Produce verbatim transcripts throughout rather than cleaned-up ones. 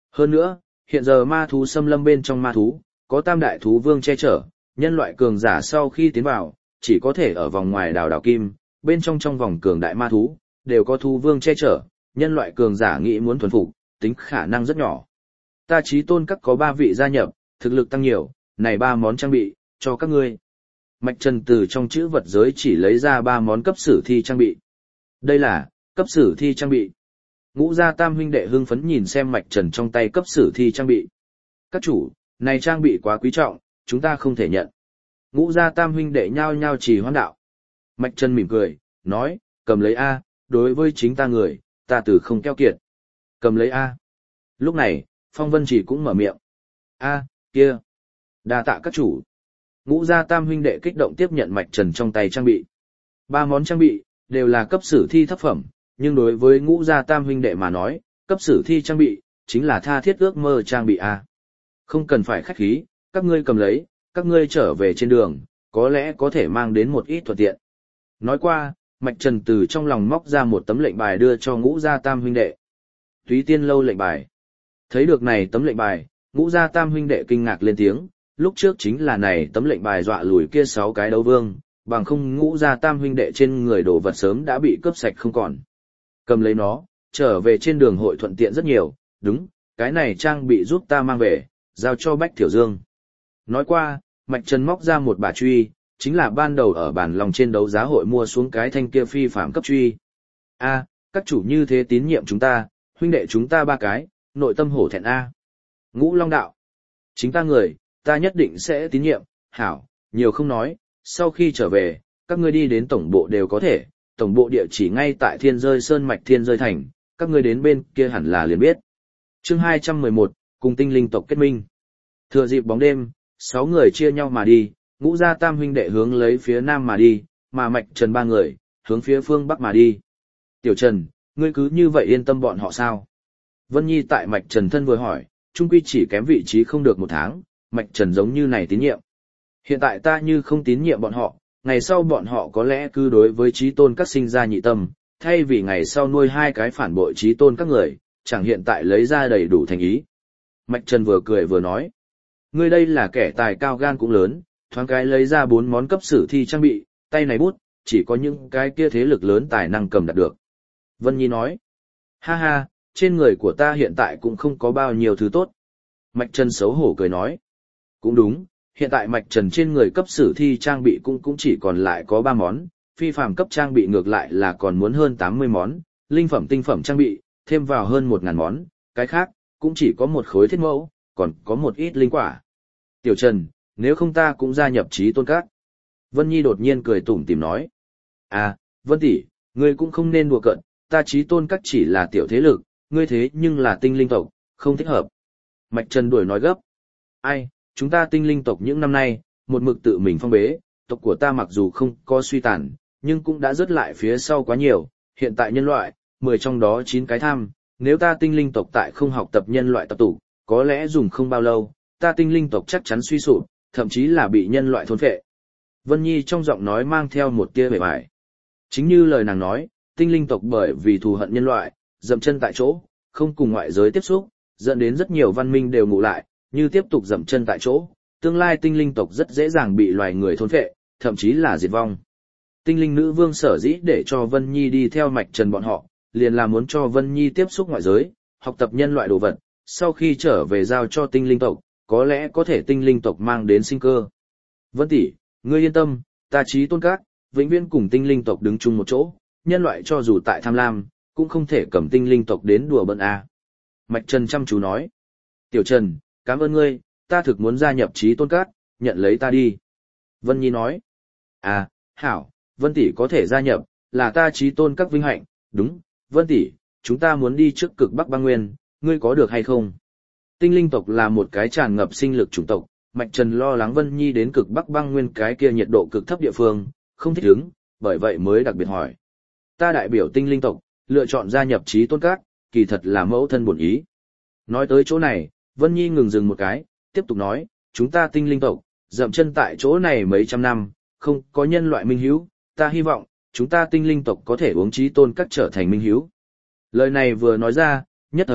Hơn nữa, hiện giờ ma thú xâm lâm bên trong ma thú, có tam đại thú vương che chở, nhân loại cường giả sau khi tiến vào, chỉ có thể ở vòng ngoài đào đào kim, bên trong trong vòng cường đại ma thú, đều có thú vương che chở, nhân loại cường giả nghĩ muốn thuần phục, tính khả năng rất nhỏ. Ta Chí Tôn các có ba vị gia nhập, thực lực tăng nhiều, này ba món trang bị, cho các ngươi. Mạch Trần từ trong chữ vật giới chỉ lấy ra ba món cấp sử thi trang bị. Đây là, cấp sử thi trang bị. Ngũ gia tam huynh đệ hưng phấn nhìn xem Mạch Trần trong tay cấp sử thi trang bị. Các chủ, này trang bị quá quý trọng, chúng ta không thể nhận. Ngũ gia tam huynh đệ nhao nhao trì hoãn đạo. Mạch Trần mỉm cười, nói, cầm lấy A, đối với chính ta người, ta từ không keo kiệt. Cầm lấy A. Lúc này, Phong Vân Chỉ cũng mở miệng. A, kia. Đa tạ các chủ. Ngũ gia tam huynh đệ kích động tiếp nhận Mạch Trần trong tay trang bị. Ba món trang bị, đều là cấp sử thi thấp phẩm, nhưng đối với ngũ gia tam huynh đệ mà nói, cấp sử thi trang bị, chính là tha thiết ước mơ trang bị A. Không cần phải khách khí, các ngươi cầm lấy, các ngươi trở về trên đường, có lẽ có thể mang đến một ít thuận tiện. Nói qua, Mạch Trần từ trong lòng móc ra một tấm lệnh bài đưa cho ngũ gia tam huynh đệ. Túy Tiên lâu lệnh bài. Thấy được này tấm lệnh bài, ngũ gia tam huynh đệ kinh ngạc lên tiếng, lúc trước chính là này tấm lệnh bài dọa lùi kia sáu cái đấu vương, bằng không ngũ gia tam huynh đệ trên người đồ vật sớm đã bị cướp sạch không còn. Cầm lấy nó, trở về trên đường hội thuận tiện rất nhiều, đúng, cái này trang bị giúp ta mang về, giao cho Bách Thiểu Dương. Nói qua, Mạch Trần móc ra một bà truy, chính là ban đầu ở bản lòng trên đấu giá hội mua xuống cái thanh kia phi phạm cấp truy. A, các chủ như thế tín nhiệm chúng ta, huynh đệ chúng ta ba cái, nội tâm hổ thẹn A. Ngũ Long đạo. Chính ta người, ta nhất định sẽ tín nhiệm, hảo, nhiều không nói, sau khi trở về, các ngươi đi đến tổng bộ đều có thể, tổng bộ địa chỉ ngay tại Thiên Rơi Sơn Mạch Thiên Rơi Thành, các ngươi đến bên kia hẳn là liền biết. Chương hai trăm mười một, cùng tinh linh tộc kết minh. Thừa dịp bóng đêm, sáu người chia nhau mà đi, ngũ gia tam huynh đệ hướng lấy phía nam mà đi, mà Mạch Trần ba người, hướng phía phương bắc mà đi. Tiểu Trần, ngươi cứ như vậy yên tâm bọn họ sao? Vân Nhi tại Mạch Trần thân vừa hỏi, chung quy chỉ kém vị trí không được một tháng, Mạch Trần giống như này tín nhiệm. Hiện tại ta như không tín nhiệm bọn họ, ngày sau bọn họ có lẽ cứ đối với Chí Tôn các sinh ra nhị tâm, thay vì ngày sau nuôi hai cái phản bội Chí Tôn các người, chẳng hiện tại lấy ra đầy đủ thành ý. Mạch Trần vừa cười vừa nói, ngươi đây là kẻ tài cao gan cũng lớn, thoáng cái lấy ra bốn món cấp sử thi trang bị, tay này bút, chỉ có những cái kia thế lực lớn tài năng cầm đạt được. Vân Nhi nói, ha ha, trên người của ta hiện tại cũng không có bao nhiêu thứ tốt. Mạch Trần xấu hổ cười nói, cũng đúng, hiện tại Mạch Trần trên người cấp sử thi trang bị cũng cũng chỉ còn lại có ba món, phi phàm cấp trang bị ngược lại là còn muốn hơn tám mươi món, linh phẩm tinh phẩm trang bị, thêm vào hơn một nghìn món, cái khác, cũng chỉ có một khối thiết mẫu, còn có một ít linh quả. Tiểu Trần, nếu không ta cũng gia nhập Chí Tôn các. Vân Nhi đột nhiên cười tủm tỉm nói, à, Vân tỷ, ngươi cũng không nên đùa cợt, ta Chí Tôn các chỉ là tiểu thế lực, ngươi thế nhưng là tinh linh tộc, không thích hợp. Mạch Trần đuổi nói gấp, ai, chúng ta tinh linh tộc những năm nay, một mực tự mình phong bế, tộc của ta mặc dù không có suy tàn, nhưng cũng đã rớt lại phía sau quá nhiều, hiện tại nhân loại, mười trong đó chín cái tham, nếu ta tinh linh tộc tại không học tập nhân loại tập tụ, có lẽ dùng không bao lâu, ta tinh linh tộc chắc chắn suy sụp, thậm chí là bị nhân loại thôn phệ. Vân Nhi trong giọng nói mang theo một tia bề bại. Chính như lời nàng nói, tinh linh tộc bởi vì thù hận nhân loại, dậm chân tại chỗ, không cùng ngoại giới tiếp xúc, dẫn đến rất nhiều văn minh đều ngủ lại, như tiếp tục dậm chân tại chỗ, tương lai tinh linh tộc rất dễ dàng bị loài người thôn phệ, thậm chí là diệt vong. Tinh linh nữ vương sở dĩ để cho Vân Nhi đi theo Mạch Trần bọn họ, liền là muốn cho Vân Nhi tiếp xúc ngoại giới, học tập nhân loại đồ vật, sau khi trở về giao cho tinh linh tộc, có lẽ có thể tinh linh tộc mang đến sinh cơ. Vân tỷ, ngươi yên tâm, ta Chí Tôn các, vĩnh viễn cùng tinh linh tộc đứng chung một chỗ, nhân loại cho dù tại tham lam, cũng không thể cầm tinh linh tộc đến đùa bỡn a. Mạch Trần chăm chú nói, Tiểu Trần, cảm ơn ngươi, ta thực muốn gia nhập Chí Tôn các, nhận lấy ta đi. Vân Nhi nói, à, hảo, Vân tỷ có thể gia nhập, là ta Chí Tôn các vinh hạnh, đúng, Vân tỷ, chúng ta muốn đi trước cực Bắc băng nguyên, ngươi có được hay không? Tinh linh tộc là một cái tràn ngập sinh lực chủng tộc, Mạch Trần lo lắng Vân Nhi đến cực Bắc băng nguyên cái kia nhiệt độ cực thấp địa phương, không thích ứng, bởi vậy mới đặc biệt hỏi. Ta đại biểu tinh linh tộc, lựa chọn gia nhập Chí Tôn các, kỳ thật là mẫu thân bổn ý. Nói tới chỗ này, Vân Nhi ngừng dừng một cái, tiếp tục nói, chúng ta tinh linh tộc, dậm chân tại chỗ này mấy trăm năm, không có nhân loại minh hiếu, ta hy vọng, chúng ta tinh linh tộc có thể uống Chí Tôn các trở thành minh hiếu. Lời này vừa nói ra, nhất thời,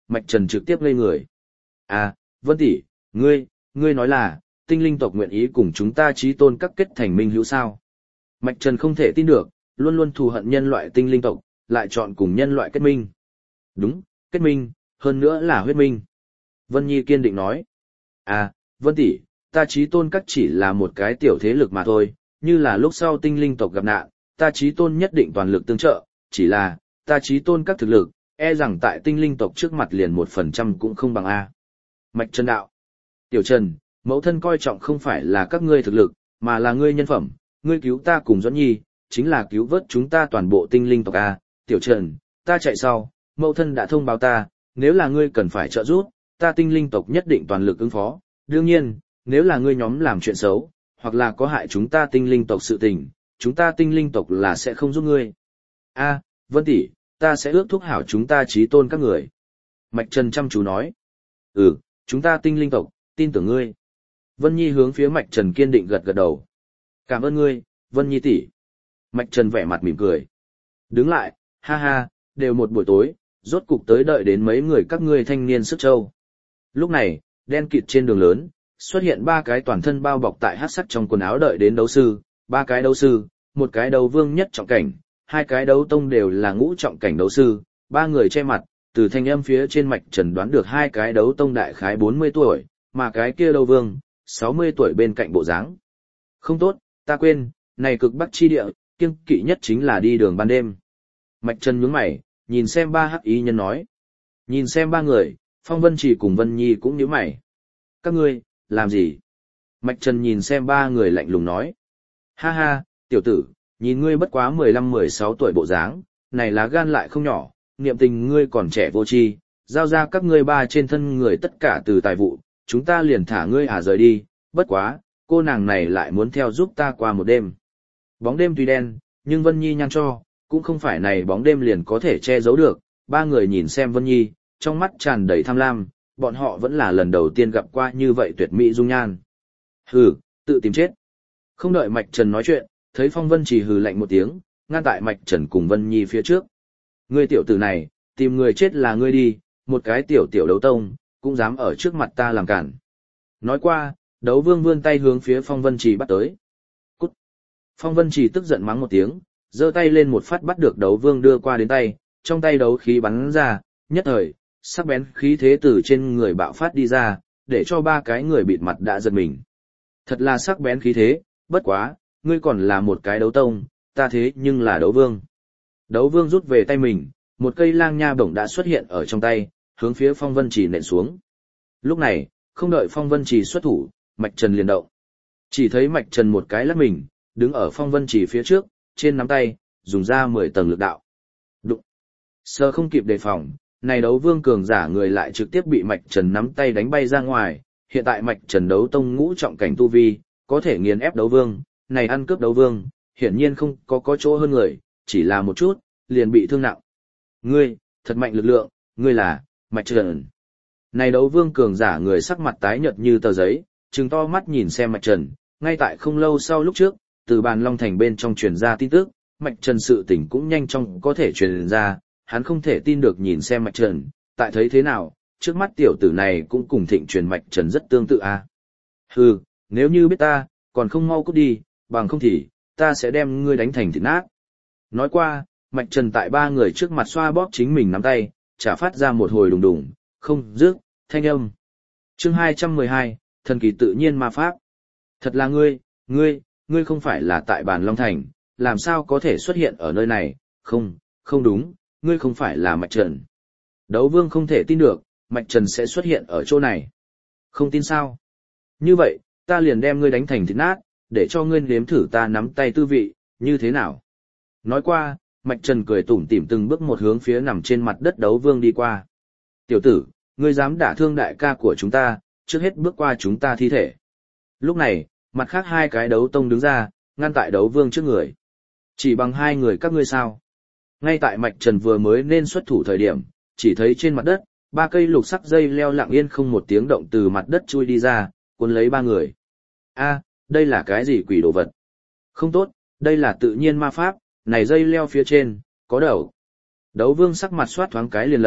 Mạch Trần trực tiếp ngây người. À, Vân tỷ, ngươi, ngươi nói là, tinh linh tộc nguyện ý cùng chúng ta chí tôn các kết thành minh hữu sao? Mạch Trần không thể tin được, luôn luôn thù hận nhân loại tinh linh tộc, lại chọn cùng nhân loại kết minh. Đúng, kết minh, hơn nữa là huyết minh. Vân Nhi kiên định nói. À, Vân tỷ, ta chí tôn các chỉ là một cái tiểu thế lực mà thôi, như là lúc sau tinh linh tộc gặp nạn, ta chí tôn nhất định toàn lực tương trợ, chỉ là, ta chí tôn các thực lực, e rằng tại tinh linh tộc trước mặt liền một phần trăm cũng không bằng A. Mạch Trần đạo. Tiểu Trần, mẫu thân coi trọng không phải là các ngươi thực lực, mà là ngươi nhân phẩm, ngươi cứu ta cùng Doãn Nhi, chính là cứu vớt chúng ta toàn bộ tinh linh tộc A. Tiểu Trần, ta chạy sau, mẫu thân đã thông báo ta, nếu là ngươi cần phải trợ giúp, ta tinh linh tộc nhất định toàn lực ứng phó. Đương nhiên, nếu là ngươi nhóm làm chuyện xấu, hoặc là có hại chúng ta tinh linh tộc sự tình, chúng ta tinh linh tộc là sẽ không giúp ngươi. A, Vân tỷ, ta sẽ ước thúc hảo chúng ta chí tôn các người. Mạch Trần chăm chú nói. Ừ, chúng ta tinh linh tộc, tin tưởng ngươi. Vân Nhi hướng phía Mạch Trần kiên định gật gật đầu. Cảm ơn ngươi, Vân Nhi tỷ. Mạch Trần vẻ mặt mỉm cười. Đứng lại, ha ha, đều một buổi tối, rốt cục tới đợi đến mấy người các ngươi thanh niên sức châu. Lúc này, đen kịt trên đường lớn, xuất hiện ba cái toàn thân bao bọc tại hắc sắc trong quần áo đợi đến đấu sư, ba cái đấu sư, một cái đấu vương nhất trọng cảnh, hai cái đấu tông đều là ngũ trọng cảnh đấu sư, ba người che mặt, từ thanh âm phía trên Mạch Trần đoán được hai cái đấu tông đại khái bốn mươi tuổi, mà cái kia đấu vương, sáu mươi tuổi bên cạnh bộ dáng. Không tốt, ta quên, này cực bắc chi địa, kiêng kỵ nhất chính là đi đường ban đêm. Mạch Trần nhướng mày, nhìn xem ba hắc ý nhân nói. Nhìn xem ba người, Phong Vân Chỉ cùng Vân Nhi cũng nhíu mày. Các ngươi, làm gì? Mạch Trần nhìn xem ba người lạnh lùng nói. Ha ha, tiểu tử, nhìn ngươi bất quá mười lăm mười sáu tuổi bộ dáng, này lá gan lại không nhỏ, niệm tình ngươi còn trẻ vô tri, giao ra các ngươi ba trên thân người tất cả từ tài vụ, chúng ta liền thả ngươi à rời đi, bất quá, cô nàng này lại muốn theo giúp ta qua một đêm. Bóng đêm tuy đen, nhưng Vân Nhi nhăn cho, cũng không phải này bóng đêm liền có thể che giấu được, ba người nhìn xem Vân Nhi, trong mắt tràn đầy tham lam, bọn họ vẫn là lần đầu tiên gặp qua như vậy tuyệt mỹ dung nhan. Hừ, tự tìm chết. Không đợi Mạch Trần nói chuyện, thấy Phong Vân chỉ hừ lạnh một tiếng, ngăn tại Mạch Trần cùng Vân Nhi phía trước. Ngươi tiểu tử này, tìm người chết là ngươi đi, một cái tiểu tiểu đấu tông, cũng dám ở trước mặt ta làm cản. Nói qua, đấu vương vươn tay hướng phía Phong Vân Chỉ bắt tới. Cút. Phong Vân Chỉ tức giận mắng một tiếng, giơ tay lên một phát bắt được đấu vương đưa qua đến tay, trong tay đấu khí bắn ra, nhất thời, sắc bén khí thế từ trên người bạo phát đi ra, để cho ba cái người bịt mặt đã giật mình. Thật là sắc bén khí thế, bất quá, ngươi còn là một cái đấu tông, ta thế nhưng là đấu vương. Đấu vương rút về tay mình, một cây lang nha bổng đã xuất hiện ở trong tay, hướng phía Phong Vân Chỉ nện xuống. Lúc này, không đợi Phong Vân Chỉ xuất thủ, Mạch Trần liền động. Chỉ thấy Mạch Trần một cái lắc mình, đứng ở Phong Vân Chỉ phía trước, trên nắm tay, dùng ra mười tầng lực đạo. Đụng. Sơ không kịp đề phòng, này đấu vương cường giả người lại trực tiếp bị Mạch Trần nắm tay đánh bay ra ngoài, hiện tại Mạch Trần đấu tông ngũ trọng cảnh tu vi, có thể nghiền ép đấu vương, này ăn cướp đấu vương, hiển nhiên không có có chỗ hơn người, chỉ là một chút, liền bị thương nặng. Ngươi, thật mạnh lực lượng, ngươi là, Mạch Trần. Này đấu vương cường giả người sắc mặt tái nhợt như tờ giấy, trừng to mắt nhìn xem Mạch Trần, ngay tại không lâu sau lúc trước, từ bàn Long Thành bên trong truyền ra tin tức, Mạch Trần sự tình cũng nhanh chóng có thể truyền ra, hắn không thể tin được nhìn xem Mạch Trần, tại thấy thế nào, trước mắt tiểu tử này cũng cùng Thịnh truyền Mạch Trần rất tương tự à. Hừ, nếu như biết ta, còn không mau cút đi, bằng không thì, ta sẽ đem ngươi đánh thành thịt nát. Nói qua, Mạch Trần tại ba người trước mặt xoa bóp chính mình nắm tay, chả phát ra một hồi đùng đùng, không rước, thanh âm. Chương hai trăm mười hai, thần kỳ tự nhiên ma pháp. Thật là ngươi, ngươi, ngươi không phải là tại bàn Long Thành, làm sao có thể xuất hiện ở nơi này, không, không đúng, ngươi không phải là Mạch Trần. Đấu vương không thể tin được, Mạch Trần sẽ xuất hiện ở chỗ này. Không tin sao? Như vậy, ta liền đem ngươi đánh thành thịt nát, để cho ngươi nếm thử ta nắm tay tư vị, như thế nào? Nói qua, Mạch Trần cười tủm tỉm từng bước một hướng phía nằm trên mặt đất đấu vương đi qua. Tiểu tử, ngươi dám đả thương đại ca của chúng ta, trước hết bước qua chúng ta thi thể. Lúc này, mặt khác hai cái đấu tông đứng ra, ngăn tại đấu vương trước người. Chỉ bằng hai người các ngươi sao? Ngay tại Mạch Trần vừa mới nên xuất thủ thời điểm, chỉ thấy trên mặt đất, ba cây lục sắc dây leo lặng yên không một tiếng động từ mặt đất chui đi ra, cuốn lấy ba người. A, đây là cái gì quỷ đồ vật? Không tốt, đây là tự nhiên ma pháp, này dây leo phía trên, có đầu. Đấu vương sắc mặt soát thoáng cái liền lần,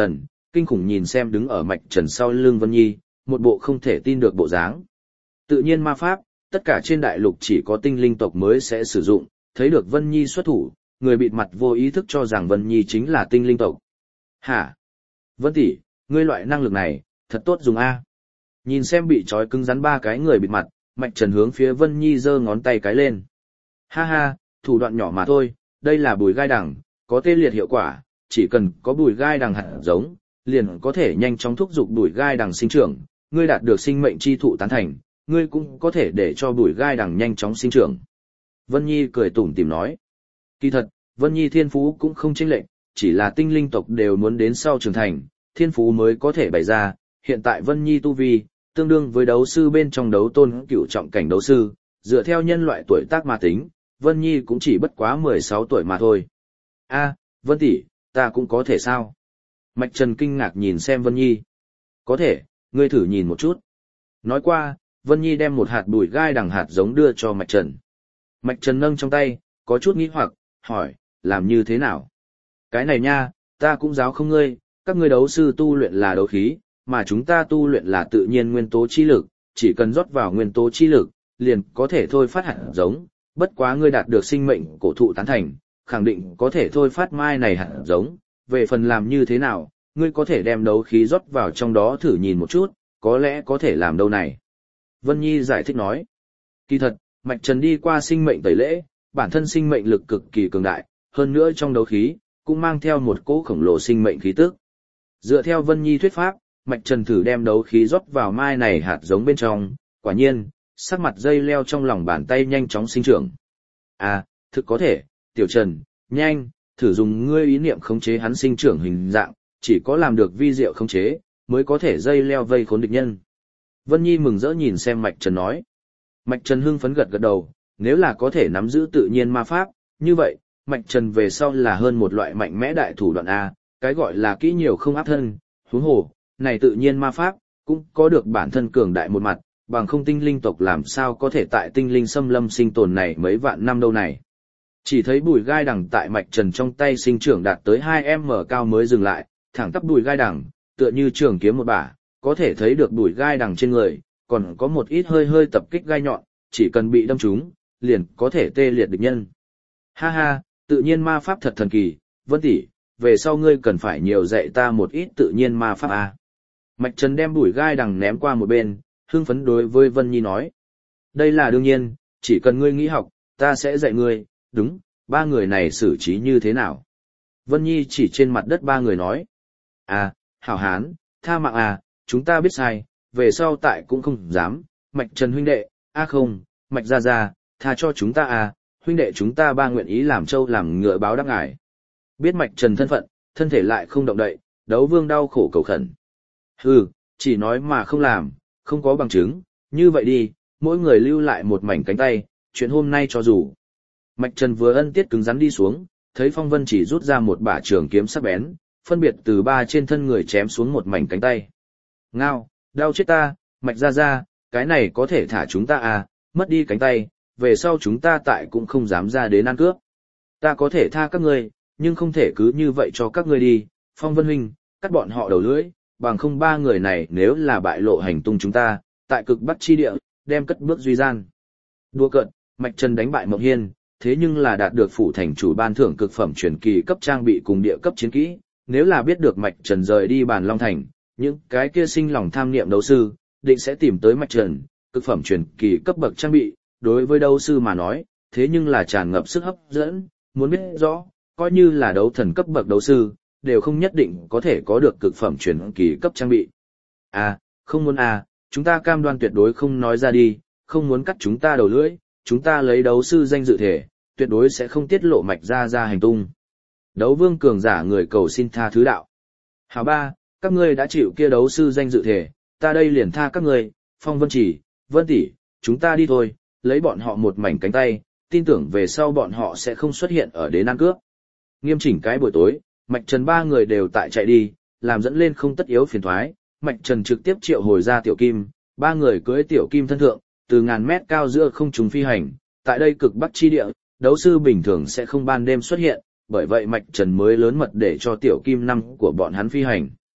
Kinh khủng nhìn xem đứng ở Mạch Trần sau lưng Vân Nhi, một bộ không thể tin được bộ dáng. Tự nhiên ma pháp, tất cả trên đại lục chỉ có tinh linh tộc mới sẽ sử dụng, thấy được Vân Nhi xuất thủ, người bịt mặt vô ý thức cho rằng Vân Nhi chính là tinh linh tộc. Hả? Vân tỷ, ngươi loại năng lực này, thật tốt dùng a. Nhìn xem bị trói cứng rắn ba cái người bịt mặt, Mạch Trần hướng phía Vân Nhi giơ ngón tay cái lên. Ha ha, thủ đoạn nhỏ mà thôi, đây là bùi gai đằng, có tê liệt hiệu quả, chỉ cần có bùi gai đằng hạt giống, liền có thể nhanh chóng thúc giục bùi gai đằng sinh trưởng, ngươi đạt được sinh mệnh chi thụ tán thành, ngươi cũng có thể để cho bùi gai đằng nhanh chóng sinh trưởng. Vân Nhi cười tủm tỉm nói. Kỳ thật, Vân Nhi thiên phú cũng không chênh lệch, chỉ là tinh linh tộc đều muốn đến sau trưởng thành, thiên phú mới có thể bày ra, hiện tại Vân Nhi tu vi, tương đương với đấu sư bên trong đấu tôn cựu trọng cảnh đấu sư, dựa theo nhân loại tuổi tác mà tính, Vân Nhi cũng chỉ bất quá mười sáu tuổi mà thôi. A, Vân tỷ, ta cũng có thể sao? Mạch Trần kinh ngạc nhìn xem Vân Nhi. Có thể, ngươi thử nhìn một chút. Nói qua, Vân Nhi đem một hạt bùi gai đằng hạt giống đưa cho Mạch Trần. Mạch Trần nâng trong tay, có chút nghi hoặc, hỏi, làm như thế nào? Cái này nha, ta cũng giáo không ngươi, các ngươi đấu sư tu luyện là đấu khí, mà chúng ta tu luyện là tự nhiên nguyên tố chi lực, chỉ cần rót vào nguyên tố chi lực, liền có thể thôi phát hạt giống, bất quá ngươi đạt được sinh mệnh cổ thụ tán thành, khẳng định có thể thôi phát mai này hạt giống, về phần làm như thế nào, ngươi có thể đem đấu khí rót vào trong đó thử nhìn một chút, có lẽ có thể làm đâu này. Vân Nhi giải thích nói, kỳ thật, Mạch Trần đi qua sinh mệnh tẩy lễ, bản thân sinh mệnh lực cực kỳ cường đại, hơn nữa trong đấu khí, cũng mang theo một cỗ khổng lồ sinh mệnh khí tức. Dựa theo Vân Nhi thuyết pháp, Mạch Trần thử đem đấu khí rót vào mai này hạt giống bên trong, quả nhiên, sắc mặt dây leo trong lòng bàn tay nhanh chóng sinh trưởng. À, thực có thể, Tiểu Trần, nhanh, thử dùng ngươi ý niệm khống chế hắn sinh trưởng hình dạng, chỉ có làm được vi diệu khống chế, mới có thể dây leo vây khốn địch nhân. Vân Nhi mừng rỡ nhìn xem Mạch Trần nói. Mạch Trần hưng phấn gật gật đầu, nếu là có thể nắm giữ tự nhiên ma pháp, như vậy, Mạch Trần về sau là hơn một loại mạnh mẽ đại thủ đoạn A, cái gọi là kỹ nhiều không áp thân, huống hồ, này tự nhiên ma pháp, cũng có được bản thân cường đại một mặt, bằng không tinh linh tộc làm sao có thể tại tinh linh xâm lâm sinh tồn này mấy vạn năm đâu này. Chỉ thấy bùi gai đằng tại Mạch Trần trong tay sinh trưởng đạt tới hai m cao mới dừng lại, thẳng tắp bùi gai đằng, tựa như trường kiếm một bả, có thể thấy được bùi gai đằng trên người, còn có một ít hơi hơi tập kích gai nhọn, chỉ cần bị đâm trúng, liền có thể tê liệt địch nhân. Ha ha, tự nhiên ma pháp thật thần kỳ, Vân tỷ, về sau ngươi cần phải nhiều dạy ta một ít tự nhiên ma pháp a. Mạch Trần đem bùi gai đằng ném qua một bên, hưng phấn đối với Vân Nhi nói. Đây là đương nhiên, chỉ cần ngươi nghĩ học, ta sẽ dạy ngươi, đúng, ba người này xử trí như thế nào? Vân Nhi chỉ trên mặt đất ba người nói. À, hảo hán, tha mạng à, chúng ta biết sai, về sau tại cũng không dám, Mạch Trần huynh đệ, a à không, Mạch gia gia, tha cho chúng ta à, huynh đệ chúng ta ba nguyện ý làm trâu làm ngựa báo đáp ngài. Biết Mạch Trần thân phận, thân thể lại không động đậy, Đấu Vương đau khổ cầu khẩn. Hừ, chỉ nói mà không làm, không có bằng chứng, như vậy đi, mỗi người lưu lại một mảnh cánh tay, chuyện hôm nay cho dù. Mạch Trần vừa ân tiết cứng rắn đi xuống, thấy Phong Vân chỉ rút ra một bả trường kiếm sắc bén, phân biệt từ ba trên thân người chém xuống một mảnh cánh tay. Ngao, đau chết ta, Mạch gia gia, cái này có thể thả chúng ta à, mất đi cánh tay, về sau chúng ta tại cũng không dám ra đến ăn cướp. Ta có thể tha các ngươi, nhưng không thể cứ như vậy cho các ngươi đi, Phong Vân huynh, cắt bọn họ đầu lưỡi, bằng không ba người này nếu là bại lộ hành tung chúng ta, tại cực bắc chi địa, đem cất bước duy gian. Đùa cợt, Mạch Trần đánh bại Mộng Hiên, thế nhưng là đạt được phủ thành chủ ban thưởng cực phẩm truyền kỳ cấp trang bị cùng địa cấp chiến kỹ, nếu là biết được Mạch Trần rời đi Bàn Long Thành, những cái kia sinh lòng tham niệm đấu sư, định sẽ tìm tới Mạch Trần, cực phẩm truyền kỳ cấp bậc trang bị, đối với đấu sư mà nói, thế nhưng là tràn ngập sức hấp dẫn, muốn biết rõ, coi như là đấu thần cấp bậc đấu sư, đều không nhất định có thể có được cực phẩm truyền kỳ cấp trang bị. À, không muốn à, chúng ta cam đoan tuyệt đối không nói ra đi, không muốn cắt chúng ta đầu lưỡi, chúng ta lấy đấu sư danh dự thể, tuyệt đối sẽ không tiết lộ Mạch gia gia hành tung. Đấu Vương cường giả người cầu xin tha thứ đạo. Hảo ba, các ngươi đã chịu kia đấu sư danh dự thể, ta đây liền tha các ngươi, Phong Vân Chỉ, Vân tỷ, chúng ta đi thôi, lấy bọn họ một mảnh cánh tay, tin tưởng về sau bọn họ sẽ không xuất hiện ở đến ăn cướp. Nghiêm chỉnh cái buổi tối, Mạch Trần ba người đều tại chạy đi, làm dẫn lên không tất yếu phiền thoái, Mạch Trần trực tiếp triệu hồi ra Tiểu Kim, ba người cưỡi Tiểu Kim thân thượng, từ ngàn mét cao giữa không trung phi hành, tại đây cực bắc chi địa, đấu sư bình thường sẽ không ban đêm xuất hiện, bởi vậy Mạch Trần mới lớn mật để cho Tiểu Kim năm của bọn hắn phi hành.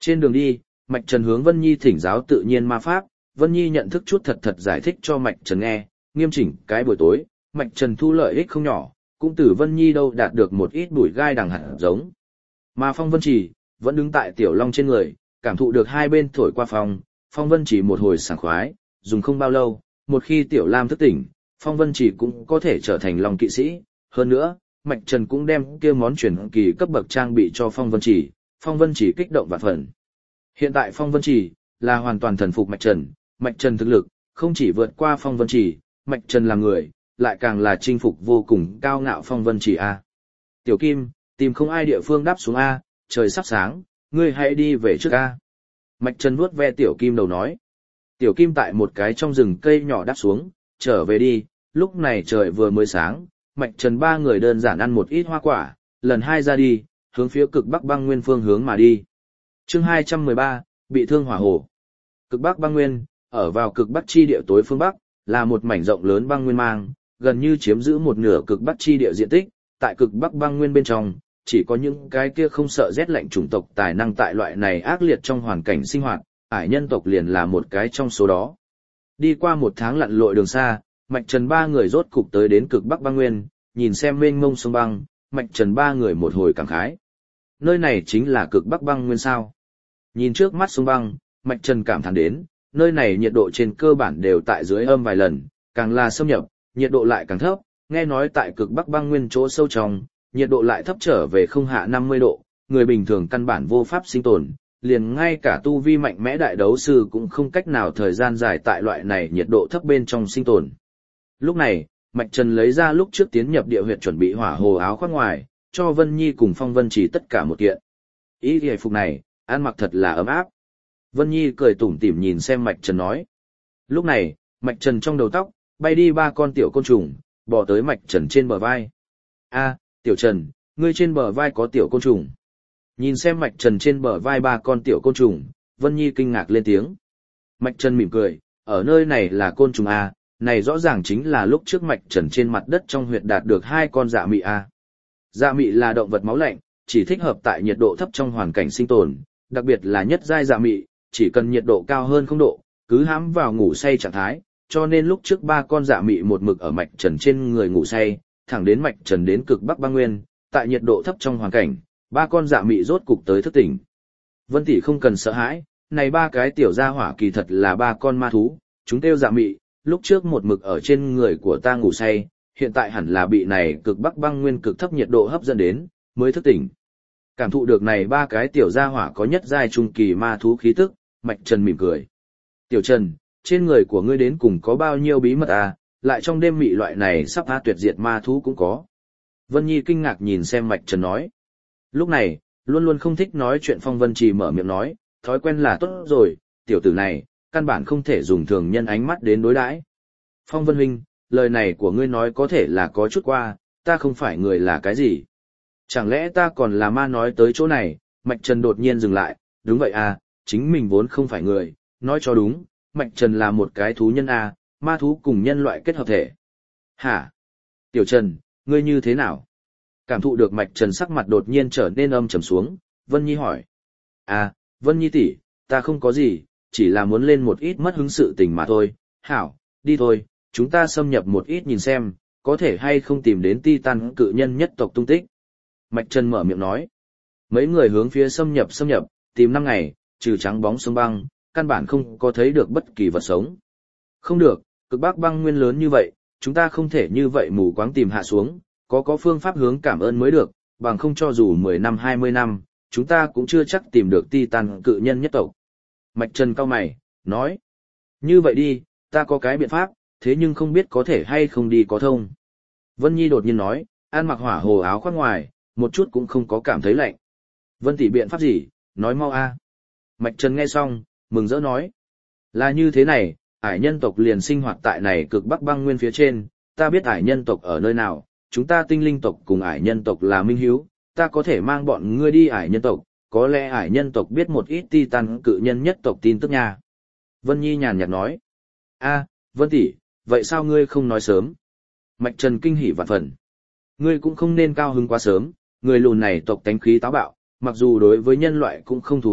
Trên đường đi, Mạch Trần hướng Vân Nhi thỉnh giáo tự nhiên ma pháp, Vân Nhi nhận thức chút thật thật giải thích cho Mạch Trần nghe, nghiêm chỉnh cái buổi tối, Mạch Trần thu lợi ích không nhỏ, cũng từ Vân Nhi đâu đạt được một ít bụi gai đằng hạt giống. Mà Phong Vân Chỉ vẫn đứng tại Tiểu Long trên người, cảm thụ được hai bên thổi qua phòng, Phong Vân Chỉ một hồi sảng khoái, dùng không bao lâu, một khi Tiểu Lam thức tỉnh, Phong Vân Chỉ cũng có thể trở thành Long kỵ sĩ, hơn nữa, Mạch Trần cũng đem kia món truyền kỳ cấp bậc trang bị cho Phong Vân Chỉ, Phong Vân Chỉ kích động vạn phần. Hiện tại Phong Vân Chỉ là hoàn toàn thần phục Mạch Trần, Mạch Trần thực lực không chỉ vượt qua Phong Vân Chỉ, Mạch Trần là người, lại càng là chinh phục vô cùng cao ngạo Phong Vân Chỉ a. Tiểu Kim, tìm không ai địa phương đáp xuống a, trời sắp sáng, ngươi hãy đi về trước a. Mạch Trần vuốt ve Tiểu Kim đầu nói. Tiểu Kim tại một cái trong rừng cây nhỏ đáp xuống, trở về đi, lúc này trời vừa mới sáng, Mạch Trần ba người đơn giản ăn một ít hoa quả, lần hai ra đi, hướng phía cực Bắc băng nguyên phương hướng mà đi. Chương hai trăm mười ba, bị thương hỏa hồ. Cực Bắc băng nguyên, ở vào cực Bắc chi địa tối phương Bắc, là một mảnh rộng lớn băng nguyên mang, gần như chiếm giữ một nửa cực Bắc chi địa diện tích, tại cực Bắc băng nguyên bên trong, chỉ có những cái kia không sợ rét lạnh chủng tộc tài năng tại loại này ác liệt trong hoàn cảnh sinh hoạt, ải nhân tộc liền là một cái trong số đó. Đi qua một tháng lặn lội đường xa, Mạch Trần ba người rốt cục tới đến cực Bắc băng nguyên, nhìn xem mênh mông sông băng, Mạch Trần ba người một hồi cảm khái. Nơi này chính là cực Bắc băng nguyên sao? Nhìn trước mắt sông băng, Mạch Trần cảm thán đến, nơi này nhiệt độ trên cơ bản đều tại dưới âm vài lần, càng là xâm nhập, nhiệt độ lại càng thấp, nghe nói tại cực Bắc băng nguyên chỗ sâu trong, nhiệt độ lại thấp trở về không hạ năm mươi độ, người bình thường căn bản vô pháp sinh tồn, liền ngay cả tu vi mạnh mẽ đại đấu sư cũng không cách nào thời gian dài tại loại này nhiệt độ thấp bên trong sinh tồn. Lúc này, Mạch Trần lấy ra lúc trước tiến nhập địa huyệt chuẩn bị hỏa hồ áo khoác ngoài, cho Vân Nhi cùng Phong Vân Chỉ tất cả một kiện. Ý hề phục này, ăn mặc thật là ấm áp. Vân Nhi cười tủm tỉm nhìn xem Mạch Trần nói. Lúc này, Mạch Trần trong đầu tóc, bay đi ba con tiểu côn trùng, bò tới Mạch Trần trên bờ vai. A, Tiểu Trần, ngươi trên bờ vai có tiểu côn trùng. Nhìn xem Mạch Trần trên bờ vai ba con tiểu côn trùng, Vân Nhi kinh ngạc lên tiếng. Mạch Trần mỉm cười, ở nơi này là côn trùng A, này rõ ràng chính là lúc trước Mạch Trần trên mặt đất trong huyệt đạt được hai con dạ mị A. Dạ mị là động vật máu lạnh, chỉ thích hợp tại nhiệt độ thấp trong hoàn cảnh sinh tồn, đặc biệt là nhất giai dạ mị, chỉ cần nhiệt độ cao hơn không độ, cứ hãm vào ngủ say trạng thái, cho nên lúc trước ba con dạ mị một mực ở Mạch Trần trên người ngủ say, thẳng đến Mạch Trần đến cực Bắc băng nguyên, tại nhiệt độ thấp trong hoàn cảnh, ba con dạ mị rốt cục tới thức tỉnh. Vân tỷ không cần sợ hãi, này ba cái tiểu gia hỏa kỳ thật là ba con ma thú, chúng kêu dạ mị, lúc trước một mực ở trên người của ta ngủ say, hiện tại hẳn là bị này cực Bắc băng nguyên cực thấp nhiệt độ hấp dẫn đến, mới thức tỉnh. Cảm thụ được này ba cái tiểu gia hỏa có nhất giai trung kỳ ma thú khí tức, Mạch Trần mỉm cười. Tiểu Trần, trên người của ngươi đến cùng có bao nhiêu bí mật à, lại trong đêm mị loại này sắp tha tuyệt diệt ma thú cũng có. Vân Nhi kinh ngạc nhìn xem Mạch Trần nói. Lúc này, luôn luôn không thích nói chuyện Phong Vân Trì mở miệng nói, thói quen là tốt rồi, tiểu tử này, căn bản không thể dùng thường nhân ánh mắt đến đối đãi. Phong Vân huynh, lời này của ngươi nói có thể là có chút qua, ta không phải người là cái gì. Chẳng lẽ ta còn là ma nói tới chỗ này, Mạch Trần đột nhiên dừng lại, đúng vậy à, chính mình vốn không phải người, nói cho đúng, Mạch Trần là một cái thú nhân à, ma thú cùng nhân loại kết hợp thể. Hả? Tiểu Trần, ngươi như thế nào? Cảm thụ được Mạch Trần sắc mặt đột nhiên trở nên âm trầm xuống, Vân Nhi hỏi. À, Vân Nhi tỷ, ta không có gì, chỉ là muốn lên một ít mất hứng sự tình mà thôi. Hảo, đi thôi, chúng ta xâm nhập một ít nhìn xem, có thể hay không tìm đến Titan cự nhân nhất tộc tung tích. Mạch Trần mở miệng nói. Mấy người hướng phía xâm nhập xâm nhập, tìm năm ngày, trừ trắng bóng sông băng, căn bản không có thấy được bất kỳ vật sống. Không được, cực Bắc băng nguyên lớn như vậy, chúng ta không thể như vậy mù quáng tìm hạ xuống, có có phương pháp hướng cảm ơn mới được, bằng không cho dù mười năm hai mươi năm, chúng ta cũng chưa chắc tìm được Titan cự nhân nhất tộc. Mạch Trần cau mày, nói. Như vậy đi, ta có cái biện pháp, thế nhưng không biết có thể hay không đi có thông. Vân Nhi đột nhiên nói, ăn mặc hỏa hồ áo khoác ngoài, một chút cũng không có cảm thấy lạnh. Vân tỷ biện pháp gì, nói mau a. Mạch Trần nghe xong, mừng rỡ nói. Là như thế này, ải nhân tộc liền sinh hoạt tại này cực Bắc băng nguyên phía trên, ta biết ải nhân tộc ở nơi nào, chúng ta tinh linh tộc cùng ải nhân tộc là minh hiếu, ta có thể mang bọn ngươi đi ải nhân tộc, có lẽ ải nhân tộc biết một ít Titan cự nhân nhất tộc tin tức nha. Vân Nhi nhàn nhạt nói. A, Vân tỷ, vậy sao ngươi không nói sớm? Mạch Trần kinh hỉ vạn phần. Ngươi cũng không nên cao hứng quá sớm, người lùn này tộc tánh khí táo bạo, mặc dù đối với nhân loại cũng không thù hận,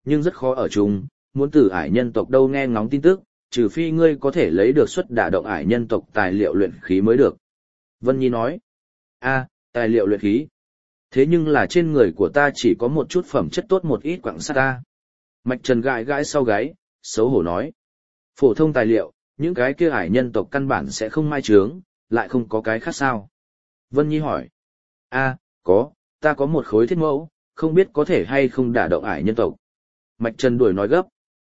nhưng rất khó ở chung, muốn từ ải nhân tộc đâu nghe ngóng tin tức, trừ phi ngươi có thể lấy được xuất đả động ải nhân tộc tài liệu luyện khí mới được. Vân Nhi nói, a, tài liệu luyện khí. Thế nhưng là trên người của ta chỉ có một chút phẩm chất tốt một ít quặng sắt ta. Mạch Trần gãi gãi sau gáy, xấu hổ nói. Phổ thông tài liệu, những cái kia ải nhân tộc căn bản sẽ không mai trướng, lại không có cái khác sao. Vân Nhi hỏi, a, có, ta có một khối thiết mẫu, không biết có thể hay không đả động ải nhân tộc. Mạch Trần đuổi nói gấp,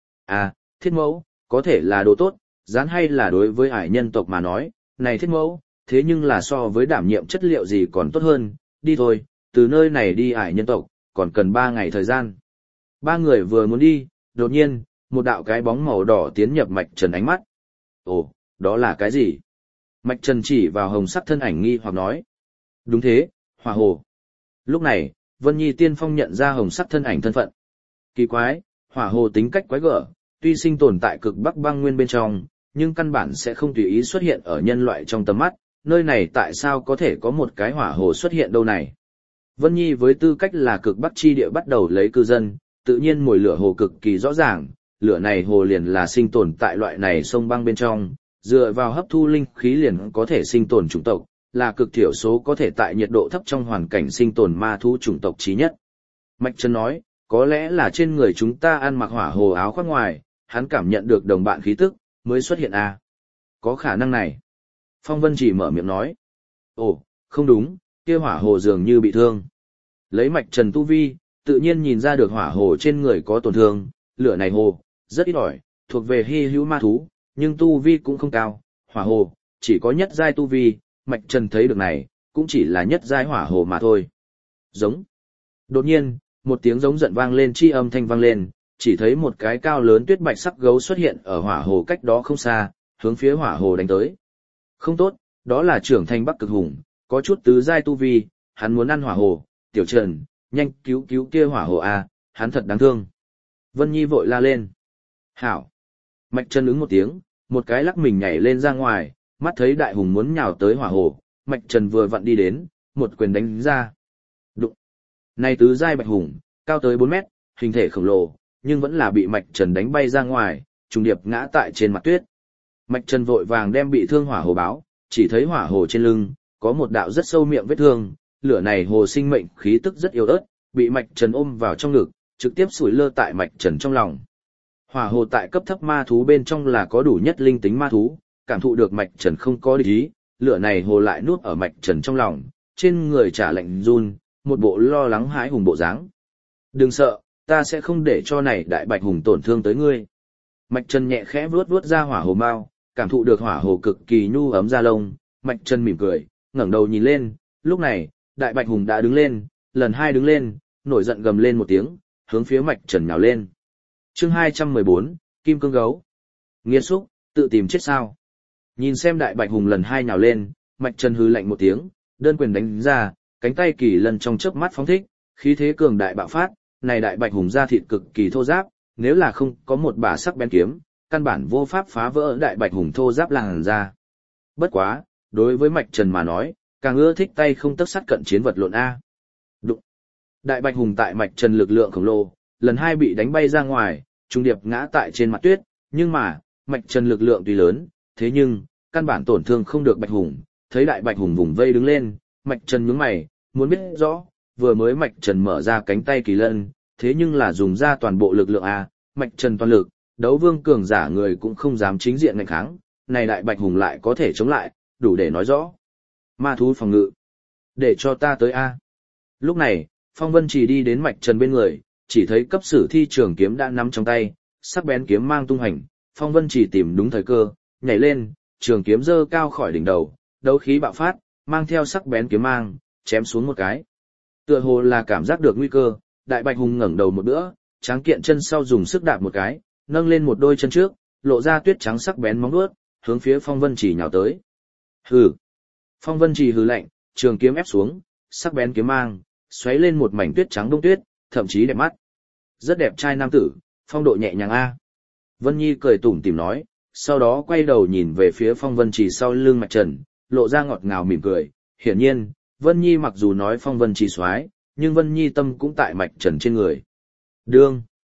a, thiết mẫu, có thể là đồ tốt, dán hay là đối với ải nhân tộc mà nói, này thiết mẫu, thế nhưng là so với đảm nhiệm chất liệu gì còn tốt hơn, đi thôi, từ nơi này đi ải nhân tộc, còn cần ba ngày thời gian. Ba người vừa muốn đi, đột nhiên, một đạo cái bóng màu đỏ tiến nhập Mạch Trần ánh mắt. Ồ, đó là cái gì? Mạch Trần chỉ vào hồng sắc thân ảnh nghi hoặc nói. Đúng thế, hỏa hồ. Lúc này, Vân Nhi tiên phong nhận ra hồng sắc thân ảnh thân phận. Kỳ quái, hỏa hồ tính cách quái gở, tuy sinh tồn tại cực bắc băng nguyên bên trong, nhưng căn bản sẽ không tùy ý xuất hiện ở nhân loại trong tầm mắt, nơi này tại sao có thể có một cái hỏa hồ xuất hiện đâu này. Vân Nhi với tư cách là cực bắc chi địa bắt đầu lấy cư dân, tự nhiên mùi lửa hồ cực kỳ rõ ràng, lửa này hồ liền là sinh tồn tại loại này sông băng bên trong, dựa vào hấp thu linh khí liền có thể sinh tồn chủng tộc, là cực thiểu số có thể tại nhiệt độ thấp trong hoàn cảnh sinh tồn ma thú chủng tộc chí nhất. Mạch Trần nói, có lẽ là trên người chúng ta ăn mặc hỏa hồ áo khoác ngoài, hắn cảm nhận được đồng bạn khí tức, mới xuất hiện à. Có khả năng này. Phong Vân chỉ mở miệng nói. Ồ, không đúng, kia hỏa hồ dường như bị thương. Lấy Mạch Trần tu vi, tự nhiên nhìn ra được hỏa hồ trên người có tổn thương, lửa này hồ, rất ít ỏi, thuộc về hy hữu ma thú, nhưng tu vi cũng không cao, hỏa hồ, chỉ có nhất giai tu vi, Mạch Trần thấy được này, cũng chỉ là nhất giai hỏa hồ mà thôi. Giống. Đột nhiên, một tiếng giống giận vang lên chi âm thanh vang lên, chỉ thấy một cái cao lớn tuyết bạch sắc gấu xuất hiện ở hỏa hồ cách đó không xa, hướng phía hỏa hồ đánh tới. Không tốt, đó là trưởng thành Bắc Cực Hùng, có chút tứ giai tu vi, hắn muốn ăn hỏa hồ, Tiểu Trần, nhanh cứu cứu kia hỏa hồ a, hắn thật đáng thương. Vân Nhi vội la lên. Hảo. Mạch Trần ứng một tiếng, một cái lắc mình nhảy lên ra ngoài, mắt thấy đại hùng muốn nhào tới hỏa hồ, Mạch Trần vừa vặn đi đến, một quyền đánh ra. Đụng. Này tứ giai bạch hùng, cao tới bốn mét, hình thể khổng lồ, nhưng vẫn là bị Mạch Trần đánh bay ra ngoài, trùng điệp ngã tại trên mặt tuyết. Mạch Trần vội vàng đem bị thương hỏa hồ báo, chỉ thấy hỏa hồ trên lưng, có một đạo rất sâu miệng vết thương, lửa này hồ sinh mệnh khí tức rất yếu ớt, bị Mạch Trần ôm vào trong ngực, trực tiếp sủi lơ tại Mạch Trần trong lòng. Hỏa hồ tại cấp thấp ma thú bên trong là có đủ nhất linh tính ma thú, cảm thụ được Mạch Trần không có địch ý, lửa này hồ lại nuốt ở Mạch Trần trong lòng, trên người trả lạnh run, một bộ lo lắng hãi hùng bộ dáng. Đừng sợ, ta sẽ không để cho này đại bạch hùng tổn thương tới ngươi. Mạch Trần nhẹ khẽ vuốt vuốt ra hỏa hồ mao, cảm thụ được hỏa hồ cực kỳ nhu ấm da lông, Mạch Trần mỉm cười, ngẩng đầu nhìn lên, lúc này, đại bạch hùng đã đứng lên, lần hai đứng lên, nổi giận gầm lên một tiếng, hướng phía Mạch Trần nhào lên. Chương hai trăm mười bốn, Kim Cương Gấu. Nghiệt xúc, tự tìm chết sao? Nhìn xem đại bạch hùng lần hai nhào lên, Mạch Trần hừ lạnh một tiếng, đơn quyền đánh ra, cánh tay kỳ lần trong chớp mắt phóng thích, khí thế cường đại bạo phát, này đại bạch hùng da thịt cực kỳ thô ráp, nếu là không có một bả sắc bén kiếm, căn bản vô pháp phá vỡ đại bạch hùng thô ráp làn da. Bất quá, đối với Mạch Trần mà nói, càng ưa thích tay không tấc sắt cận chiến vật lộn a. Đụng. Đại bạch hùng tại Mạch Trần lực lượng khổng lồ, lần hai bị đánh bay ra ngoài, trung điệp ngã tại trên mặt tuyết, nhưng mà, Mạch Trần lực lượng tuy lớn, thế nhưng, căn bản tổn thương không được bạch hùng, thấy đại bạch hùng vùng vây đứng lên, Mạch Trần nhướng mày, muốn biết rõ, vừa mới Mạch Trần mở ra cánh tay kỳ lân, thế nhưng là dùng ra toàn bộ lực lượng a, Mạch Trần toàn lực, đấu vương cường giả người cũng không dám chính diện ngạnh kháng, này đại bạch hùng lại có thể chống lại, đủ để nói rõ. Ma thú phòng ngự, để cho ta tới a. Lúc này, Phong Vân chỉ đi đến Mạch Trần bên người, chỉ thấy cấp sử thi trường kiếm đã nắm trong tay, sắc bén kiếm mang tung hành, Phong Vân chỉ tìm đúng thời cơ, nhảy lên, trường kiếm giơ cao khỏi đỉnh đầu, đấu khí bạo phát, mang theo sắc bén kiếm mang, chém xuống một cái. Tựa hồ là cảm giác được nguy cơ, đại bạch hùng ngẩng đầu một bữa, tráng kiện chân sau dùng sức đạp một cái, nâng lên một đôi chân trước, lộ ra tuyết trắng sắc bén móng vuốt, hướng phía Phong Vân chỉ nhào tới. Hừ. Phong Vân chỉ hừ lạnh, trường kiếm ép xuống, sắc bén kiếm mang, xoáy lên một mảnh tuyết trắng đông tuyết, thậm chí đẹp mắt. Rất đẹp trai nam tử, phong độ nhẹ nhàng a. Vân Nhi cười tủm tỉm nói, sau đó quay đầu nhìn về phía Phong Vân chỉ sau lưng Mạch Trần, lộ ra ngọt ngào mỉm cười. Hiển nhiên, Vân Nhi mặc dù nói Phong Vân chỉ xoái, nhưng Vân Nhi tâm cũng tại Mạch Trần trên người. Đương.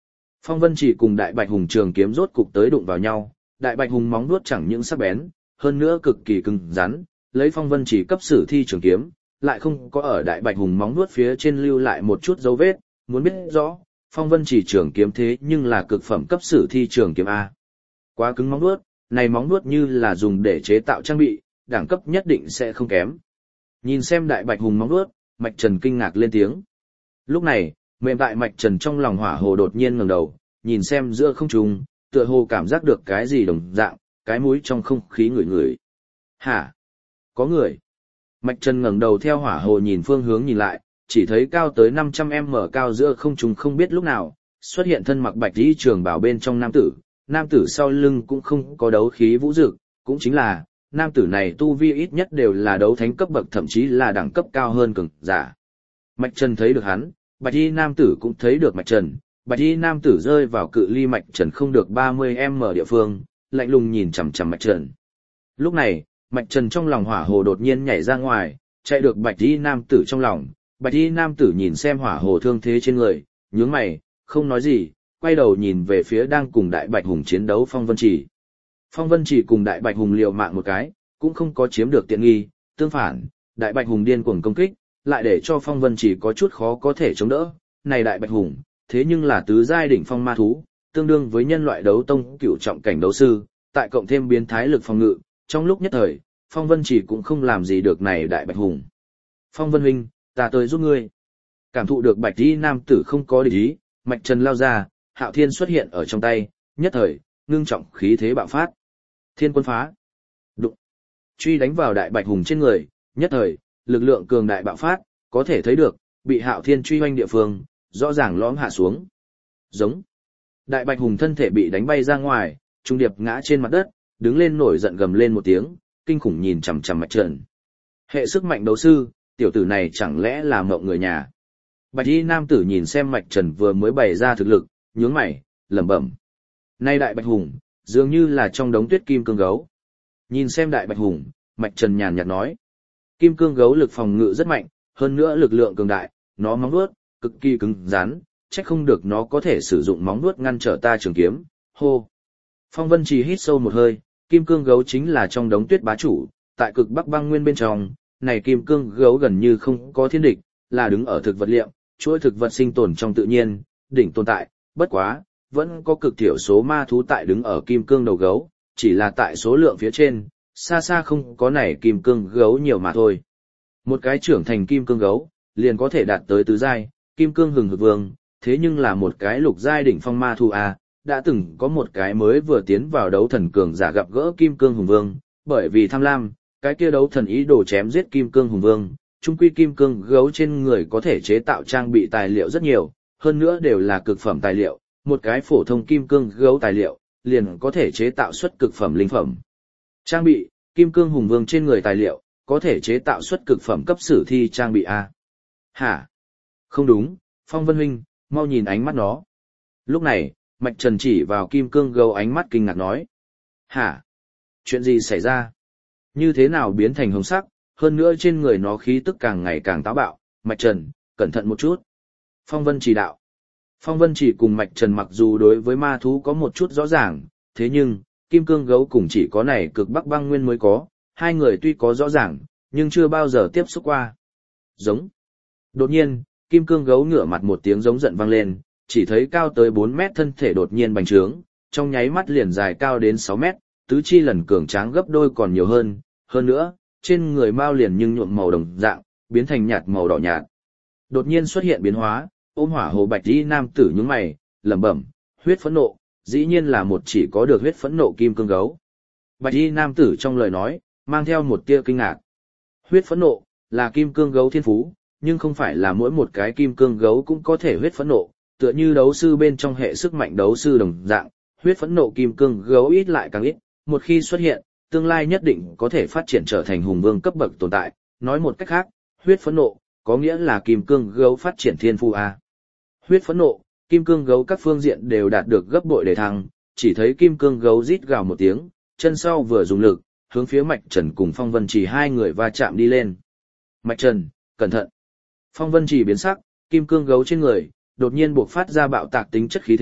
Phong Vân Chỉ cùng Đại Bạch Hùng trường kiếm rốt cục tới đụng vào nhau, Đại Bạch Hùng móng vuốt chẳng những sắc bén, hơn nữa cực kỳ cứng rắn, lấy Phong Vân Chỉ cấp sử thi trường kiếm, lại không có ở Đại Bạch Hùng móng vuốt phía trên lưu lại một chút dấu vết, muốn biết rõ, Phong Vân Chỉ trường kiếm thế nhưng là cực phẩm cấp sử thi trường kiếm a. Quá cứng móng vuốt, này móng vuốt như là dùng để chế tạo trang bị, đẳng cấp nhất định sẽ không kém. Nhìn xem Đại Bạch Hùng móng vuốt, Mạch Trần kinh ngạc lên tiếng. Lúc này, mềm tại Mạch Trần trong lòng hỏa hồ đột nhiên ngẩng đầu, nhìn xem giữa không trung, tựa hồ cảm giác được cái gì đồng dạng, cái mũi trong không khí ngửi ngửi. Hả? Có người. Mạch Trần ngẩng đầu theo hỏa hồ nhìn phương hướng nhìn lại, chỉ thấy cao tới năm trăm mét cao giữa không trung không biết lúc nào, xuất hiện thân mặc bạch y trường bào bên trong nam tử, nam tử sau lưng cũng không có đấu khí vũ dực, cũng chính là, nam tử này tu vi ít nhất đều là đấu thánh cấp bậc thậm chí là đẳng cấp cao hơn cường giả. Mạch Trần thấy được hắn, bạch y nam tử cũng thấy được Mạch Trần, bạch y nam tử rơi vào cự ly Mạch Trần không được ba mươi mét địa phương, lạnh lùng nhìn chằm chằm Mạch Trần. Lúc này, Mạch Trần trong lòng hỏa hồ đột nhiên nhảy ra ngoài, chạy được bạch y nam tử trong lòng, bạch y nam tử nhìn xem hỏa hồ thương thế trên người, nhướng mày, không nói gì, quay đầu nhìn về phía đang cùng Đại Bạch Hùng chiến đấu Phong Vân Chỉ. Phong Vân Chỉ cùng Đại Bạch Hùng liều mạng một cái, cũng không có chiếm được tiện nghi, tương phản, Đại Bạch Hùng điên cuồng công kích, lại để cho Phong Vân Chỉ có chút khó có thể chống đỡ. Này Đại Bạch Hùng, thế nhưng là tứ giai đỉnh phong ma thú, tương đương với nhân loại đấu tông cửu trọng cảnh đấu sư, tại cộng thêm biến thái lực phòng ngự, trong lúc nhất thời, Phong Vân Chỉ cũng không làm gì được này Đại Bạch Hùng. Phong Vân huynh, ta tới giúp ngươi. Cảm thụ được Bạch Y nam tử không có địch ý, Mạch Trần lao ra, Hạo Thiên xuất hiện ở trong tay, nhất thời, ngưng trọng khí thế bạo phát. Thiên quân phá. Đụng. Truy đánh vào Đại Bạch Hùng trên người, nhất thời, lực lượng cường đại bạo phát, có thể thấy được, bị Hạo Thiên truy hoanh địa phương, rõ ràng lõm hạ xuống. Giống. Đại Bạch Hùng thân thể bị đánh bay ra ngoài, trung điệp ngã trên mặt đất, đứng lên nổi giận gầm lên một tiếng, kinh khủng nhìn chằm chằm Mạch Trần. Hệ sức mạnh đấu sư, tiểu tử này chẳng lẽ là mộng người nhà. Bạch y nam tử nhìn xem Mạch Trần vừa mới bày ra thực lực, nhướng mày, lẩm bẩm. Nay Đại Bạch Hùng, dường như là trong đống tuyết kim cương gấu. Nhìn xem Đại Bạch Hùng, Mạch Trần nhàn nhạt nói. Kim cương gấu lực phòng ngự rất mạnh, hơn nữa lực lượng cường đại, nó móng vuốt cực kỳ cứng rắn, chắc không được nó có thể sử dụng móng vuốt ngăn trở ta trường kiếm. Hô. Phong Vân Chỉ hít sâu một hơi, kim cương gấu chính là trong đống tuyết bá chủ, tại cực Bắc băng nguyên bên trong, này kim cương gấu gần như không có thiên địch, là đứng ở thực vật liệu, chuỗi thực vật sinh tồn trong tự nhiên, đỉnh tồn tại, bất quá, vẫn có cực thiểu số ma thú tại đứng ở kim cương đầu gấu, chỉ là tại số lượng phía trên, xa xa không có này kim cương gấu nhiều mà thôi. Một cái trưởng thành kim cương gấu, liền có thể đạt tới tứ giai, kim cương hừng hực vương, thế nhưng là một cái lục giai đỉnh phong ma thú a, đã từng có một cái mới vừa tiến vào đấu thần cường giả gặp gỡ kim cương hùng vương, bởi vì tham lam, cái kia đấu thần ý đồ chém giết kim cương hùng vương, trung quy kim cương gấu trên người có thể chế tạo trang bị tài liệu rất nhiều, hơn nữa đều là cực phẩm tài liệu, một cái phổ thông kim cương gấu tài liệu, liền có thể chế tạo xuất cực phẩm linh phẩm. Trang bị, kim cương hùng vương trên người tài liệu, có thể chế tạo xuất cực phẩm cấp sử thi trang bị A. Hả? Không đúng, Phong Vân huynh, mau nhìn ánh mắt nó. Lúc này, Mạch Trần chỉ vào kim cương gấu ánh mắt kinh ngạc nói. Hả? Chuyện gì xảy ra? Như thế nào biến thành hồng sắc, hơn nữa trên người nó khí tức càng ngày càng táo bạo, Mạch Trần, cẩn thận một chút. Phong Vân chỉ đạo. Phong Vân chỉ cùng Mạch Trần mặc dù đối với ma thú có một chút rõ ràng, thế nhưng, kim cương gấu cùng chỉ có này cực Bắc băng nguyên mới có, hai người tuy có rõ ràng, nhưng chưa bao giờ tiếp xúc qua. Giống. Đột nhiên, kim cương gấu ngửa mặt một tiếng giống giận vang lên, chỉ thấy cao tới bốn mét thân thể đột nhiên bành trướng, trong nháy mắt liền dài cao đến sáu mét, tứ chi lần cường tráng gấp đôi còn nhiều hơn, hơn nữa, trên người mao liền nhưng nhuộm màu đồng dạng, biến thành nhạt màu đỏ nhạt. Đột nhiên xuất hiện biến hóa, ôm hỏa hồ bạch y nam tử nhướng mày, lẩm bẩm, huyết phẫn nộ, dĩ nhiên là một chỉ có được huyết phẫn nộ kim cương gấu. Bạch y nam tử trong lời nói, mang theo một tia kinh ngạc. Huyết phẫn nộ, là kim cương gấu thiên phú, nhưng không phải là mỗi một cái kim cương gấu cũng có thể huyết phẫn nộ, tựa như đấu sư bên trong hệ sức mạnh đấu sư đồng dạng, huyết phẫn nộ kim cương gấu ít lại càng ít, một khi xuất hiện, tương lai nhất định có thể phát triển trở thành hùng vương cấp bậc tồn tại, nói một cách khác, huyết phẫn nộ, có nghĩa là kim cương gấu phát triển thiên phú A. Huyết phẫn nộ, kim cương gấu các phương diện đều đạt được gấp bội để thăng, chỉ thấy kim cương gấu rít gào một tiếng, chân sau vừa dùng lực, hướng phía Mạch Trần cùng Phong Vân Chỉ hai người va chạm đi lên. Mạch Trần, cẩn thận. Phong Vân Chỉ biến sắc, kim cương gấu trên người, đột nhiên buộc phát ra bạo tạc tính chất khí thế,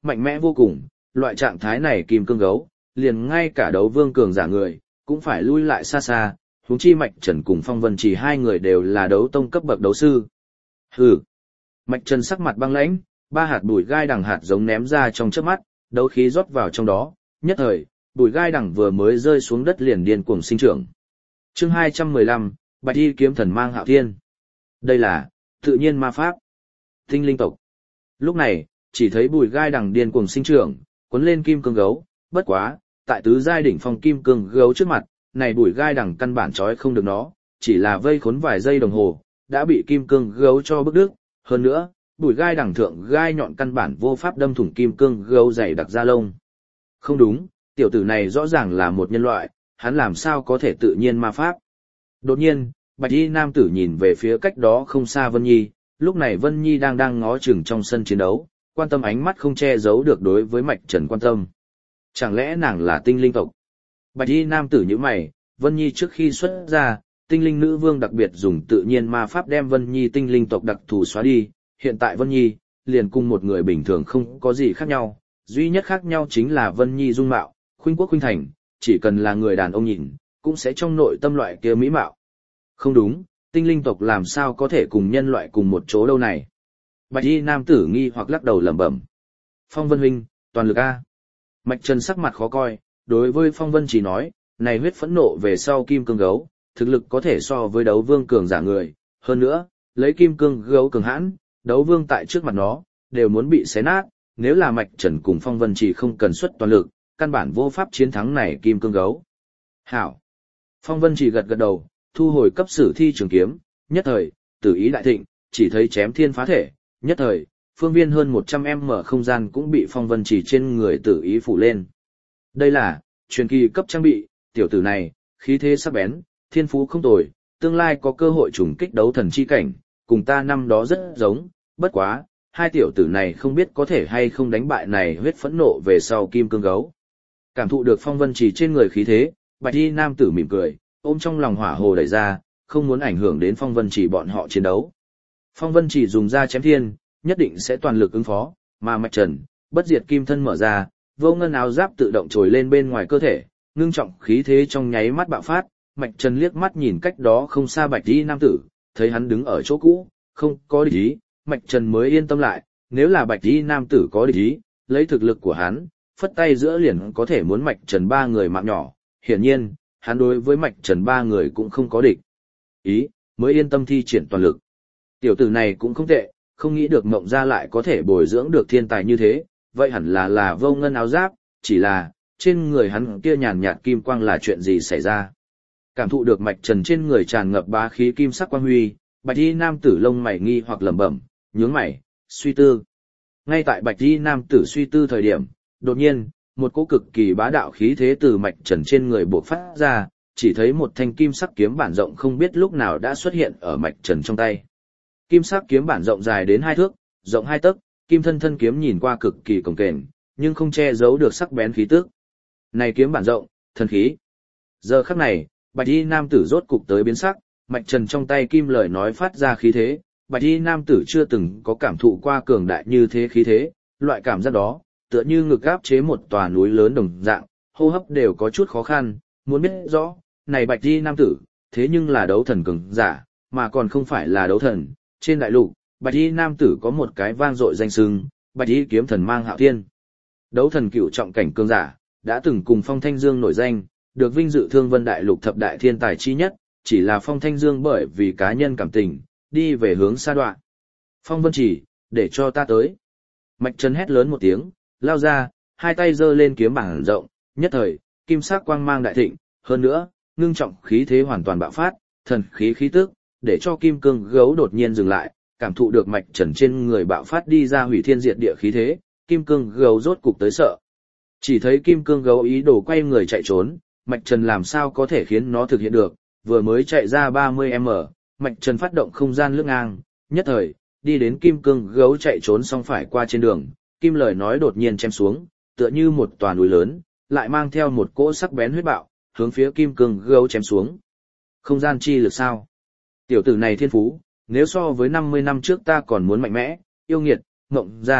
mạnh mẽ vô cùng, loại trạng thái này kim cương gấu, liền ngay cả đấu vương cường giả người, cũng phải lui lại xa xa, huống chi Mạch Trần cùng Phong Vân Chỉ hai người đều là đấu tông cấp bậc đấu sư. Hừ. Mạch Trần sắc mặt băng lãnh, ba hạt bụi gai đằng hạt giống ném ra trong chớp mắt, đấu khí rót vào trong đó, nhất thời, bụi gai đằng vừa mới rơi xuống đất liền điên cuồng sinh trưởng. Chương hai trăm mười lăm, Bạch Y kiếm thần mang Hạo Thiên. Đây là tự nhiên ma pháp. Tinh linh tộc. Lúc này, chỉ thấy bụi gai đằng điên cuồng sinh trưởng, cuốn lên kim cương gấu, bất quá, tại tứ giai đỉnh phong kim cương gấu trước mặt, này bụi gai đằng căn bản trói không được nó, chỉ là vây khốn vài giây đồng hồ, đã bị kim cương gấu cho bức đứt, hơn nữa, bụi gai đằng thượng gai nhọn căn bản vô pháp đâm thủng kim cương gấu dày đặc da lông. Không đúng, tiểu tử này rõ ràng là một nhân loại, hắn làm sao có thể tự nhiên ma pháp. Đột nhiên, Bạch Y nam tử nhìn về phía cách đó không xa Vân Nhi, lúc này Vân Nhi đang đang ngó chừng trong sân chiến đấu, quan tâm ánh mắt không che giấu được đối với Mạch Trần quan tâm. Chẳng lẽ nàng là tinh linh tộc? Bạch Y nam tử như mày, Vân Nhi trước khi xuất ra, tinh linh nữ vương đặc biệt dùng tự nhiên ma pháp đem Vân Nhi tinh linh tộc đặc thù xóa đi, hiện tại Vân Nhi, liền cùng một người bình thường không có gì khác nhau, duy nhất khác nhau chính là Vân Nhi dung mạo, khuynh quốc khuynh thành, chỉ cần là người đàn ông nhìn, cũng sẽ trong nội tâm loại kia mỹ mạo. Không đúng, tinh linh tộc làm sao có thể cùng nhân loại cùng một chỗ đâu này? Bạch Y nam tử nghi hoặc lắc đầu lẩm bẩm. Phong Vân huynh, toàn lực a. Mạch Trần sắc mặt khó coi, đối với Phong Vân chỉ nói, này huyết phẫn nộ về sau kim cương gấu, thực lực có thể so với đấu vương cường giả người, hơn nữa, lấy kim cương gấu cường hãn, đấu vương tại trước mặt nó, đều muốn bị xé nát, nếu là Mạch Trần cùng Phong Vân chỉ không cần xuất toàn lực, căn bản vô pháp chiến thắng này kim cương gấu. Hảo. Phong Vân chỉ gật gật đầu, thu hồi cấp sử thi trường kiếm, nhất thời, tử ý đại thịnh, chỉ thấy chém thiên phá thể, nhất thời, phương viên hơn một trăm em mở không gian cũng bị Phong Vân chỉ trên người tử ý phủ lên. Đây là, truyền kỳ cấp trang bị, tiểu tử này, khí thế sắc bén, thiên phú không tồi, tương lai có cơ hội trùng kích đấu thần chi cảnh, cùng ta năm đó rất giống, bất quá, hai tiểu tử này không biết có thể hay không đánh bại này huyết phẫn nộ về sau kim cương gấu. Cảm thụ được Phong Vân chỉ trên người khí thế, Bạch Y nam tử mỉm cười, ôm trong lòng hỏa hồ đẩy ra, không muốn ảnh hưởng đến Phong Vân chỉ bọn họ chiến đấu. Phong Vân chỉ dùng ra chém thiên, nhất định sẽ toàn lực ứng phó, mà Mạch Trần, bất diệt kim thân mở ra, vô ngân áo giáp tự động trồi lên bên ngoài cơ thể, ngưng trọng khí thế trong nháy mắt bạo phát. Mạch Trần liếc mắt nhìn cách đó không xa Bạch Y nam tử, thấy hắn đứng ở chỗ cũ, không có địch ý, Mạch Trần mới yên tâm lại, nếu là Bạch Y nam tử có địch ý, lấy thực lực của hắn, phất tay giữa liền có thể muốn Mạch Trần ba người mạng nhỏ, hiển nhiên, hắn đối với Mạch Trần ba người cũng không có địch ý, mới yên tâm thi triển toàn lực. Tiểu tử này cũng không tệ, không nghĩ được Mộng Gia lại có thể bồi dưỡng được thiên tài như thế, vậy hẳn là là vô ngân áo giáp, chỉ là, trên người hắn kia nhàn nhạt kim quang là chuyện gì xảy ra. Cảm thụ được Mạch Trần trên người tràn ngập bá khí kim sắc quang huy, Bạch Y nam tử lông mày nghi hoặc lẩm bẩm, nhướng mày, suy tư. Ngay tại Bạch Y nam tử suy tư thời điểm, đột nhiên, một cỗ cực kỳ bá đạo khí thế từ Mạch Trần trên người bộc phát ra, chỉ thấy một thanh kim sắc kiếm bản rộng không biết lúc nào đã xuất hiện ở Mạch Trần trong tay. Kim sắc kiếm bản rộng dài đến hai thước, rộng hai tấc, kim thân thân kiếm nhìn qua cực kỳ cồng kềnh, nhưng không che giấu được sắc bén khí tức. Này kiếm bản rộng, thần khí. Giờ khắc này, Bạch Y nam tử rốt cục tới biến sắc, Mạch Trần trong tay kim lời nói phát ra khí thế, Bạch Y nam tử chưa từng có cảm thụ qua cường đại như thế khí thế, loại cảm giác đó, tựa như ngực áp chế một tòa núi lớn đồng dạng, hô hấp đều có chút khó khăn, muốn biết rõ, này Bạch Y nam tử, thế nhưng là đấu thần cường giả, mà còn không phải là đấu thần, trên đại lục, Bạch Y nam tử có một cái vang dội danh xưng, Bạch Y kiếm thần mang Hạo Thiên. Đấu thần cựu trọng cảnh cường giả, đã từng cùng Phong Thanh Dương nổi danh, được vinh dự Thương Vân đại lục thập đại thiên tài chi nhất, chỉ là Phong Thanh Dương bởi vì cá nhân cảm tình, đi về hướng xa đoạn. Phong Vân chỉ, để cho ta tới. Mạch Trần hét lớn một tiếng, lao ra, hai tay giơ lên kiếm bản rộng, nhất thời, kim sắc quang mang đại thịnh, hơn nữa, ngưng trọng khí thế hoàn toàn bạo phát, thần khí khí tức, để cho kim cương gấu đột nhiên dừng lại, cảm thụ được Mạch Trần trên người bạo phát đi ra hủy thiên diệt địa khí thế, kim cương gấu rốt cục tới sợ. Chỉ thấy kim cương gấu ý đồ quay người chạy trốn, Mạch Trần làm sao có thể khiến nó thực hiện được, vừa mới chạy ra ba mươi mét, Mạch Trần phát động không gian lướt ngang, nhất thời, đi đến kim cương gấu chạy trốn xong phải qua trên đường, kim lời nói đột nhiên chém xuống, tựa như một tòa núi lớn, lại mang theo một cỗ sắc bén huyết bạo, hướng phía kim cương gấu chém xuống. Không gian chi lực sao? Tiểu tử này thiên phú, nếu so với năm mươi năm trước ta còn muốn mạnh mẽ, yêu nghiệt, Ngộng Gia,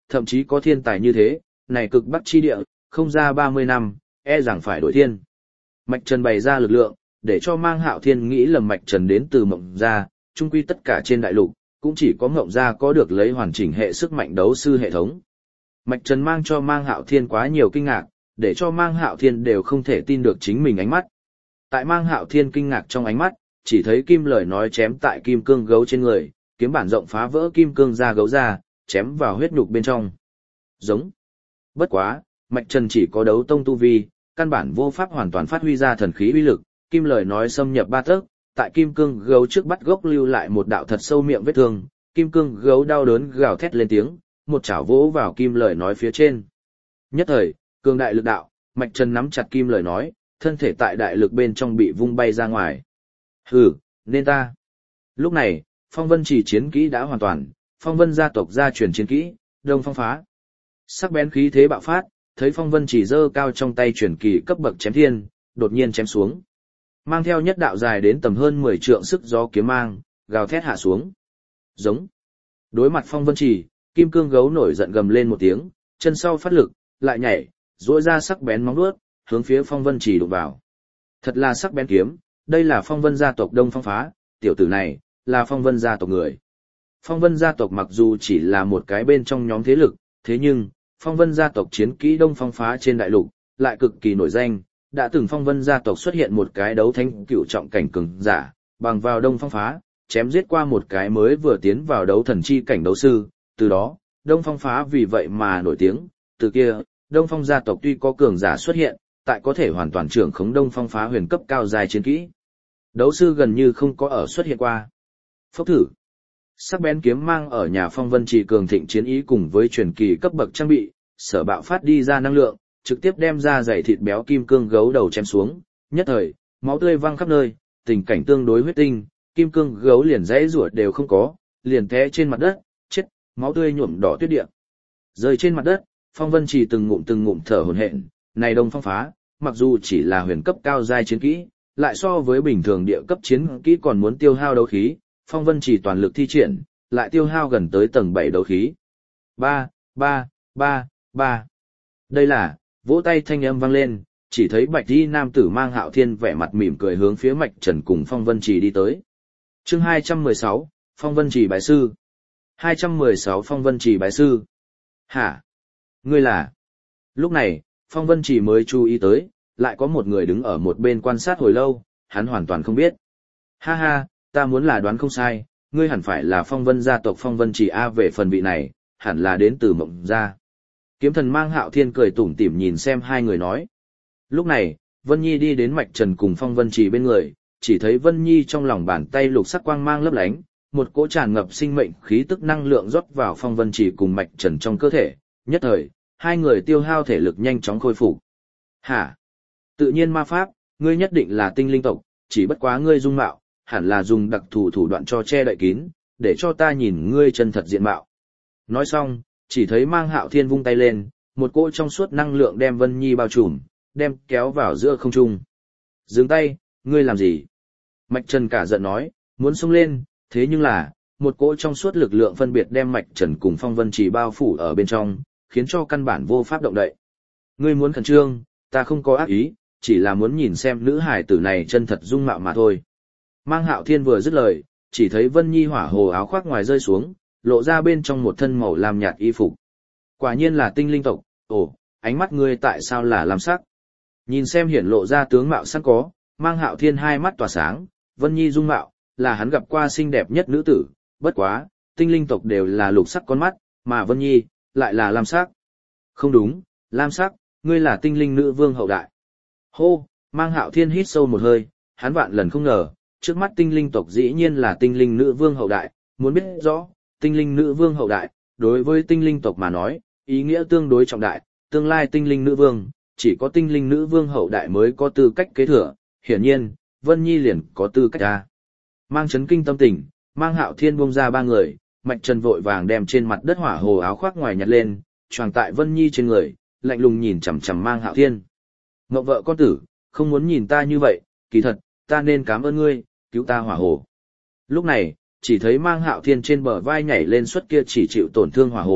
thậm chí có thiên tài như thế, này cực bắc chi địa, không ra ba mươi năm, e rằng phải đổi thiên. Mạch Trần bày ra lực lượng, để cho Mang Hạo Thiên nghĩ lầm Mạch Trần đến từ Mộng Gia, chung quy tất cả trên đại lục, cũng chỉ có Mộng Gia có được lấy hoàn chỉnh hệ sức mạnh đấu sư hệ thống. Mạch Trần mang cho Mang Hạo Thiên quá nhiều kinh ngạc, để cho Mang Hạo Thiên đều không thể tin được chính mình ánh mắt. Tại Mang Hạo Thiên kinh ngạc trong ánh mắt, chỉ thấy kim lời nói chém tại kim cương gấu trên người, kiếm bản rộng phá vỡ kim cương da gấu ra, chém vào huyết nhục bên trong. Giống. Bất quá, Mạch Trần chỉ có đấu tông tu vi, căn bản vô pháp hoàn toàn phát huy ra thần khí uy lực, kim lời nói xâm nhập ba tấc, tại kim cương gấu trước bắt gốc lưu lại một đạo thật sâu miệng vết thương, kim cương gấu đau đớn gào thét lên tiếng, một chảo vỗ vào kim lời nói phía trên. Nhất thời, cường đại lực đạo, Mạch Trần nắm chặt kim lời nói, thân thể tại đại lực bên trong bị vung bay ra ngoài. Hừ, nên ta. Lúc này, Phong Vân Chỉ chiến kỹ đã hoàn toàn, Phong Vân gia tộc gia truyền chiến kỹ, Đông Phong phá. Sắc bén khí thế bạo phát, thấy Phong Vân Chỉ giơ cao trong tay truyền kỳ cấp bậc chém thiên, đột nhiên chém xuống. Mang theo nhất đạo dài đến tầm hơn mười trượng sức gió kiếm mang, gào thét hạ xuống. Giống. Đối mặt Phong Vân Chỉ, kim cương gấu nổi giận gầm lên một tiếng, chân sau phát lực, lại nhảy, duỗi ra sắc bén móng vuốt, hướng phía Phong Vân Chỉ đụng vào. Thật là sắc bén kiếm, đây là Phong Vân gia tộc Đông Phong phá, tiểu tử này là Phong Vân gia tộc người. Phong Vân gia tộc mặc dù chỉ là một cái bên trong nhóm thế lực, thế nhưng Phong Vân gia tộc chiến kỹ Đông Phong phá trên đại lục lại cực kỳ nổi danh, đã từng Phong Vân gia tộc xuất hiện một cái đấu thánh cựu trọng cảnh cường giả, bằng vào Đông Phong phá, chém giết qua một cái mới vừa tiến vào đấu thần chi cảnh đấu sư, từ đó, Đông Phong phá vì vậy mà nổi tiếng, từ kia, Đông Phong gia tộc tuy có cường giả xuất hiện, tại có thể hoàn toàn trưởng khống Đông Phong phá huyền cấp cao dài chiến kỹ. Đấu sư gần như không có ở xuất hiện qua. Phốc thử. Sắc bén kiếm mang ở nhà Phong Vân Chỉ cường thịnh chiến ý cùng với truyền kỳ cấp bậc trang bị, sở bạo phát đi ra năng lượng, trực tiếp đem ra dày thịt béo kim cương gấu đầu chém xuống, nhất thời, máu tươi văng khắp nơi, tình cảnh tương đối huyết tinh, kim cương gấu liền dãy rủa đều không có, liền té trên mặt đất, chết, máu tươi nhuộm đỏ tuyết địa. Rơi trên mặt đất, Phong Vân Chỉ từng ngụm từng ngụm thở hổn hển, này Đông Phong phá, mặc dù chỉ là huyền cấp cao giai chiến kỹ, lại so với bình thường địa cấp chiến kỹ còn muốn tiêu hao đấu khí, Phong Vân Chỉ toàn lực thi triển, lại tiêu hao gần tới tầng bảy đấu khí. Ba, ba, ba, ba. Đây là, vỗ tay thanh âm vang lên, chỉ thấy Bạch Y nam tử Mang Hạo Thiên vẻ mặt mỉm cười hướng phía Mạch Trần cùng Phong Vân Chỉ đi tới. Chương hai trăm mười sáu, Phong Vân Chỉ bái sư. hai trăm mười sáu Phong Vân Chỉ bái sư. Hả? Ngươi là? Lúc này, Phong Vân Chỉ mới chú ý tới, lại có một người đứng ở một bên quan sát hồi lâu, hắn hoàn toàn không biết. Ha ha, ta muốn là đoán không sai, ngươi hẳn phải là Phong Vân gia tộc Phong Vân Chỉ A, về phần vị này, hẳn là đến từ Mộng gia. Kiếm thần Mang Hạo Thiên cười tủm tỉm nhìn xem hai người nói. Lúc này, Vân Nhi đi đến Mạch Trần cùng Phong Vân Chỉ bên người, chỉ thấy Vân Nhi trong lòng bàn tay lục sắc quang mang lấp lánh, một cỗ tràn ngập sinh mệnh khí tức năng lượng rót vào Phong Vân Chỉ cùng Mạch Trần trong cơ thể, nhất thời, hai người tiêu hao thể lực nhanh chóng khôi phục. Hả? Tự nhiên ma pháp, ngươi nhất định là tinh linh tộc, chỉ bất quá ngươi dung mạo, hẳn là dùng đặc thù thủ đoạn cho che đậy kín, để cho ta nhìn ngươi chân thật diện mạo. Nói xong, chỉ thấy Mang Hạo Thiên vung tay lên, một cỗ trong suốt năng lượng đem Vân Nhi bao trùm, đem kéo vào giữa không trung. Dừng tay, ngươi làm gì? Mạch Trần cả giận nói, muốn xông lên, thế nhưng là, một cỗ trong suốt lực lượng phân biệt đem Mạch Trần cùng Phong Vân Chỉ bao phủ ở bên trong, khiến cho căn bản vô pháp động đậy. Ngươi muốn khẩn trương, ta không có ác ý, chỉ là muốn nhìn xem nữ hải tử này chân thật dung mạo mà thôi. Mang Hạo Thiên vừa dứt lời, chỉ thấy Vân Nhi hỏa hồ áo khoác ngoài rơi xuống, lộ ra bên trong một thân màu lam nhạt y phục. Quả nhiên là tinh linh tộc, ồ, ánh mắt ngươi tại sao là lam sắc? Nhìn xem hiển lộ ra tướng mạo sẵn có, Mang Hạo Thiên hai mắt tỏa sáng, Vân Nhi dung mạo, là hắn gặp qua xinh đẹp nhất nữ tử, bất quá, tinh linh tộc đều là lục sắc con mắt, mà Vân Nhi, lại là lam sắc. Không đúng, lam sắc, ngươi là tinh linh nữ vương hậu đại. Hô, Mang Hạo Thiên hít sâu một hơi, hắn vạn lần không ngờ, trước mắt tinh linh tộc dĩ nhiên là tinh linh nữ vương hậu đại, muốn biết rõ, tinh linh nữ vương hậu đại, đối với tinh linh tộc mà nói, ý nghĩa tương đối trọng đại, tương lai tinh linh nữ vương, chỉ có tinh linh nữ vương hậu đại mới có tư cách kế thừa, hiển nhiên, Vân Nhi liền có tư cách ra. Mang chấn kinh tâm tình, Mang Hạo Thiên buông ra ba người, Mạch Trần vội vàng đem trên mặt đất hỏa hồ áo khoác ngoài nhặt lên, choàng tại Vân Nhi trên người, lạnh lùng nhìn chằm chằm Mang Hạo Thiên. Ngọc vợ con tử, không muốn nhìn ta như vậy, kỳ thật, ta nên cảm ơn ngươi, cứu ta hỏa hồ. Lúc này, chỉ thấy Mang Hạo Thiên trên bờ vai nhảy lên suất kia chỉ chịu tổn thương hỏa hồ,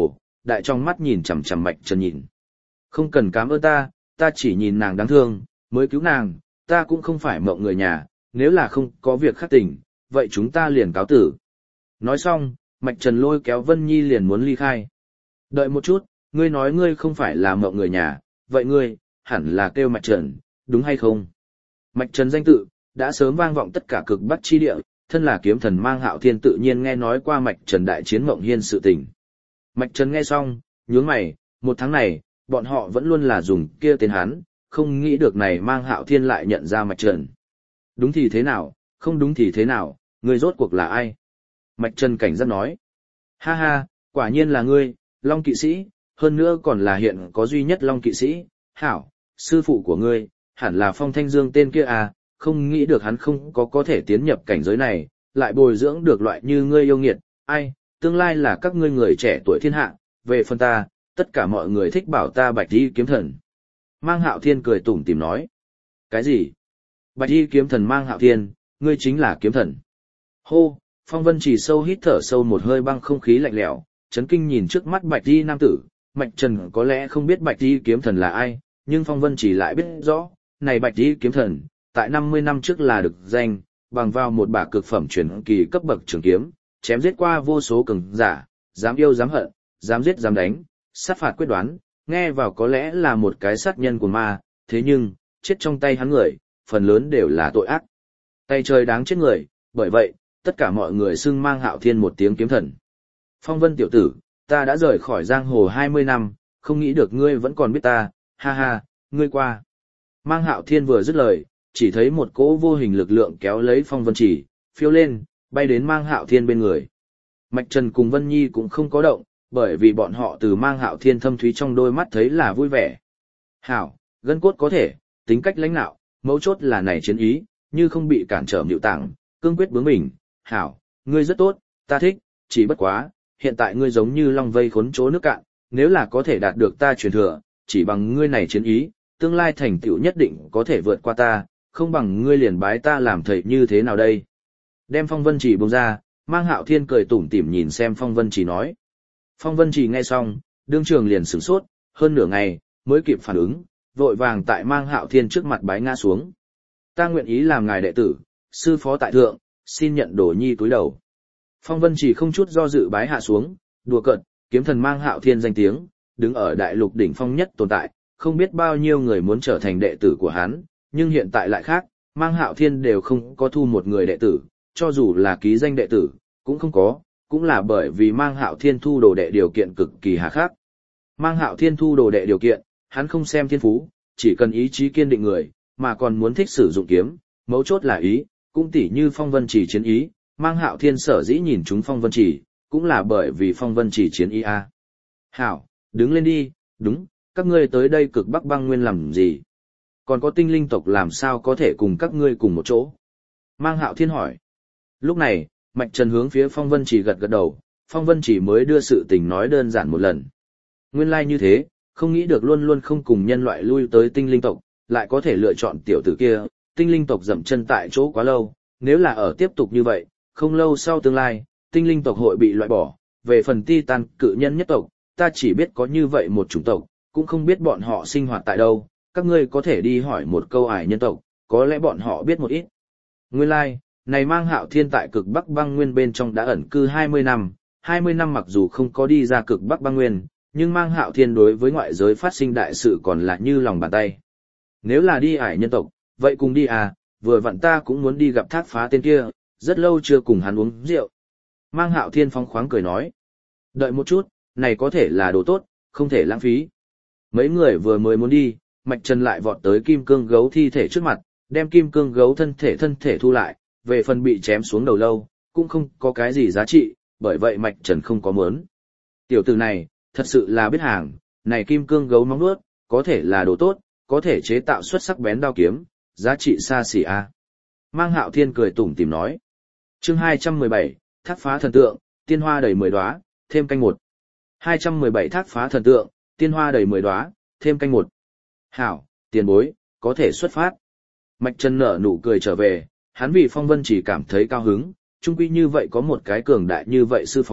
đại trong mắt nhìn chằm chằm Mạch Trần nhìn. Không cần cảm ơn ta, ta chỉ nhìn nàng đáng thương, mới cứu nàng, ta cũng không phải mộng người nhà, nếu là không có việc khác tình, vậy chúng ta liền cáo tử. Nói xong, Mạch Trần lôi kéo Vân Nhi liền muốn ly khai. Đợi một chút, ngươi nói ngươi không phải là mộng người nhà, vậy ngươi, hẳn là kêu Mạch Trần, đúng hay không? Mạch Trần danh tự, đã sớm vang vọng tất cả cực bắc chi địa, thân là kiếm thần Mang Hạo Thiên tự nhiên nghe nói qua Mạch Trần đại chiến Mộng Hiên sự tình. Mạch Trần nghe xong, nhướng mày, một tháng này, bọn họ vẫn luôn là dùng kia tên hắn, không nghĩ được này Mang Hạo Thiên lại nhận ra Mạch Trần. Đúng thì thế nào, không đúng thì thế nào, ngươi rốt cuộc là ai? Mạch Trần cảnh giác nói. Ha ha, quả nhiên là ngươi, Long Kỵ Sĩ, hơn nữa còn là hiện có duy nhất Long Kỵ Sĩ. Hảo, sư phụ của ngươi, hẳn là Phong Thanh Dương tên kia à, không nghĩ được hắn không có có thể tiến nhập cảnh giới này, lại bồi dưỡng được loại như ngươi yêu nghiệt, ai, tương lai là các ngươi người trẻ tuổi thiên hạ, về phần ta, tất cả mọi người thích bảo ta Bạch Y kiếm thần. Mang Hạo Thiên cười tủm tỉm nói. Cái gì? Bạch Y kiếm thần Mang Hạo Thiên, ngươi chính là kiếm thần. Hô, Phong Vân Chỉ sâu hít thở sâu một hơi băng không khí lạnh lẽo, chấn kinh nhìn trước mắt Bạch Y nam tử, Mạch Trần có lẽ không biết Bạch Y kiếm thần là ai, nhưng Phong Vân Chỉ lại biết rõ, này Bạch Y kiếm thần, tại năm mươi năm trước là được danh, bằng vào một bả cực phẩm truyền kỳ cấp bậc trường kiếm, chém giết qua vô số cường giả, dám yêu dám hận, dám giết dám đánh, sát phạt quyết đoán, nghe vào có lẽ là một cái sát nhân của ma, thế nhưng, chết trong tay hắn người, phần lớn đều là tội ác. Tay trời đáng chết người, bởi vậy, tất cả mọi người xưng Mang Hạo Thiên một tiếng kiếm thần. Phong Vân tiểu tử, ta đã rời khỏi giang hồ hai mươi năm, không nghĩ được ngươi vẫn còn biết ta, ha ha, ngươi qua. Mang Hạo Thiên vừa dứt lời, chỉ thấy một cỗ vô hình lực lượng kéo lấy Phong Vân Chỉ, phiêu lên, bay đến Mang Hạo Thiên bên người. Mạch Trần cùng Vân Nhi cũng không có động, bởi vì bọn họ từ Mang Hạo Thiên thâm thúy trong đôi mắt thấy là vui vẻ. Hảo, gân cốt có thể, tính cách lãnh nạo, mấu chốt là này chiến ý, như không bị cản trở mịu tảng, cương quyết bướng bỉnh. Hảo, ngươi rất tốt, ta thích, chỉ bất quá, hiện tại ngươi giống như long vây khốn chỗ nước cạn, nếu là có thể đạt được ta truyền thừa, chỉ bằng ngươi này chiến ý, tương lai thành tựu nhất định có thể vượt qua ta, không bằng ngươi liền bái ta làm thầy như thế nào đây. Đem Phong Vân Chỉ buông ra, Mang Hạo Thiên cười tủm tỉm nhìn xem Phong Vân Chỉ nói. Phong Vân Chỉ nghe xong, đương trường liền sửng sốt, hơn nửa ngày, mới kịp phản ứng, vội vàng tại Mang Hạo Thiên trước mặt bái ngã xuống. Ta nguyện ý làm ngài đệ tử, sư phó tại thượng, xin nhận đồ nhi túi đầu. Phong Vân Chỉ không chút do dự bái hạ xuống, đùa cợt, kiếm thần Mang Hạo Thiên danh tiếng, đứng ở đại lục đỉnh phong nhất tồn tại, không biết bao nhiêu người muốn trở thành đệ tử của hắn, nhưng hiện tại lại khác, Mang Hạo Thiên đều không có thu một người đệ tử, cho dù là ký danh đệ tử, cũng không có, cũng là bởi vì Mang Hạo Thiên thu đồ đệ điều kiện cực kỳ hà khắc. Mang Hạo Thiên thu đồ đệ điều kiện, hắn không xem thiên phú, chỉ cần ý chí kiên định người, mà còn muốn thích sử dụng kiếm, mấu chốt là ý, cũng tỉ như Phong Vân Chỉ chiến ý, Mang Hạo Thiên sở dĩ nhìn chúng Phong Vân Chỉ, cũng là bởi vì Phong Vân Chỉ chiến ý a. Hảo, đứng lên đi, đúng, các ngươi tới đây cực Bắc băng nguyên làm gì? Còn có tinh linh tộc làm sao có thể cùng các ngươi cùng một chỗ? Mang Hạo Thiên hỏi. Lúc này, Mạch Trần hướng phía Phong Vân Chỉ gật gật đầu, Phong Vân Chỉ mới đưa sự tình nói đơn giản một lần. Nguyên lai like như thế, không nghĩ được luôn luôn không cùng nhân loại lui tới tinh linh tộc, lại có thể lựa chọn tiểu tử kia, tinh linh tộc dậm chân tại chỗ quá lâu, nếu là ở tiếp tục như vậy, không lâu sau tương lai, tinh linh tộc hội bị loại bỏ, về phần Titan cự nhân nhất tộc, ta chỉ biết có như vậy một chủng tộc, cũng không biết bọn họ sinh hoạt tại đâu, các ngươi có thể đi hỏi một câu ải nhân tộc, có lẽ bọn họ biết một ít. Nguyên lai, like, này Mang Hạo Thiên tại cực Bắc băng nguyên bên trong đã ẩn cư hai mươi năm, hai mươi năm mặc dù không có đi ra cực Bắc băng nguyên, nhưng Mang Hạo Thiên đối với ngoại giới phát sinh đại sự còn là như lòng bàn tay. Nếu là đi ải nhân tộc, vậy cùng đi à, vừa vặn ta cũng muốn đi gặp Thác Phá tên kia, rất lâu chưa cùng hắn uống rượu. Mang Hạo Thiên phóng khoáng cười nói. Đợi một chút, này có thể là đồ tốt, không thể lãng phí. Mấy người vừa mới muốn đi, Mạch Trần lại vọt tới kim cương gấu thi thể trước mặt, đem kim cương gấu thân thể thân thể thu lại, về phần bị chém xuống đầu lâu, cũng không có cái gì giá trị, bởi vậy Mạch Trần không có muốn. Tiểu tử này, thật sự là biết hàng, này kim cương gấu móng vuốt, có thể là đồ tốt, có thể chế tạo xuất sắc bén đao kiếm, giá trị xa xỉ a. Mang Hạo Thiên cười tủm tỉm nói. Chương hai trăm mười bảy, Thác Phá thần tượng, tiên hoa đầy mười đóa, thêm canh một. hai trăm mười bảy Thác Phá thần tượng, tiên hoa đầy mười đóa, thêm canh một. Hảo, tiền bối, có thể xuất phát. Mạch Trần nở nụ cười trở về, hắn vì Phong Vân Chỉ cảm thấy cao hứng, chung quy như vậy có một cái cường đại như vậy sư phó,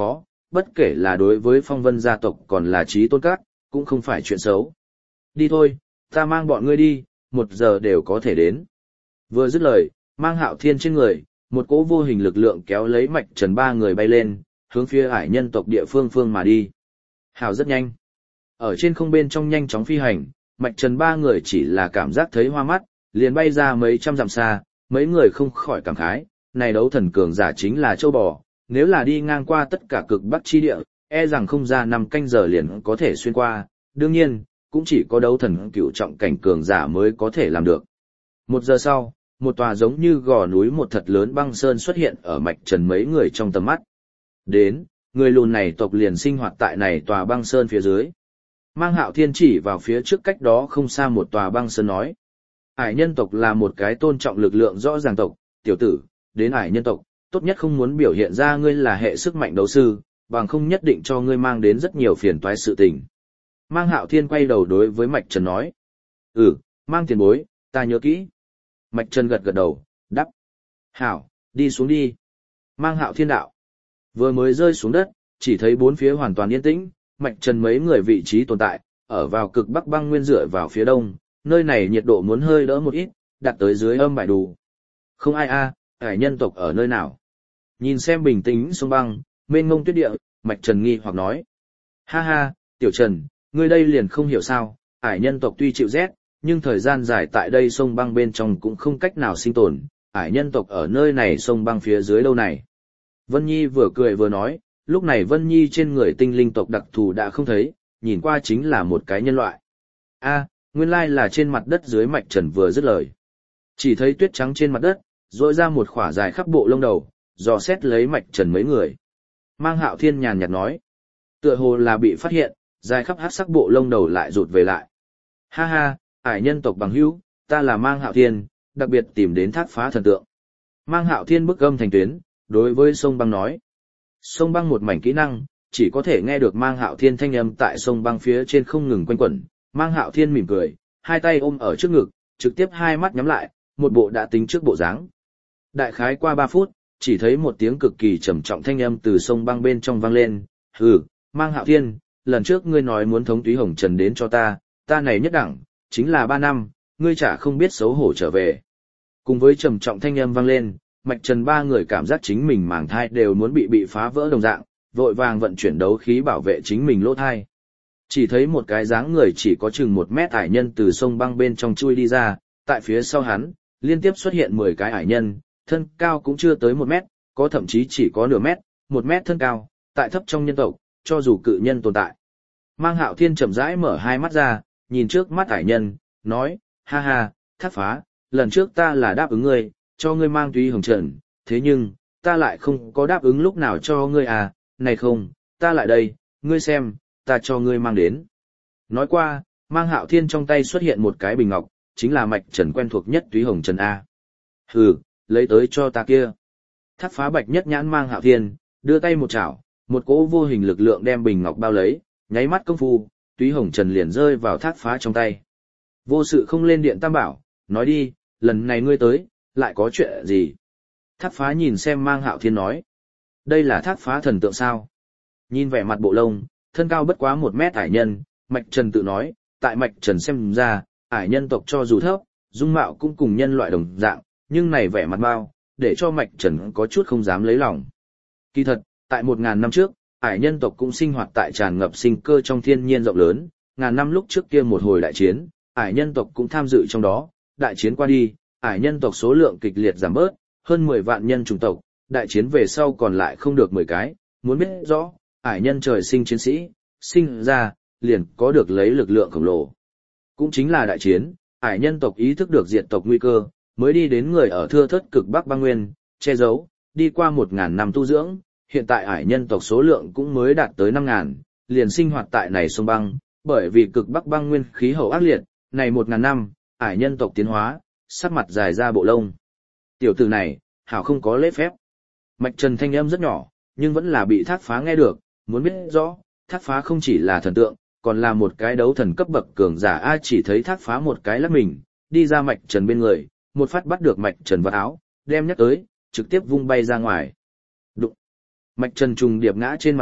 bất kể là đối với phong vân gia tộc còn là trí tôn các, cũng không phải chuyện xấu. Đi thôi, ta mang bọn ngươi đi, một giờ đều có thể đến. Vừa dứt lời, mang Hạo Thiên trên người, một cỗ vô hình lực lượng kéo lấy Mạch Trần ba người bay lên, hướng phía ải nhân tộc địa phương phương mà đi. Hào rất nhanh. Ở trên không bên trong nhanh chóng phi hành, Mạch Trần ba người chỉ là cảm giác thấy hoa mắt, liền bay ra mấy trăm dặm xa, mấy người không khỏi cảm khái, này đấu thần cường giả chính là châu bò, nếu là đi ngang qua tất cả cực bắc chi địa, e rằng không ra năm canh giờ liền có thể xuyên qua, đương nhiên, cũng chỉ có đấu thần cửu trọng cảnh cường giả mới có thể làm được. Một giờ sau, một tòa giống như gò núi một thật lớn băng sơn xuất hiện ở Mạch Trần mấy người trong tầm mắt. Đến, người lùn này tộc liền sinh hoạt tại này tòa băng sơn phía dưới. Mang Hạo Thiên chỉ vào phía trước cách đó không xa một tòa băng sơn nói. Ải nhân tộc là một cái tôn trọng lực lượng rõ ràng tộc, tiểu tử, đến ải nhân tộc, tốt nhất không muốn biểu hiện ra ngươi là hệ sức mạnh đấu sư, bằng không nhất định cho ngươi mang đến rất nhiều phiền toái sự tình. Mang Hạo Thiên quay đầu đối với Mạch Trần nói. Ừ, mang tiền bối, ta nhớ kỹ. Mạch Trần gật gật đầu, đắp. Hảo, đi xuống đi. Mang Hạo Thiên đạo. Vừa mới rơi xuống đất, chỉ thấy bốn phía hoàn toàn yên tĩnh, Mạch Trần mấy người vị trí tồn tại, ở vào cực bắc băng nguyên dựa vào phía đông, nơi này nhiệt độ muốn hơi đỡ một ít, đạt tới dưới âm bảy độ. Không ai a, ải nhân tộc ở nơi nào? Nhìn xem bình tĩnh sông băng, mênh mông tuyết địa, Mạch Trần nghi hoặc nói. Ha ha, Tiểu Trần, ngươi đây liền không hiểu sao, ải nhân tộc tuy chịu rét, nhưng thời gian dài tại đây sông băng bên trong cũng không cách nào sinh tồn, ải nhân tộc ở nơi này sông băng phía dưới đâu này. Vân Nhi vừa cười vừa nói, lúc này Vân Nhi trên người tinh linh tộc đặc thù đã không thấy, nhìn qua chính là một cái nhân loại. A, nguyên lai là trên mặt đất dưới Mạch Trần vừa dứt lời. Chỉ thấy tuyết trắng trên mặt đất, rỗi ra một khỏa dài khắp bộ lông đầu, dò xét lấy Mạch Trần mấy người. Mang Hạo Thiên nhàn nhạt nói, tựa hồ là bị phát hiện, dài khắp hắc sắc bộ lông đầu lại rụt về lại. Ha ha, ải nhân tộc bằng hữu, ta là Mang Hạo Thiên, đặc biệt tìm đến thác phá thần tượng. Mang Hạo Thiên bức âm thành tuyến, đối với sông băng nói. Sông băng một mảnh kỹ năng, chỉ có thể nghe được Mang Hạo Thiên thanh âm tại sông băng phía trên không ngừng quanh quẩn. Mang Hạo Thiên mỉm cười, hai tay ôm ở trước ngực, trực tiếp hai mắt nhắm lại, một bộ đã tính trước bộ dáng. Đại khái qua ba phút, chỉ thấy một tiếng cực kỳ trầm trọng thanh âm từ sông băng bên trong vang lên. Hừ, Mang Hạo Thiên, lần trước ngươi nói muốn thống túy hồng trần đến cho ta, ta này nhất đẳng, chính là ba năm, ngươi chả không biết xấu hổ trở về. Cùng với trầm trọng thanh âm vang lên, Mạch Trần ba người cảm giác chính mình màng thai đều muốn bị bị phá vỡ đồng dạng, vội vàng vận chuyển đấu khí bảo vệ chính mình lỗ thai. Chỉ thấy một cái dáng người chỉ có chừng một mét ải nhân từ sông băng bên trong chui đi ra, tại phía sau hắn, liên tiếp xuất hiện mười cái ải nhân, thân cao cũng chưa tới một mét, có thậm chí chỉ có nửa mét, một mét thân cao, tại thấp trong nhân tộc, cho dù cự nhân tồn tại. Mang Hạo Thiên chậm rãi mở hai mắt ra, nhìn trước mắt ải nhân, nói, ha ha, Thác phá, lần trước ta là đáp ứng ngươi, cho ngươi mang túy hồng trần, thế nhưng, ta lại không có đáp ứng lúc nào cho ngươi à, này không, ta lại đây, ngươi xem, ta cho ngươi mang đến. Nói qua, Mang Hạo Thiên trong tay xuất hiện một cái bình ngọc, chính là Mạch Trần quen thuộc nhất túy hồng trần A. Hừ, lấy tới cho ta kia. Thác phá bạch nhất nhãn Mang Hạo Thiên, đưa tay một chảo, một cỗ vô hình lực lượng đem bình ngọc bao lấy, nháy mắt công phu, túy hồng trần liền rơi vào Thác phá trong tay. Vô sự không lên điện tam bảo, nói đi, lần này ngươi tới, lại có chuyện gì? Thác phá nhìn xem Mang Hạo Thiên nói. Đây là Thác phá thần tượng sao? Nhìn vẻ mặt bộ lông, thân cao bất quá một mét ải nhân, Mạch Trần tự nói, tại Mạch Trần xem ra, ải nhân tộc cho dù thấp, dung mạo cũng cùng nhân loại đồng dạng, nhưng này vẻ mặt bao, để cho Mạch Trần có chút không dám lấy lòng. Kỳ thật, tại một ngàn năm trước, ải nhân tộc cũng sinh hoạt tại tràn ngập sinh cơ trong thiên nhiên rộng lớn, ngàn năm lúc trước kia một hồi đại chiến, ải nhân tộc cũng tham dự trong đó, đại chiến qua đi, ải nhân tộc số lượng kịch liệt giảm bớt, hơn mười vạn nhân chủng tộc, đại chiến về sau còn lại không được mười cái, muốn biết rõ, ải nhân trời sinh chiến sĩ, sinh ra, liền có được lấy lực lượng khổng lồ. Cũng chính là đại chiến, ải nhân tộc ý thức được diệt tộc nguy cơ, mới đi đến người ở thưa thớt cực Bắc băng nguyên, che giấu, đi qua một ngàn năm tu dưỡng, hiện tại ải nhân tộc số lượng cũng mới đạt tới năm ngàn, liền sinh hoạt tại này sông băng, bởi vì cực Bắc băng nguyên khí hậu ác liệt, này một ngàn năm, ải nhân tộc tiến hóa, sắc mặt dài ra bộ lông. Tiểu tử này, hảo không có lễ phép. Mạch Trần thanh âm rất nhỏ, nhưng vẫn là bị Thác phá nghe được, muốn biết rõ, Thác phá không chỉ là thần tượng, còn là một cái đấu thần cấp bậc cường giả. Ai chỉ thấy Thác phá một cái lắc mình, đi ra Mạch Trần bên người, một phát bắt được Mạch Trần vào áo, đem nhắc tới, trực tiếp vung bay ra ngoài. Đụng. Mạch Trần trùng điệp ngã trên mặt đất,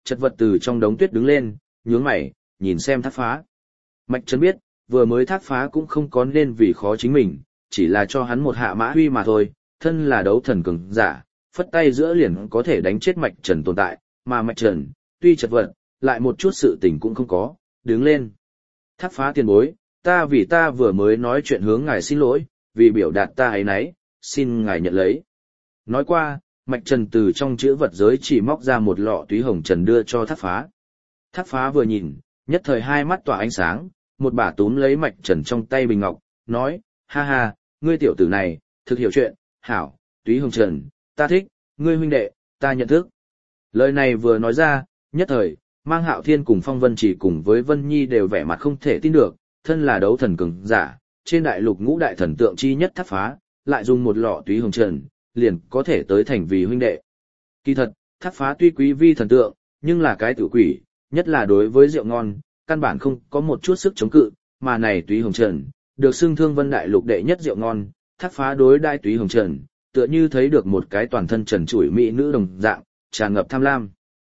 chật vật từ trong đống tuyết đứng lên, nhướng mày, nhìn xem Thác Phá. Mạch Trần biết, vừa mới Thác Phá cũng không có nên vì khó chính mình, chỉ là cho hắn một hạ mã huy mà thôi, thân là đấu thần cường giả, phất tay giữa liền có thể đánh chết Mạch Trần tồn tại, mà Mạch Trần, tuy chật vật, lại một chút sự tình cũng không có, đứng lên. Thác Phá tiền bối, ta vì ta vừa mới nói chuyện hướng ngài xin lỗi, vì biểu đạt ta ấy nấy, xin ngài nhận lấy. Nói qua, Mạch Trần từ trong chữ vật giới chỉ móc ra một lọ túy hồng trần đưa cho Thác Phá. Thác Phá vừa nhìn, nhất thời hai mắt tỏa ánh sáng, một bà túm lấy Mạch Trần trong tay bình ngọc, nói, ha ha, ngươi tiểu tử này, thực hiểu chuyện, hảo, túy hồng trần, ta thích, ngươi huynh đệ, ta nhận thức. Lời này vừa nói ra, nhất thời, Mang Hạo Thiên cùng Phong Vân Chỉ cùng với Vân Nhi đều vẻ mặt không thể tin được, thân là đấu thần cường giả, trên đại lục ngũ đại thần tượng chi nhất Thác Phá, lại dùng một lọ túy hồng trần, liền có thể tới thành vì huynh đệ. Kỳ thật, Thác Phá tuy quý vi thần tượng, nhưng là cái tử quỷ, nhất là đối với rượu ngon, căn bản không có một chút sức chống cự, mà này túy hồng trần, được xưng Thương Vân đại lục đệ nhất rượu ngon, Thác Phá đối đai túy hồng trần, tựa như thấy được một cái toàn thân trần trụi mỹ nữ đồng dạng, tràn ngập tham lam.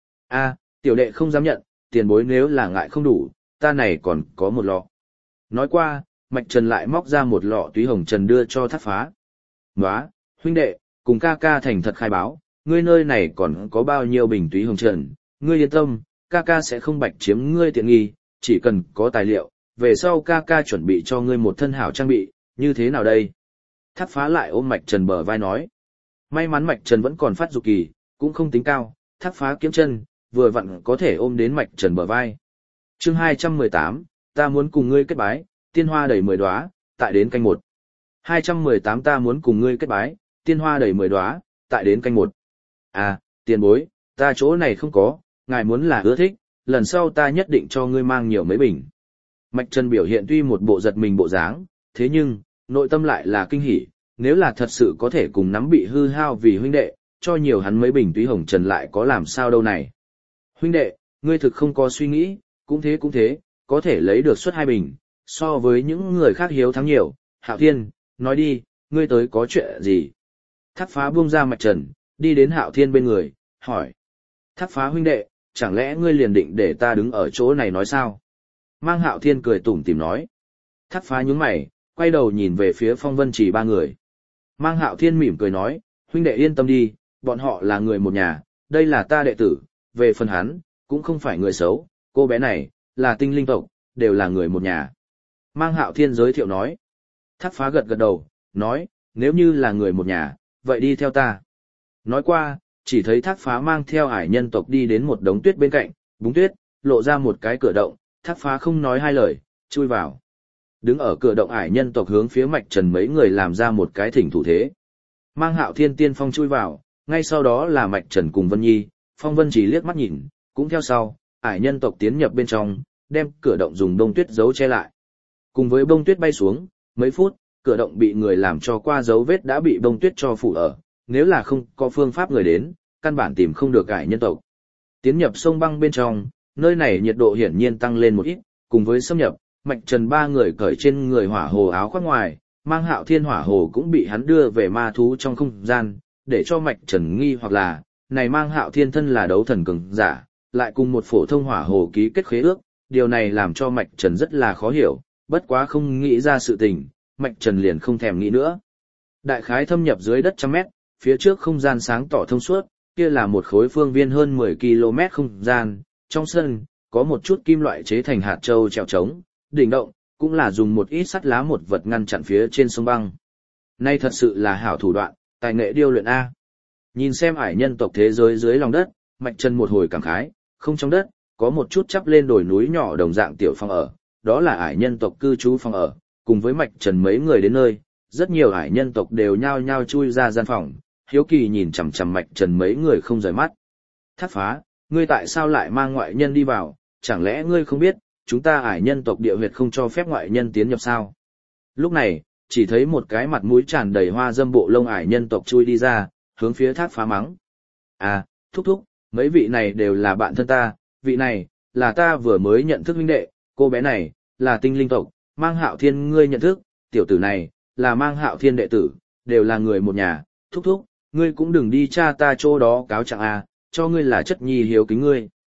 A, tiểu đệ không dám nhận, tiền bối nếu là ngại không đủ, ta này còn có một lọ. Nói qua, Mạch Trần lại móc ra một lọ túy hồng trần đưa cho Thác Phá. Nóa, huynh đệ, cùng ca ca thành thật khai báo, ngươi nơi này còn có bao nhiêu bình túy hồng trần, ngươi yên tâm, ca ca sẽ không bạch chiếm ngươi tiện nghi, chỉ cần có tài liệu, về sau ca ca chuẩn bị cho ngươi một thân hảo trang bị, như thế nào đây? Thác Phá lại ôm Mạch Trần bờ vai nói. May mắn Mạch Trần vẫn còn phát dục kỳ, cũng không tính cao, Thác Phá kiếm chân, vừa vặn có thể ôm đến Mạch Trần bờ vai. Chương hai trăm mười tám, ta muốn cùng ngươi kết bái, tiên hoa đầy mười đóa, tại đến canh một. hai trăm mười tám ta muốn cùng ngươi kết bái, tiên hoa đầy mười đóa, tại đến canh một. À, tiền bối, ta chỗ này không có, ngài muốn là ưa thích, lần sau ta nhất định cho ngươi mang nhiều mấy bình. Mạch Trần biểu hiện tuy một bộ giật mình bộ dáng, thế nhưng, nội tâm lại là kinh hỉ, nếu là thật sự có thể cùng nắm bị hư hao vì huynh đệ, cho nhiều hắn mấy bình túy hồng trần lại có làm sao đâu này. Huynh đệ, ngươi thực không có suy nghĩ, cũng thế cũng thế, có thể lấy được suất hai bình, so với những người khác hiếu thắng nhiều. Hạo Thiên, nói đi, ngươi tới có chuyện gì? Thác Phá buông ra Mạch Trần, đi đến Hạo Thiên bên người, hỏi. Thác Phá huynh đệ, chẳng lẽ ngươi liền định để ta đứng ở chỗ này nói sao? Mang Hạo Thiên cười tủm tỉm nói. Thác Phá nhướng mày, quay đầu nhìn về phía Phong Vân Chỉ ba người. Mang Hạo Thiên mỉm cười nói, huynh đệ yên tâm đi, bọn họ là người một nhà, đây là ta đệ tử, về phần hắn, cũng không phải người xấu, cô bé này, là tinh linh tộc, đều là người một nhà. Mang Hạo Thiên giới thiệu nói. Thác Phá gật gật đầu, nói, nếu như là người một nhà, vậy đi theo ta. Nói qua, chỉ thấy Thác Phá mang theo ải nhân tộc đi đến một đống tuyết bên cạnh, búng tuyết, lộ ra một cái cửa động, Thác Phá không nói hai lời, chui vào. Đứng ở cửa động ải nhân tộc hướng phía Mạch Trần mấy người làm ra một cái thỉnh thủ thế. Mang Hạo Thiên tiên phong chui vào, ngay sau đó là Mạch Trần cùng Vân Nhi, Phong Vân chỉ liếc mắt nhìn, cũng theo sau, ải nhân tộc tiến nhập bên trong, đem cửa động dùng bông tuyết giấu che lại. Cùng với bông tuyết bay xuống, mấy phút, cửa động bị người làm cho qua dấu vết đã bị bông tuyết cho phủ ở, nếu là không có phương pháp người đến, căn bản tìm không được ải nhân tộc. Tiến nhập sông băng bên trong, nơi này nhiệt độ hiển nhiên tăng lên một ít, cùng với xâm nhập, Mạch Trần ba người cởi trên người hỏa hồ áo khoác ngoài, Mang Hạo Thiên hỏa hồ cũng bị hắn đưa về ma thú trong không gian, để cho Mạch Trần nghi hoặc là, này Mang Hạo Thiên thân là đấu thần cường giả, lại cùng một phổ thông hỏa hồ ký kết khế ước, điều này làm cho Mạch Trần rất là khó hiểu, bất quá không nghĩ ra sự tình, Mạch Trần liền không thèm nghĩ nữa. Đại khái thâm nhập dưới đất trăm mét, phía trước không gian sáng tỏ thông suốt, kia là một khối phương viên hơn mười ki lô mét không gian, trong sân, có một chút kim loại chế thành hạt châu treo trống, đỉnh động, cũng là dùng một ít sắt lá một vật ngăn chặn phía trên sông băng. Nay thật sự là hảo thủ đoạn, tài nghệ điêu luyện A. Nhìn xem ải nhân tộc thế giới dưới lòng đất, Mạch Trần một hồi cảm khái, không trong đất, có một chút chắp lên đồi núi nhỏ đồng dạng tiểu phòng ở, đó là ải nhân tộc cư trú phòng ở, cùng với Mạch Trần mấy người đến nơi, rất nhiều ải nhân tộc đều nhao nhao chui ra gian phòng, hiếu kỳ nhìn chằm chằm Mạch Trần mấy người không rời mắt. Thác Phá, ngươi tại sao lại mang ngoại nhân đi vào, chẳng lẽ ngươi không biết, chúng ta ải nhân tộc địa huyệt không cho phép ngoại nhân tiến nhập sao? Lúc này, chỉ thấy một cái mặt mũi tràn đầy hoa dâm bộ lông ải nhân tộc chui đi ra, hướng phía Thác Phá mắng. À, thúc thúc, mấy vị này đều là bạn thân ta, vị này, là ta vừa mới nhận thức huynh đệ, cô bé này, là tinh linh tộc, Mang Hạo Thiên ngươi nhận thức, tiểu tử này, là Mang Hạo Thiên đệ tử, đều là người một nhà, thúc thúc, ngươi cũng đừng đi cha ta chỗ đó cáo trạng à, cho ngươi là chất nhi hiếu kính ngươi.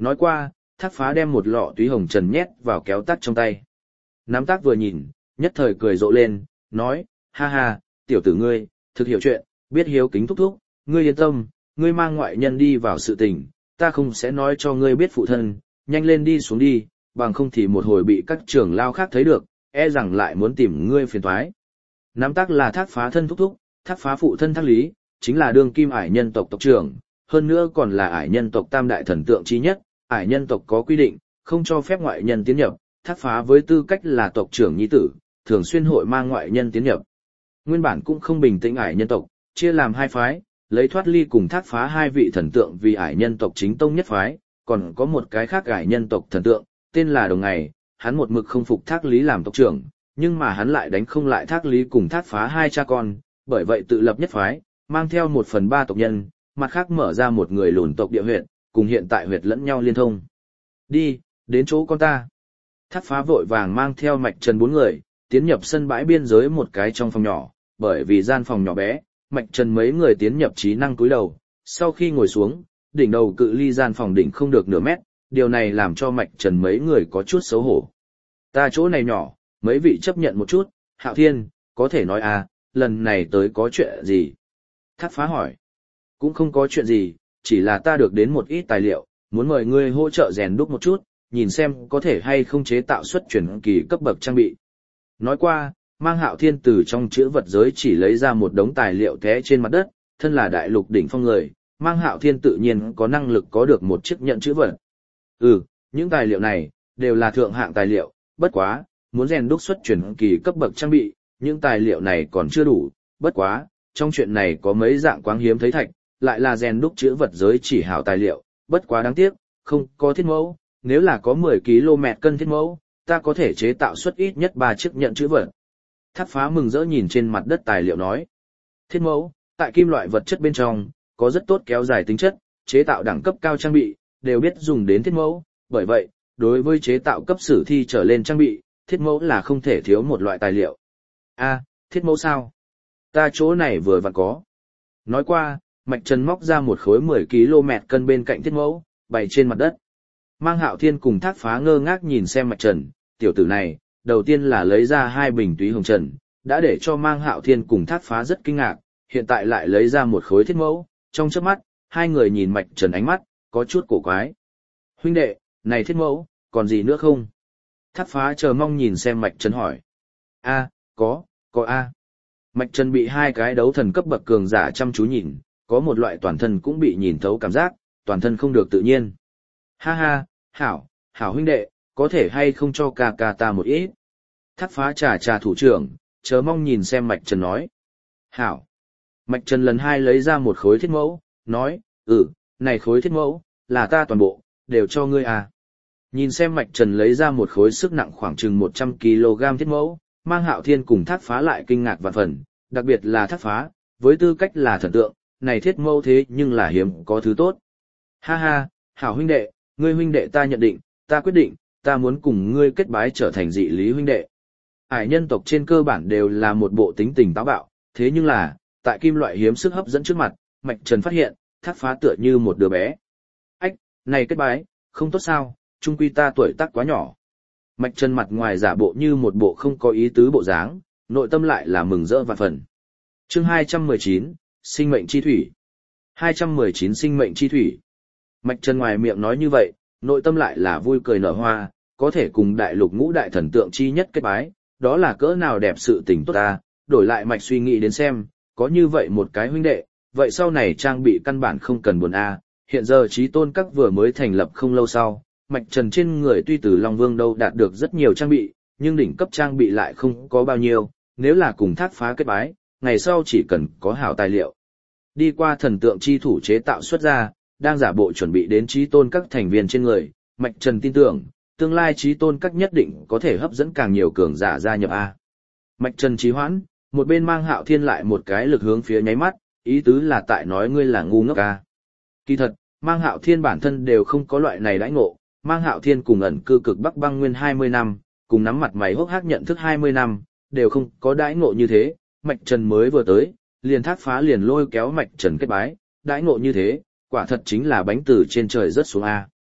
Nói qua, Thác Phá đem một lọ túy hồng trần nhét vào kéo tắc trong tay. Nắm Tác vừa nhìn, nhất thời cười rộ lên, nói, ha ha, tiểu tử ngươi, thực hiểu chuyện, biết hiếu kính thúc thúc, ngươi yên tâm, ngươi mang ngoại nhân đi vào sự tình, ta không sẽ nói cho ngươi biết phụ thân, nhanh lên đi xuống đi, bằng không thì một hồi bị các trưởng lao khác thấy được, e rằng lại muốn tìm ngươi phiền toái. Nắm Tác là Thác Phá thân thúc thúc, Thác Phá phụ thân Thác Lý, chính là đương kim ải nhân tộc tộc trưởng, hơn nữa còn là ải nhân tộc tam đại thần tượng chí nhất, ải nhân tộc có quy định, không cho phép ngoại nhân tiến nhập, Thác Phá với tư cách là tộc trưởng nhi tử, thường xuyên hội mang ngoại nhân tiến nhập. Nguyên bản cũng không bình tĩnh ải nhân tộc, chia làm hai phái, lấy Thoát Ly cùng Thác Phá hai vị thần tượng vì ải nhân tộc chính tông nhất phái, còn có một cái khác ải nhân tộc thần tượng, tên là Đồng Ngày, hắn một mực không phục Thác Lý làm tộc trưởng, nhưng mà hắn lại đánh không lại Thác Lý cùng Thác Phá hai cha con, bởi vậy tự lập nhất phái, mang theo một phần ba tộc nhân, mặt khác mở ra một người lùn tộc địa huyệt, cùng hiện tại huyệt lẫn nhau liên thông. Đi, đến chỗ con ta. Thác Phá vội vàng mang theo Mạch Trần bốn người, tiến nhập sân bãi biên giới một cái trong phòng nhỏ, bởi vì gian phòng nhỏ bé, Mạch Trần mấy người tiến nhập trí năng cúi đầu, sau khi ngồi xuống, đỉnh đầu cự ly gian phòng đỉnh không được nửa mét, điều này làm cho Mạch Trần mấy người có chút xấu hổ. Ta chỗ này nhỏ, mấy vị chấp nhận một chút, Hạo Thiên, có thể nói à, lần này tới có chuyện gì? Thác Phá hỏi. Cũng không có chuyện gì, chỉ là ta được đến một ít tài liệu, muốn mời ngươi hỗ trợ rèn đúc một chút, nhìn xem có thể hay không chế tạo xuất chuyển kỳ cấp bậc trang bị. Nói qua, mang Hạo Thiên từ trong chữ vật giới chỉ lấy ra một đống tài liệu té trên mặt đất, thân là đại lục đỉnh phong người, mang Hạo Thiên tự nhiên có năng lực có được một chiếc nhận chữ vật. Ừ, những tài liệu này, đều là thượng hạng tài liệu, bất quá, muốn rèn đúc xuất chuyển kỳ cấp bậc trang bị, những tài liệu này còn chưa đủ, bất quá, trong chuyện này có mấy dạng quáng hiếm thấy thạch, lại là rèn đúc chữ vật giới chỉ hảo tài liệu, bất quá đáng tiếc, không có thiết mẫu, nếu là có mười ki lô gam cân thiết mẫu, ta có thể chế tạo xuất ít nhất ba chiếc nhận chữ vật. Thác Phá mừng rỡ nhìn trên mặt đất tài liệu nói. Thiết mẫu, tại kim loại vật chất bên trong, có rất tốt kéo dài tính chất, chế tạo đẳng cấp cao trang bị, đều biết dùng đến thiết mẫu, bởi vậy, đối với chế tạo cấp sử thi trở lên trang bị, thiết mẫu là không thể thiếu một loại tài liệu. A, thiết mẫu sao? Ta chỗ này vừa vặn có. Nói qua, Mạch Trần móc ra một khối mười ki lô gam cân bên cạnh thiết mẫu, bày trên mặt đất. Mang Hạo Thiên cùng Thác Phá ngơ ngác nhìn xem Mạch Trần, tiểu tử này, đầu tiên là lấy ra hai bình túy hồng trần, đã để cho Mang Hạo Thiên cùng Thác Phá rất kinh ngạc, hiện tại lại lấy ra một khối thiết mẫu, trong chớp mắt, hai người nhìn Mạch Trần ánh mắt, có chút cổ quái. Huynh đệ, này thiết mẫu, còn gì nữa không? Thác Phá chờ mong nhìn xem Mạch Trần hỏi. A, có, có A. Mạch Trần bị hai cái đấu thần cấp bậc cường giả chăm chú nhìn, có một loại toàn thân cũng bị nhìn thấu cảm giác, toàn thân không được tự nhiên. Ha ha, hảo, hảo huynh đệ, có thể hay không cho ca ca ta một ít. Thác Phá trà trà thủ trưởng, chờ mong nhìn xem Mạch Trần nói. Hảo. Mạch Trần lần hai lấy ra một khối thiết mẫu, nói, ừ, này khối thiết mẫu, là ta toàn bộ, đều cho ngươi à. Nhìn xem Mạch Trần lấy ra một khối sức nặng khoảng chừng một trăm ki lô gam thiết mẫu, Mang Hạo Thiên cùng Thác Phá lại kinh ngạc vạn phần, đặc biệt là Thác Phá, với tư cách là thần tượng, này thiết mẫu thế nhưng là hiếm có thứ tốt. Ha ha, hảo huynh đệ, ngươi huynh đệ ta nhận định, ta quyết định, ta muốn cùng ngươi kết bái trở thành dị lý huynh đệ. Ải nhân tộc trên cơ bản đều là một bộ tính tình táo bạo, thế nhưng là, tại kim loại hiếm sức hấp dẫn trước mặt, Mạch Trần phát hiện, Thác Phá tựa như một đứa bé. Ách, này kết bái, không tốt sao, chung quy ta tuổi tác quá nhỏ. Mạch Trần mặt ngoài giả bộ như một bộ không có ý tứ bộ dáng, nội tâm lại là mừng rỡ vạn phần. Chương hai trăm mười chín, Sinh mệnh chi thủy. hai trăm mười chín Sinh mệnh chi thủy. Mạch Trần ngoài miệng nói như vậy, nội tâm lại là vui cười nở hoa, có thể cùng đại lục ngũ đại thần tượng chi nhất kết bái, đó là cỡ nào đẹp sự tình tốt ta, đổi lại Mạch suy nghĩ đến xem, có như vậy một cái huynh đệ, vậy sau này trang bị căn bản không cần buồn a. Hiện giờ Chí Tôn Các vừa mới thành lập không lâu sau, Mạch Trần trên người tuy từ Long Vương đâu đạt được rất nhiều trang bị, nhưng đỉnh cấp trang bị lại không có bao nhiêu, nếu là cùng Thác Phá kết bái, ngày sau chỉ cần có hảo tài liệu. Đi qua thần tượng chi thủ chế tạo xuất ra, đang giả bộ chuẩn bị đến Chí Tôn Các thành viên trên người, Mạch Trần tin tưởng, tương lai Chí Tôn Các nhất định có thể hấp dẫn càng nhiều cường giả gia nhập a. Mạch Trần trì hoãn, một bên Mang Hạo Thiên lại một cái lực hướng phía nháy mắt, ý tứ là tại nói ngươi là ngu ngốc a. Kỳ thật, Mang Hạo Thiên bản thân đều không có loại này đãi ngộ, Mang Hạo Thiên cùng ẩn cư cực Bắc băng nguyên hai mươi năm, cùng nắm mặt mày hốc hác nhận thức hai mươi năm, đều không có đãi ngộ như thế, Mạch Trần mới vừa tới, liền Thác Phá liền lôi kéo Mạch Trần kết bái, đãi ngộ như thế, quả thật chính là bánh từ trên trời rớt xuống a.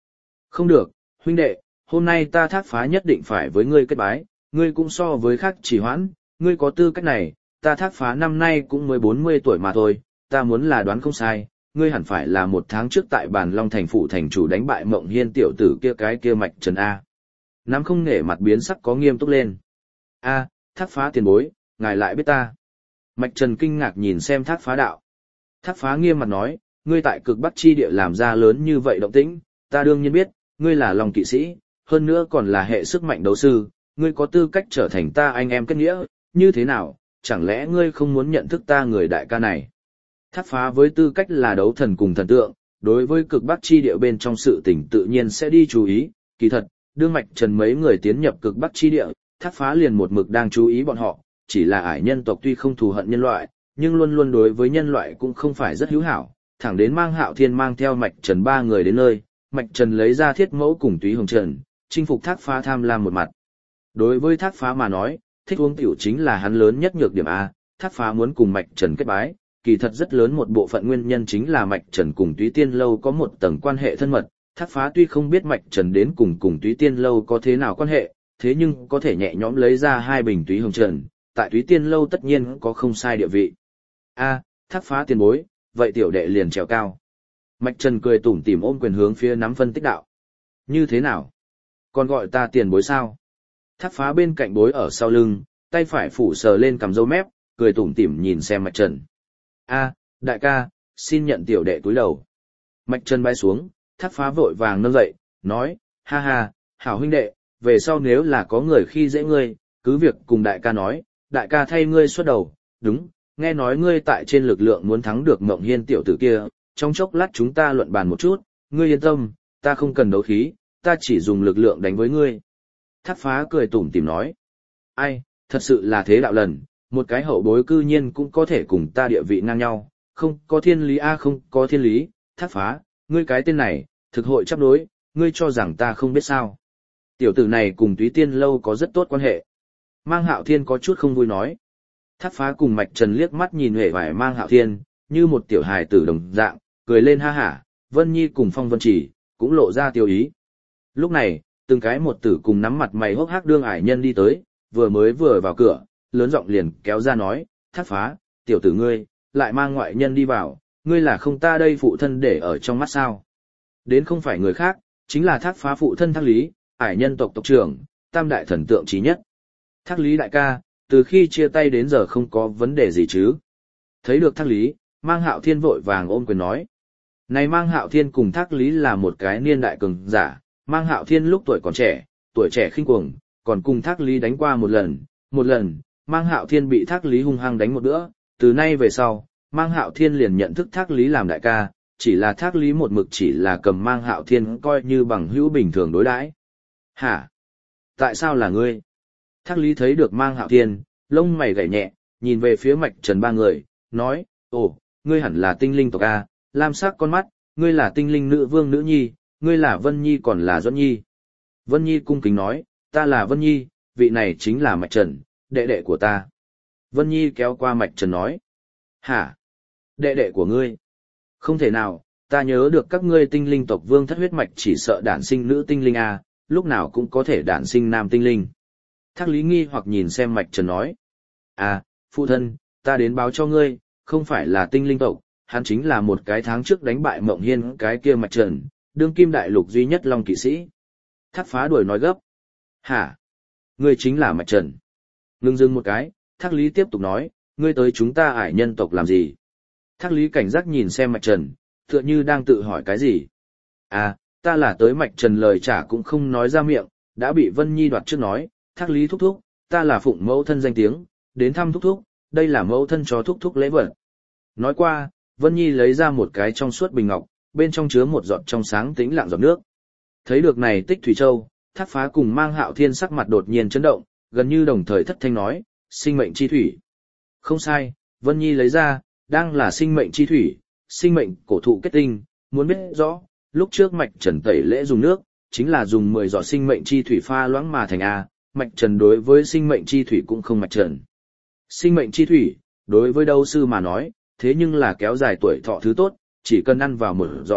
Không được, huynh đệ, hôm nay ta Thác Phá nhất định phải với ngươi kết bái, ngươi cũng so với khác chỉ hoãn, ngươi có tư cách này, ta Thác Phá năm nay cũng mới bốn mươi tuổi mà thôi, ta muốn là đoán không sai, ngươi hẳn phải là một tháng trước tại Bàn Long thành phủ thành chủ đánh bại Mộng Hiên tiểu tử kia cái kia Mạch Trần A. Nắm không nể mặt biến sắc có nghiêm túc lên. A, Thác Phá tiền bối, ngài lại biết ta. Mạch Trần kinh ngạc nhìn xem Thác Phá đạo. Thác Phá nghiêm mặt nói, ngươi tại cực Bắc chi địa làm ra lớn như vậy động tĩnh, ta đương nhiên biết, ngươi là Long kỵ sĩ, hơn nữa còn là hệ sức mạnh đấu sư, ngươi có tư cách trở thành ta anh em kết nghĩa, như thế nào, chẳng lẽ ngươi không muốn nhận thức ta người đại ca này? Thác Phá với tư cách là đấu thần cùng thần tượng, đối với cực Bắc chi địa bên trong sự tình tự nhiên sẽ đi chú ý, kỳ thật, đương Mạch Trần mấy người tiến nhập cực Bắc chi địa, Thác Phá liền một mực đang chú ý bọn họ, chỉ là ải nhân tộc tuy không thù hận nhân loại, nhưng luôn luôn đối với nhân loại cũng không phải rất hữu hảo, thẳng đến Mang Hạo Thiên mang theo Mạch Trần ba người đến nơi, Mạch Trần lấy ra thiết mẫu cùng túy hồng trần, chinh phục Thác Phá tham lam một mặt. Đối với Thác Phá mà nói, thích uống tiểu chính là hắn lớn nhất nhược điểm A, Thác Phá muốn cùng Mạch Trần kết bái, kỳ thật rất lớn một bộ phận nguyên nhân chính là Mạch Trần cùng Túy Tiên Lâu có một tầng quan hệ thân mật, Thác Phá tuy không biết Mạch Trần đến cùng cùng Túy Tiên Lâu có thế nào quan hệ, thế nhưng có thể nhẹ nhõm lấy ra hai bình túy hồng trần, tại Túy Tiên Lâu tất nhiên có không sai địa vị. A, Thác Phá tiền bối, vậy tiểu đệ liền trèo cao. Mạch Trần cười tủm tỉm ôm quyền hướng phía nắm phân tích đạo. Như thế nào? Còn gọi ta tiền bối sao? Thác Phá bên cạnh bối ở sau lưng, tay phải phủ sờ lên cằm râu mép, cười tủm tỉm nhìn xem Mạch Trần. A, đại ca, xin nhận tiểu đệ cúi đầu. Mạch Trần bay xuống, Thác Phá vội vàng nâng dậy, nói, ha ha, hảo huynh đệ, về sau nếu là có người khi dễ ngươi, cứ việc cùng đại ca nói, đại ca thay ngươi xuất đầu, đúng, nghe nói ngươi tại trên lực lượng muốn thắng được Mộng Hiên tiểu tử kia, trong chốc lát chúng ta luận bàn một chút, ngươi yên tâm, ta không cần đấu khí, ta chỉ dùng lực lượng đánh với ngươi. Thác Phá cười tủm tỉm nói, ai, thật sự là thế đạo lần, một cái hậu bối cư nhiên cũng có thể cùng ta địa vị ngang nhau, không có thiên lý a không có thiên lý, Thác Phá, ngươi cái tên này, thực hội chấp đối, ngươi cho rằng ta không biết sao. Tiểu tử này cùng Túy Tiên Lâu có rất tốt quan hệ. Mang Hạo Thiên có chút không vui nói. Thác Phá cùng Mạch Trần liếc mắt nhìn hề vải Mang Hạo Thiên, như một tiểu hài tử đồng dạng, cười lên ha hả, Vân Nhi cùng Phong Vân Chỉ, cũng lộ ra tiêu ý. Lúc này, từng cái một tử cùng nắm mặt mày hốc hác đương ải nhân đi tới, vừa mới vừa vào cửa, lớn giọng liền kéo ra nói, Thác Phá, tiểu tử ngươi, lại mang ngoại nhân đi vào, ngươi là không ta đây phụ thân để ở trong mắt sao. Đến không phải người khác, chính là Thác Phá phụ thân Thác Lý, ải nhân tộc tộc trưởng, tam đại thần tượng trí nhất. Thác Lý đại ca, từ khi chia tay đến giờ không có vấn đề gì chứ. Thấy được Thác Lý, Mang Hạo Thiên vội vàng ôm quyền nói. Này Mang Hạo Thiên cùng Thác Lý là một cái niên đại cường giả, Mang Hạo Thiên lúc tuổi còn trẻ, tuổi trẻ khinh cuồng, còn cùng Thác Lý đánh qua một lần, một lần, Mang Hạo Thiên bị Thác Lý hung hăng đánh một bữa, từ nay về sau, Mang Hạo Thiên liền nhận thức Thác Lý làm đại ca, chỉ là Thác Lý một mực chỉ là cầm Mang Hạo Thiên coi như bằng hữu bình thường đối đãi. Hả? Tại sao là ngươi? Thác Lý thấy được Mang Hạo Thiên, lông mày gảy nhẹ, nhìn về phía Mạch Trần ba người, nói, ồ, ngươi hẳn là tinh linh tộc A, lam sắc con mắt, ngươi là tinh linh nữ vương nữ nhi, ngươi là Vân Nhi còn là Duẫn Nhi. Vân Nhi cung kính nói, ta là Vân Nhi, vị này chính là Mạch Trần, đệ đệ của ta. Vân Nhi kéo qua Mạch Trần nói, hả? Đệ đệ của ngươi? Không thể nào, ta nhớ được các ngươi tinh linh tộc vương thất huyết mạch chỉ sợ đản sinh nữ tinh linh A, lúc nào cũng có thể đản sinh nam tinh linh. Thác Lý nghi hoặc nhìn xem Mạch Trần nói, à, phụ thân, ta đến báo cho ngươi, không phải là tinh linh tộc, hắn chính là một cái tháng trước đánh bại Mộng Hiên cái kia Mạch Trần, đương kim đại lục duy nhất Long kỵ sĩ. Thác Phá đuổi nói gấp, hả? Ngươi chính là Mạch Trần. Ngưng dưng một cái, Thác Lý tiếp tục nói, ngươi tới chúng ta ải nhân tộc làm gì? Thác Lý cảnh giác nhìn xem Mạch Trần, tựa như đang tự hỏi cái gì. À, ta là tới Mạch Trần lời trả cũng không nói ra miệng, đã bị Vân Nhi đoạt trước nói, Thác Lý thúc thúc, ta là phụng mẫu thân danh tiếng, đến thăm thúc thúc, đây là mẫu thân cho thúc thúc lễ vật. Nói qua, Vân Nhi lấy ra một cái trong suốt bình ngọc, bên trong chứa một giọt trong sáng tĩnh lặng giọt nước. Thấy được này tích thủy châu, Thác Phá cùng Mang Hạo Thiên sắc mặt đột nhiên chấn động, gần như đồng thời thất thanh nói, sinh mệnh chi thủy. Không sai, Vân Nhi lấy ra, đang là sinh mệnh chi thủy, sinh mệnh cổ thụ kết tinh, muốn biết rõ, lúc trước Mạch Trần tẩy lễ dùng nước, chính là dùng mười giọt sinh mệnh chi thủy pha loãng mà thành A, Mạch Trần đối với sinh mệnh chi thủy cũng không Mạch Trần. Sinh mệnh chi thủy, đối với đấu sư mà nói, thế nhưng là kéo dài tuổi thọ thứ tốt, chỉ cần ăn vào một giọt,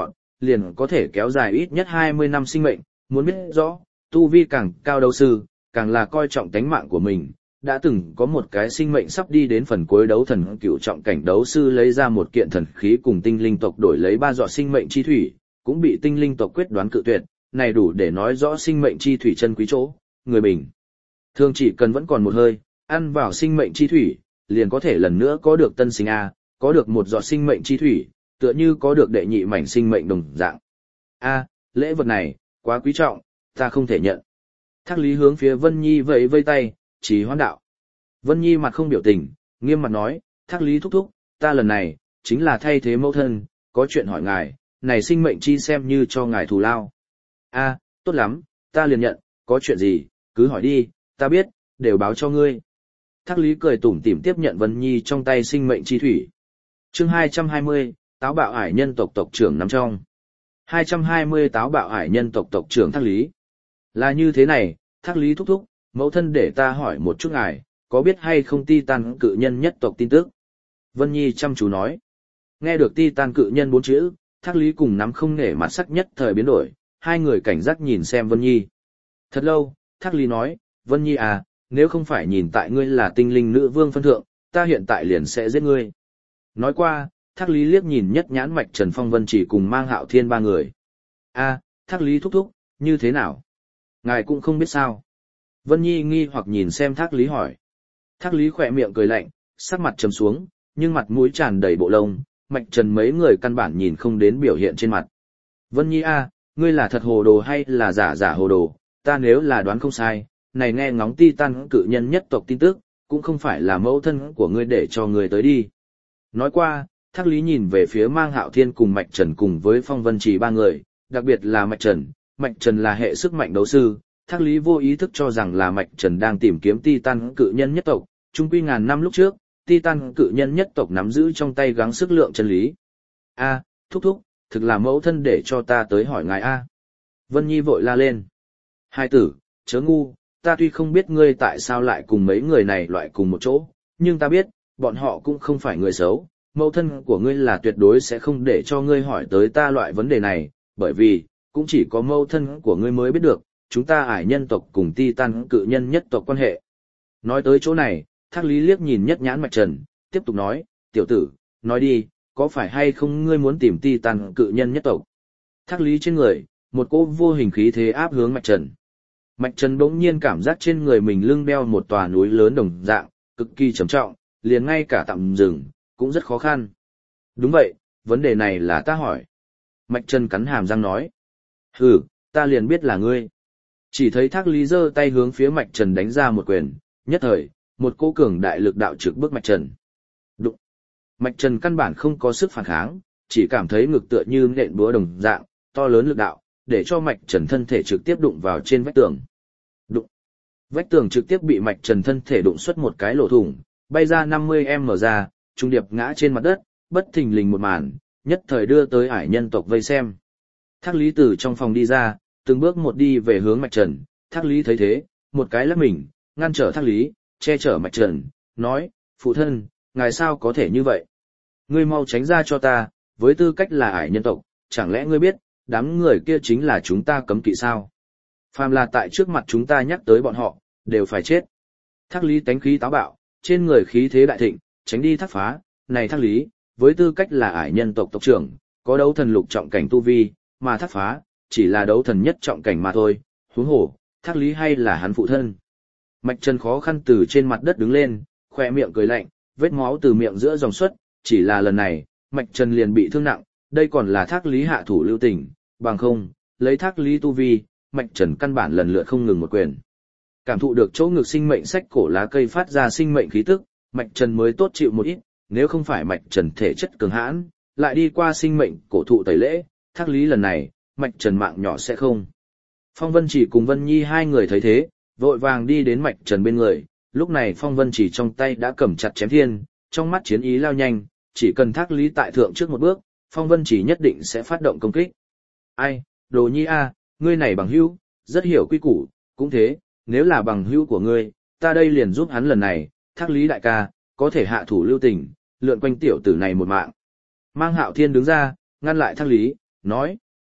liền có thể kéo dài ít nhất hai mươi năm sinh mệnh, muốn biết rõ, tu vi càng cao đấu sư, càng là coi trọng tánh mạng của mình. Đã từng có một cái sinh mệnh sắp đi đến phần cuối đấu thần cựu trọng cảnh đấu sư lấy ra một kiện thần khí cùng tinh linh tộc đổi lấy ba giọt sinh mệnh chi thủy, cũng bị tinh linh tộc quyết đoán cự tuyệt, này đủ để nói rõ sinh mệnh chi thủy chân quý chỗ, người bình thường chỉ cần vẫn còn một hơi, ăn vào sinh mệnh chi thủy, liền có thể lần nữa có được tân sinh A, có được một giọt sinh mệnh chi thủy, tựa như có được đệ nhị mảnh sinh mệnh đồng dạng. A, lễ vật này, quá quý trọng, ta không thể nhận. Thác Lý hướng phía Vân Nhi vẫy vây tay, chỉ hoán đạo. Vân Nhi mặt không biểu tình, nghiêm mặt nói, Thác Lý thúc thúc, ta lần này, chính là thay thế mẫu thân, có chuyện hỏi ngài, này sinh mệnh chi xem như cho ngài thù lao. A, tốt lắm, ta liền nhận, có chuyện gì, cứ hỏi đi, ta biết, đều báo cho ngươi. Thác Lý cười tủm tỉm tiếp nhận Vân Nhi trong tay sinh mệnh chi thủy. Chương hai trăm hai mươi, táo bạo ải nhân tộc tộc trưởng nằm trong. hai trăm hai mươi táo bạo ải nhân tộc tộc trưởng Thác Lý. Là như thế này, Thác Lý thúc thúc, mẫu thân để ta hỏi một chút ngài, có biết hay không Titan cự nhân nhất tộc tin tức? Vân Nhi chăm chú nói. Nghe được Titan cự nhân bốn chữ, Thác Lý cùng nắm không nể mặt sắc nhất thời biến đổi, hai người cảnh giác nhìn xem Vân Nhi. Thật lâu, Thác Lý nói, Vân Nhi à, nếu không phải nhìn tại ngươi là tinh linh nữ vương phân thượng, ta hiện tại liền sẽ giết ngươi. Nói qua, Thác Lý liếc nhìn nhất nhãn mạch Trần Phong Vân chỉ cùng mang Hạo Thiên ba người. A, Thác Lý thúc thúc, như thế nào? Ngài cũng không biết sao. Vân Nhi nghi hoặc nhìn xem Thác Lý hỏi. Thác Lý khỏe miệng cười lạnh, sắc mặt trầm xuống, nhưng mặt mũi tràn đầy bộ lông, mạch Trần mấy người căn bản nhìn không đến biểu hiện trên mặt. Vân Nhi a, ngươi là thật hồ đồ hay là giả giả hồ đồ, ta nếu là đoán không sai, này nghe ngóng Titan cự nhân nhất tộc tin tức, cũng không phải là mẫu thân của ngươi để cho ngươi tới đi. Nói qua, Thác Lý nhìn về phía mang Hạo Thiên cùng mạch Trần cùng với Phong Vân Chỉ ba người, đặc biệt là mạch Trần, mạch Trần là hệ sức mạnh đấu sư, Thác Lý vô ý thức cho rằng là mạch Trần đang tìm kiếm Titan cự nhân nhất tộc, trung quy ngàn năm lúc trước, Titan cự nhân nhất tộc nắm giữ trong tay gắng sức lượng chân lý. A, thúc thúc, thực là mẫu thân để cho ta tới hỏi ngài a. Vân Nhi vội la lên. Hai tử, chớ ngu, ta tuy không biết ngươi tại sao lại cùng mấy người này loại cùng một chỗ, nhưng ta biết, bọn họ cũng không phải người xấu, mẫu thân của ngươi là tuyệt đối sẽ không để cho ngươi hỏi tới ta loại vấn đề này, bởi vì, cũng chỉ có mẫu thân của ngươi mới biết được, chúng ta ải nhân tộc cùng Titan cự nhân nhất tộc quan hệ. Nói tới chỗ này, Thác Lý liếc nhìn nhất nhãn mạch Trần, tiếp tục nói, tiểu tử, nói đi, có phải hay không ngươi muốn tìm Titan cự nhân nhất tộc? Thác Lý trên người, một cỗ vô hình khí thế áp hướng mạch Trần. Mạch Trần bỗng nhiên cảm giác trên người mình lưng đeo một tòa núi lớn đồng dạng, cực kỳ trầm trọng, liền ngay cả tạm dừng, cũng rất khó khăn. Đúng vậy, vấn đề này là ta hỏi. Mạch Trần cắn hàm răng nói. Hừ, ta liền biết là ngươi. Chỉ thấy Thác Lý giơ tay hướng phía Mạch Trần đánh ra một quyền, nhất thời, một cỗ cường đại lực đạo trực bước Mạch Trần. Đụng. Mạch Trần căn bản không có sức phản kháng, chỉ cảm thấy ngực tựa như nện búa đồng dạng, to lớn lực đạo, để cho Mạch Trần thân thể trực tiếp đụng vào trên vách tường. Đụng. Vách tường trực tiếp bị Mạch Trần thân thể đụng xuất một cái lỗ thủng, bay ra năm mươi mét ra, trung điệp ngã trên mặt đất, bất thình lình một màn, nhất thời đưa tới ải nhân tộc vây xem. Thác Lý từ trong phòng đi ra, từng bước một đi về hướng Mạch Trần, Thác Lý thấy thế, một cái lắc mình, ngăn trở Thác Lý, che chở Mạch Trần, nói, phụ thân, ngài sao có thể như vậy? Ngươi mau tránh ra cho ta, với tư cách là ải nhân tộc, chẳng lẽ ngươi biết, đám người kia chính là chúng ta cấm kỵ sao? Phàm là tại trước mặt chúng ta nhắc tới bọn họ, đều phải chết. Thác Lý tánh khí táo bạo, trên người khí thế đại thịnh, tránh đi Thác Phá, này Thác Lý, với tư cách là ải nhân tộc tộc trưởng, có đấu thần lục trọng cảnh tu vi, mà Thác Phá, chỉ là đấu thần nhất trọng cảnh mà thôi, huống hồ, Thác Lý hay là hắn phụ thân. Mạch Trần khó khăn từ trên mặt đất đứng lên, khoe miệng cười lạnh, vết máu từ miệng giữa dòng xuất, chỉ là lần này, Mạch Trần liền bị thương nặng, đây còn là Thác Lý hạ thủ lưu tình, bằng không, lấy Thác Lý tu vi, Mạch Trần căn bản lần lượt không ngừng một quyền. Cảm thụ được chỗ ngực sinh mệnh sách cổ lá cây phát ra sinh mệnh khí tức, Mạch Trần mới tốt chịu một ít, nếu không phải Mạch Trần thể chất cường hãn, lại đi qua sinh mệnh cổ thụ tẩy lễ, Thác Lý lần này, Mạch Trần mạng nhỏ sẽ không. Phong Vân Chỉ cùng Vân Nhi hai người thấy thế, vội vàng đi đến Mạch Trần bên người, lúc này Phong Vân Chỉ trong tay đã cầm chặt chém thiên, trong mắt chiến ý lao nhanh, chỉ cần Thác Lý tại thượng trước một bước, Phong Vân Chỉ nhất định sẽ phát động công kích. Ai, Đồ Nhi a, ngươi này bằng hữu, rất hiểu quy củ, cũng thế, nếu là bằng hữu của ngươi, ta đây liền giúp hắn lần này, Thác Lý đại ca, có thể hạ thủ lưu tình, lượn quanh tiểu tử này một mạng. Mang Hạo Thiên đứng ra, ngăn lại Thác Lý, nói,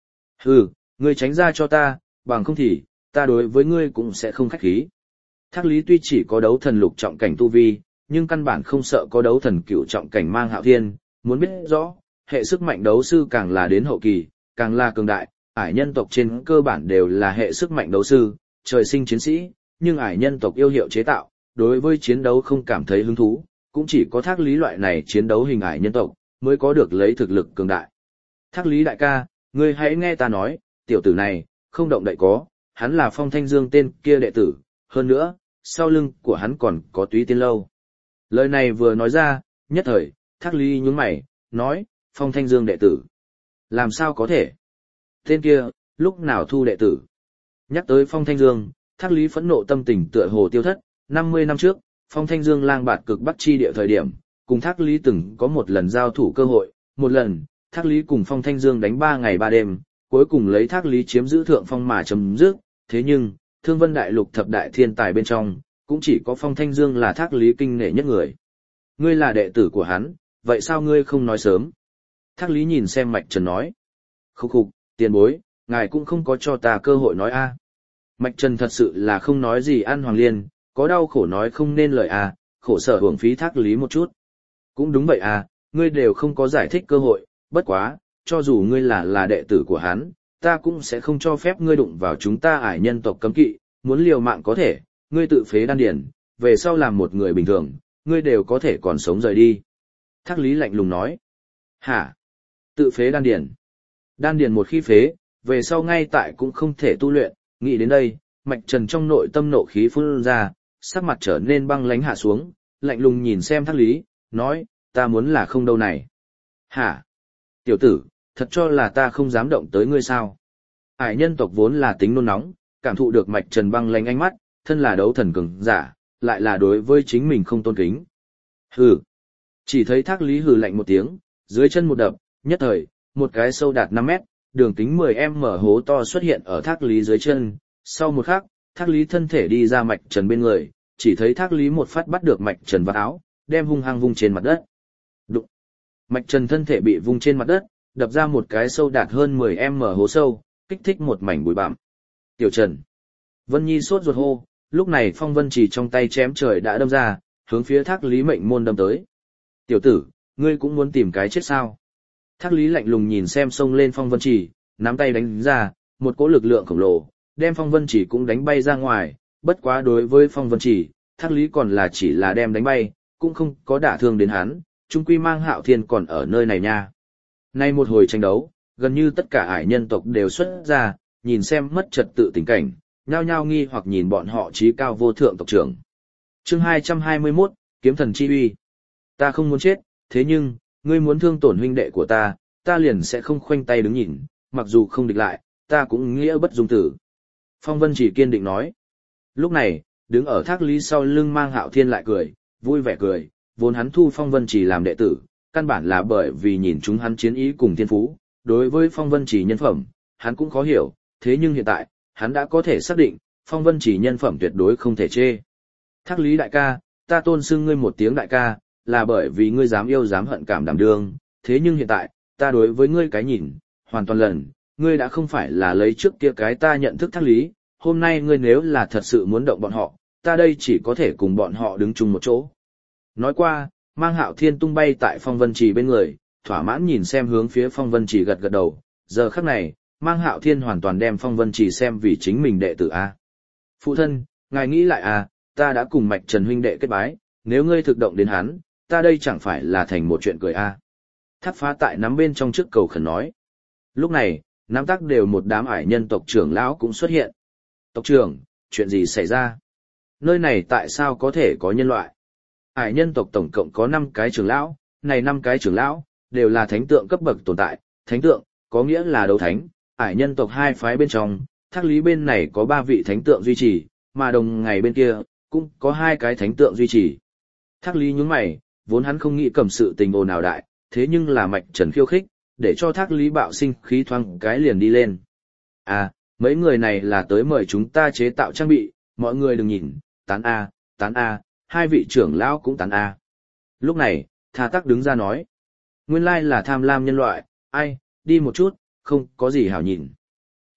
Hừ, ngươi tránh ra cho ta, bằng không thì, ta đối với ngươi cũng sẽ không khách khí. Thác Lý tuy chỉ có đấu thần lục trọng cảnh tu vi, nhưng căn bản không sợ có đấu thần cửu trọng cảnh Mang Hạo Thiên, muốn biết rõ, hệ sức mạnh đấu sư càng là đến hậu kỳ, càng là cường đại, ải nhân tộc trên cơ bản đều là hệ sức mạnh đấu sư, trời sinh chiến sĩ, nhưng ải nhân tộc yêu hiệu chế tạo, đối với chiến đấu không cảm thấy hứng thú, cũng chỉ có Thác Lý loại này chiến đấu hình ải nhân tộc, mới có được lấy thực lực cường đại. Thác Lý đại ca, ngươi hãy nghe ta nói, tiểu tử này, không động đậy có, hắn là Phong Thanh Dương tên kia đệ tử, hơn nữa, sau lưng của hắn còn có Túy Tiên Lâu. Lời này vừa nói ra, nhất thời, Thác Lý nhướng mày, nói, Phong Thanh Dương đệ tử. Làm sao có thể? Tên kia, lúc nào thu đệ tử? Nhắc tới Phong Thanh Dương, Thác Lý phẫn nộ tâm tình tựa hồ tiêu thất, năm mươi năm trước, Phong Thanh Dương lang bạt cực Bắc chi địa thời điểm, cùng Thác Lý từng có một lần giao thủ cơ hội, một lần, Thác Lý cùng Phong Thanh Dương đánh ba ngày ba đêm, cuối cùng lấy Thác Lý chiếm giữ thượng phong mà chấm dứt, thế nhưng, Thương Vân Đại Lục thập đại thiên tài bên trong, cũng chỉ có Phong Thanh Dương là Thác Lý kinh nể nhất người. Ngươi là đệ tử của hắn, vậy sao ngươi không nói sớm? Thác Lý nhìn xem Mạch Trần nói. Khúc khục, tiền bối, ngài cũng không có cho ta cơ hội nói a. Mạch Trần thật sự là không nói gì ăn Hoàng Liên, có đau khổ nói không nên lời a, khổ sở hưởng phí Thác Lý một chút. Cũng đúng vậy a, ngươi đều không có giải thích cơ hội, bất quá, cho dù ngươi là là đệ tử của hắn, ta cũng sẽ không cho phép ngươi đụng vào chúng ta ải nhân tộc cấm kỵ, muốn liều mạng có thể, ngươi tự phế đan điển, về sau làm một người bình thường, ngươi đều có thể còn sống rời đi. Thác Lý lạnh lùng nói. Hả? Tự phế đan điển. Đan điển một khi phế, về sau ngay tại cũng không thể tu luyện, nghĩ đến đây, Mạch Trần trong nội tâm nộ khí phun ra, sắc mặt trở nên băng lãnh hạ xuống, lạnh lùng nhìn xem Thác Lý, nói, ta muốn là không đâu này. Hả? Tiểu tử, thật cho là ta không dám động tới ngươi sao? Ải nhân tộc vốn là tính nôn nóng, cảm thụ được Mạch Trần băng lãnh ánh mắt, thân là đấu thần cường giả, lại là đối với chính mình không tôn kính. Hừ. Chỉ thấy Thác Lý hừ lạnh một tiếng, dưới chân một đập, nhất thời, một cái sâu đạt năm mét, đường kính mười em hố to xuất hiện ở Thác Lý dưới chân. Sau một khắc, Thác Lý thân thể đi ra Mạch Trần bên người, chỉ thấy Thác Lý một phát bắt được Mạch Trần vào áo, đem hung hăng vung trên mặt đất. Đụng. Mạch Trần thân thể bị vung trên mặt đất, đập ra một cái sâu đạt hơn mười em hố sâu, kích thích một mảnh bụi bặm. Tiểu Trần. Vân Nhi sốt ruột hô, lúc này Phong Vân Chỉ trong tay chém trời đã đâm ra, hướng phía Thác Lý mệnh môn đâm tới. Tiểu tử, ngươi cũng muốn tìm cái chết sao? Thác Lý lạnh lùng nhìn xem xông lên Phong Vân Chỉ, nắm tay đánh ra, một cỗ lực lượng khổng lồ, đem Phong Vân Chỉ cũng đánh bay ra ngoài, bất quá đối với Phong Vân Chỉ, Thác Lý còn là chỉ là đem đánh bay, cũng không có đả thương đến hắn, chung quy Mang Hạo Thiên còn ở nơi này nha. Nay một hồi tranh đấu, gần như tất cả ải nhân tộc đều xuất ra, nhìn xem mất trật tự tình cảnh, nhao nhao nghi hoặc nhìn bọn họ trí cao vô thượng tộc trưởng. Chương hai trăm hai mươi mốt, Kiếm Thần Chi Uy. Ta không muốn chết, thế nhưng, ngươi muốn thương tổn huynh đệ của ta, ta liền sẽ không khoanh tay đứng nhìn, mặc dù không địch lại, ta cũng nghĩa bất dung tử. Phong Vân Chỉ kiên định nói. Lúc này, đứng ở Thác Lý sau lưng Mang Hạo Thiên lại cười, vui vẻ cười, vốn hắn thu Phong Vân Chỉ làm đệ tử, căn bản là bởi vì nhìn chúng hắn chiến ý cùng thiên phú, đối với Phong Vân Chỉ nhân phẩm, hắn cũng khó hiểu, thế nhưng hiện tại, hắn đã có thể xác định, Phong Vân Chỉ nhân phẩm tuyệt đối không thể chê. Thác Lý đại ca, ta tôn xưng ngươi một tiếng đại ca, là bởi vì ngươi dám yêu dám hận cảm đảm đương, thế nhưng hiện tại, ta đối với ngươi cái nhìn, hoàn toàn lần, ngươi đã không phải là lấy trước kia cái ta nhận thức Thác Lý, hôm nay ngươi nếu là thật sự muốn động bọn họ, ta đây chỉ có thể cùng bọn họ đứng chung một chỗ. Nói qua, Mang Hạo Thiên tung bay tại Phong Vân Chỉ bên người, thỏa mãn nhìn xem hướng phía Phong Vân Chỉ gật gật đầu, giờ khắc này, Mang Hạo Thiên hoàn toàn đem Phong Vân Chỉ xem vì chính mình đệ tử A. Phụ thân, ngài nghĩ lại à, ta đã cùng Mạch Trần huynh đệ kết bái, nếu ngươi thực động đến hắn, ta đây chẳng phải là thành một chuyện cười A. Thác Phá tại nắm bên trong trước cầu khẩn nói. Lúc này, nắm tác đều một đám ải nhân tộc trưởng lão cũng xuất hiện. Tộc trưởng, chuyện gì xảy ra? Nơi này tại sao có thể có nhân loại? Ải nhân tộc tổng cộng có năm cái trưởng lão, này năm cái trưởng lão, đều là thánh tượng cấp bậc tồn tại. Thánh tượng, có nghĩa là đấu thánh, ải nhân tộc hai phái bên trong, Thác Lý bên này có ba vị thánh tượng duy trì, mà đồng ngày bên kia, cũng có hai cái thánh tượng duy trì. Thác Lý nhướng mày, vốn hắn không nghĩ cầm sự tình ồn ào đại, thế nhưng là Mạch Trần khiêu khích, để cho Thác Lý bạo sinh khí thoáng cái liền đi lên. À, mấy người này là tới mời chúng ta chế tạo trang bị, mọi người đừng nhìn, tán A, tán A, hai vị trưởng lão cũng tán A. Lúc này, Tha Tắc đứng ra nói, nguyên lai là tham lam nhân loại, ai, đi một chút, không có gì hảo nhìn.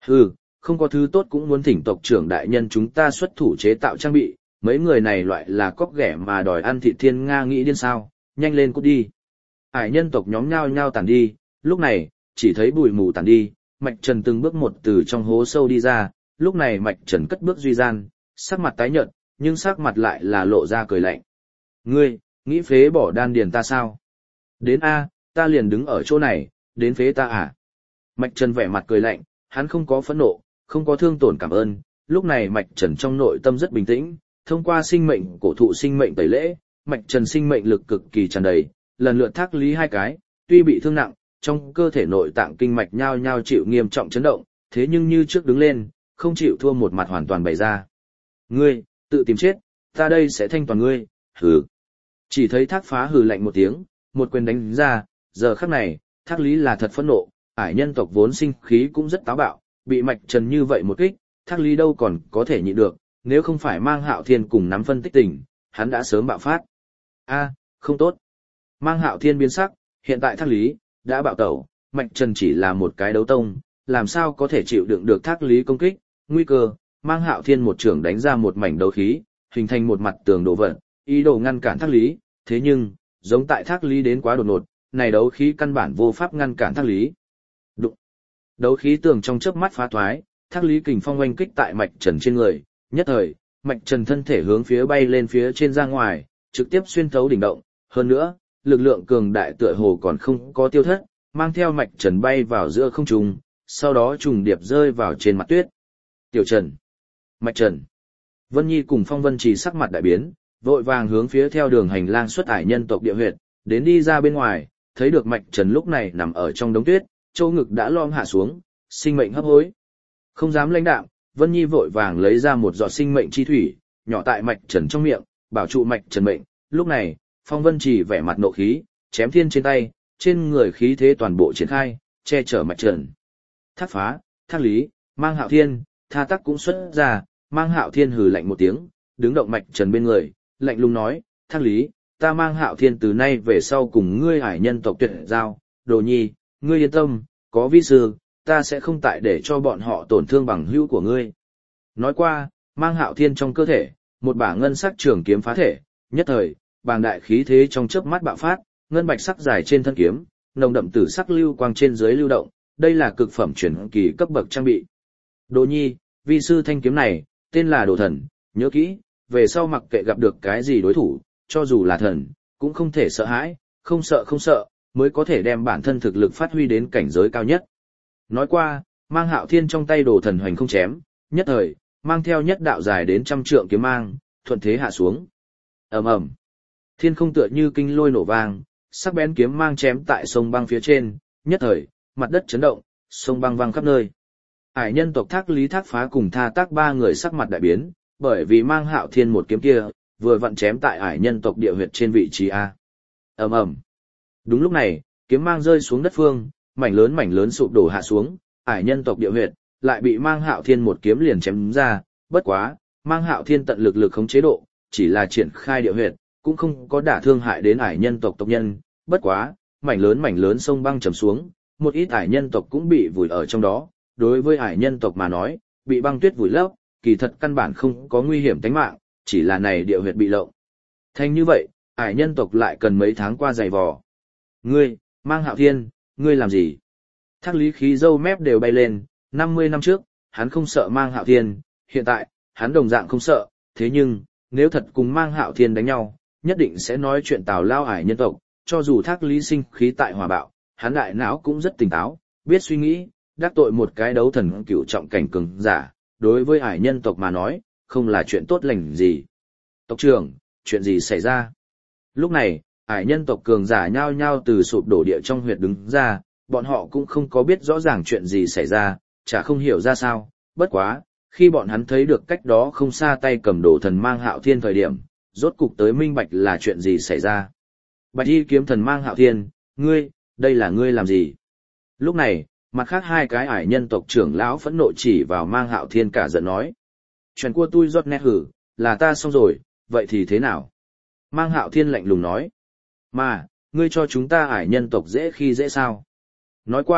Hừ, không có thứ tốt cũng muốn thỉnh tộc trưởng đại nhân chúng ta xuất thủ chế tạo trang bị, mấy người này loại là cóc ghẻ mà đòi ăn thịt thiên nga nghĩ điên sao, nhanh lên cút đi. Ải nhân tộc nhóm nhao nhao tản đi, lúc này, chỉ thấy bụi mù tản đi, Mạch Trần từng bước một từ trong hố sâu đi ra, lúc này Mạch Trần cất bước duy gian, sắc mặt tái nhợt, nhưng sắc mặt lại là lộ ra cười lạnh. Ngươi, nghĩ phế bỏ đan điền ta sao? Đến A, ta liền đứng ở chỗ này, đến phế ta à? Mạch Trần vẻ mặt cười lạnh, hắn không có phẫn nộ, không có thương tổn cảm ơn, lúc này Mạch Trần trong nội tâm rất bình tĩnh, thông qua sinh mệnh cổ thụ sinh mệnh tẩy lễ, Mạch Trần sinh mệnh lực cực kỳ tràn đầy, lần lượt thác lý hai cái, tuy bị thương nặng, trong cơ thể nội tạng kinh mạch nhao nhao chịu nghiêm trọng chấn động, thế nhưng như trước đứng lên, không chịu thua một mặt hoàn toàn bày ra. Ngươi, tự tìm chết, ta đây sẽ thanh toàn ngươi, hừ. Chỉ thấy thác phá hừ lạnh một tiếng, một quyền đánh ra, giờ khắc này, thác lý là thật phẫn nộ, ải nhân tộc vốn sinh khí cũng rất táo bạo, bị Mạch Trần như vậy một kích, thác lý đâu còn có thể nhịn được, nếu không phải mang Hạo Thiên cùng nắm phân tích tình, hắn đã sớm bạo phát. A, không tốt. Mang Hạo Thiên biến sắc, hiện tại thác lý đã bạo tẩu, Mạch Trần chỉ là một cái đấu tông, làm sao có thể chịu đựng được thác lý công kích, nguy cơ, mang Hạo Thiên một trưởng đánh ra một mảnh đấu khí, hình thành một mặt tường đổ vật, ý đồ ngăn cản thác lý, thế nhưng, giống tại thác lý đến quá đột ngột, này đấu khí căn bản vô pháp ngăn cản thác lý. Đụng. Đấu khí tường trong chớp mắt phá thoái, thác lý kình phong oanh kích tại Mạch Trần trên người, nhất thời, Mạch Trần thân thể hướng phía bay lên phía trên ra ngoài, trực tiếp xuyên thấu đỉnh động, hơn nữa, lực lượng cường đại tựa hồ còn không có tiêu thất, mang theo Mạch Trần bay vào giữa không trung, sau đó trùng điệp rơi vào trên mặt tuyết. Tiểu Trần, Mạch Trần, Vân Nhi cùng Phong Vân Trì sắc mặt đại biến, vội vàng hướng phía theo đường hành lang xuất ải nhân tộc địa huyệt, đến đi ra bên ngoài, thấy được Mạch Trần lúc này nằm ở trong đống tuyết, châu ngực đã lom hạ xuống, sinh mệnh hấp hối. Không dám lãnh đạm, Vân Nhi vội vàng lấy ra một giọt sinh mệnh chi thủy, nhỏ tại Mạch Trần trong miệng, bảo trụ Mạch Trần mệnh. Lúc này, Phong Vân Trì vẻ mặt nộ khí, chém thiên trên tay, trên người khí thế toàn bộ triển khai, che chở Mạch Trần. Thác phá, thác lý, mang Hạo Thiên, tha tắc cũng xuất ra, mang Hạo Thiên hừ lạnh một tiếng, đứng động Mạch Trần bên người, lạnh lùng nói, thác lý, ta mang Hạo Thiên từ nay về sau cùng ngươi hải nhân tộc tuyệt giao, Đồ Nhi, ngươi yên tâm, có vi sư, ta sẽ không tại để cho bọn họ tổn thương bằng hữu của ngươi. Nói qua, mang Hạo Thiên trong cơ thể, một bả ngân sắc trường kiếm phá thể, nhất thời, bàng đại khí thế trong chớp mắt bạo phát, ngân bạch sắc dài trên thân kiếm, nồng đậm tử sắc lưu quang trên dưới lưu động, đây là cực phẩm chuyển kỳ cấp bậc trang bị. Đồ Nhi, vi sư thanh kiếm này, tên là Đồ Thần, nhớ kỹ, về sau mặc kệ gặp được cái gì đối thủ, cho dù là thần, cũng không thể sợ hãi, không sợ không sợ, mới có thể đem bản thân thực lực phát huy đến cảnh giới cao nhất. Nói qua, mang Hạo Thiên trong tay Đồ Thần hoành không chém, nhất thời, mang theo nhất đạo dài đến trăm trượng kiếm mang, thuận thế hạ xuống. Ầm ầm. Thiên không tựa như kinh lôi nổ vang, sắc bén kiếm mang chém tại sông băng phía trên, nhất thời, mặt đất chấn động, sông băng văng khắp nơi. Ải nhân tộc Thác Lý Thác Phá cùng Tha Tác ba người sắc mặt đại biến, bởi vì mang Hạo Thiên một kiếm kia, vừa vặn chém tại ải nhân tộc địa huyệt trên vị trí A. Ầm ầm. Đúng lúc này, kiếm mang rơi xuống đất phương, mảnh lớn mảnh lớn sụp đổ hạ xuống, ải nhân tộc địa huyệt, lại bị mang Hạo Thiên một kiếm liền chém ra, bất quá, mang Hạo Thiên tận lực lực khống chế độ, chỉ là triển khai địa huyệt, cũng không có đả thương hại đến ải nhân tộc tộc nhân, bất quá, mảnh lớn mảnh lớn sông băng trầm xuống, một ít ải nhân tộc cũng bị vùi ở trong đó, đối với ải nhân tộc mà nói, bị băng tuyết vùi lấp, kỳ thật căn bản không có nguy hiểm tính mạng, chỉ là này địa huyệt bị lộ. Thành như vậy, ải nhân tộc lại cần mấy tháng qua dày vò. Ngươi, mang Hạo Thiên, ngươi làm gì? Thác Lý khí râu mép đều bay lên, năm mươi năm trước, hắn không sợ mang Hạo Thiên, hiện tại, hắn đồng dạng không sợ, thế nhưng, nếu thật cùng mang Hạo Thiên đánh nhau, nhất định sẽ nói chuyện tào lao ải nhân tộc, cho dù Thác Lý sinh khí tại hòa bạo, hắn đại não cũng rất tỉnh táo, biết suy nghĩ, đắc tội một cái đấu thần cửu trọng cảnh cường giả, đối với ải nhân tộc mà nói, không là chuyện tốt lành gì. Tộc trưởng, chuyện gì xảy ra? Lúc này, ải nhân tộc cường giả nhao nhao từ sụp đổ địa trong huyệt đứng ra, bọn họ cũng không có biết rõ ràng chuyện gì xảy ra, chả không hiểu ra sao, bất quá, khi bọn hắn thấy được cách đó không xa tay cầm đồ thần mang Hạo Thiên thời điểm, rốt cục tới minh bạch là chuyện gì xảy ra. Bạch y kiếm thần mang Hạo Thiên, ngươi, đây là ngươi làm gì? Lúc này, mặt khác hai cái ải nhân tộc trưởng lão phẫn nộ chỉ vào mang Hạo Thiên cả giận nói. Chuyện của tôi rót nét hử, là ta xong rồi, vậy thì thế nào? Mang Hạo Thiên lạnh lùng nói. Mà, ngươi cho chúng ta ải nhân tộc dễ khi dễ sao? Nói qua,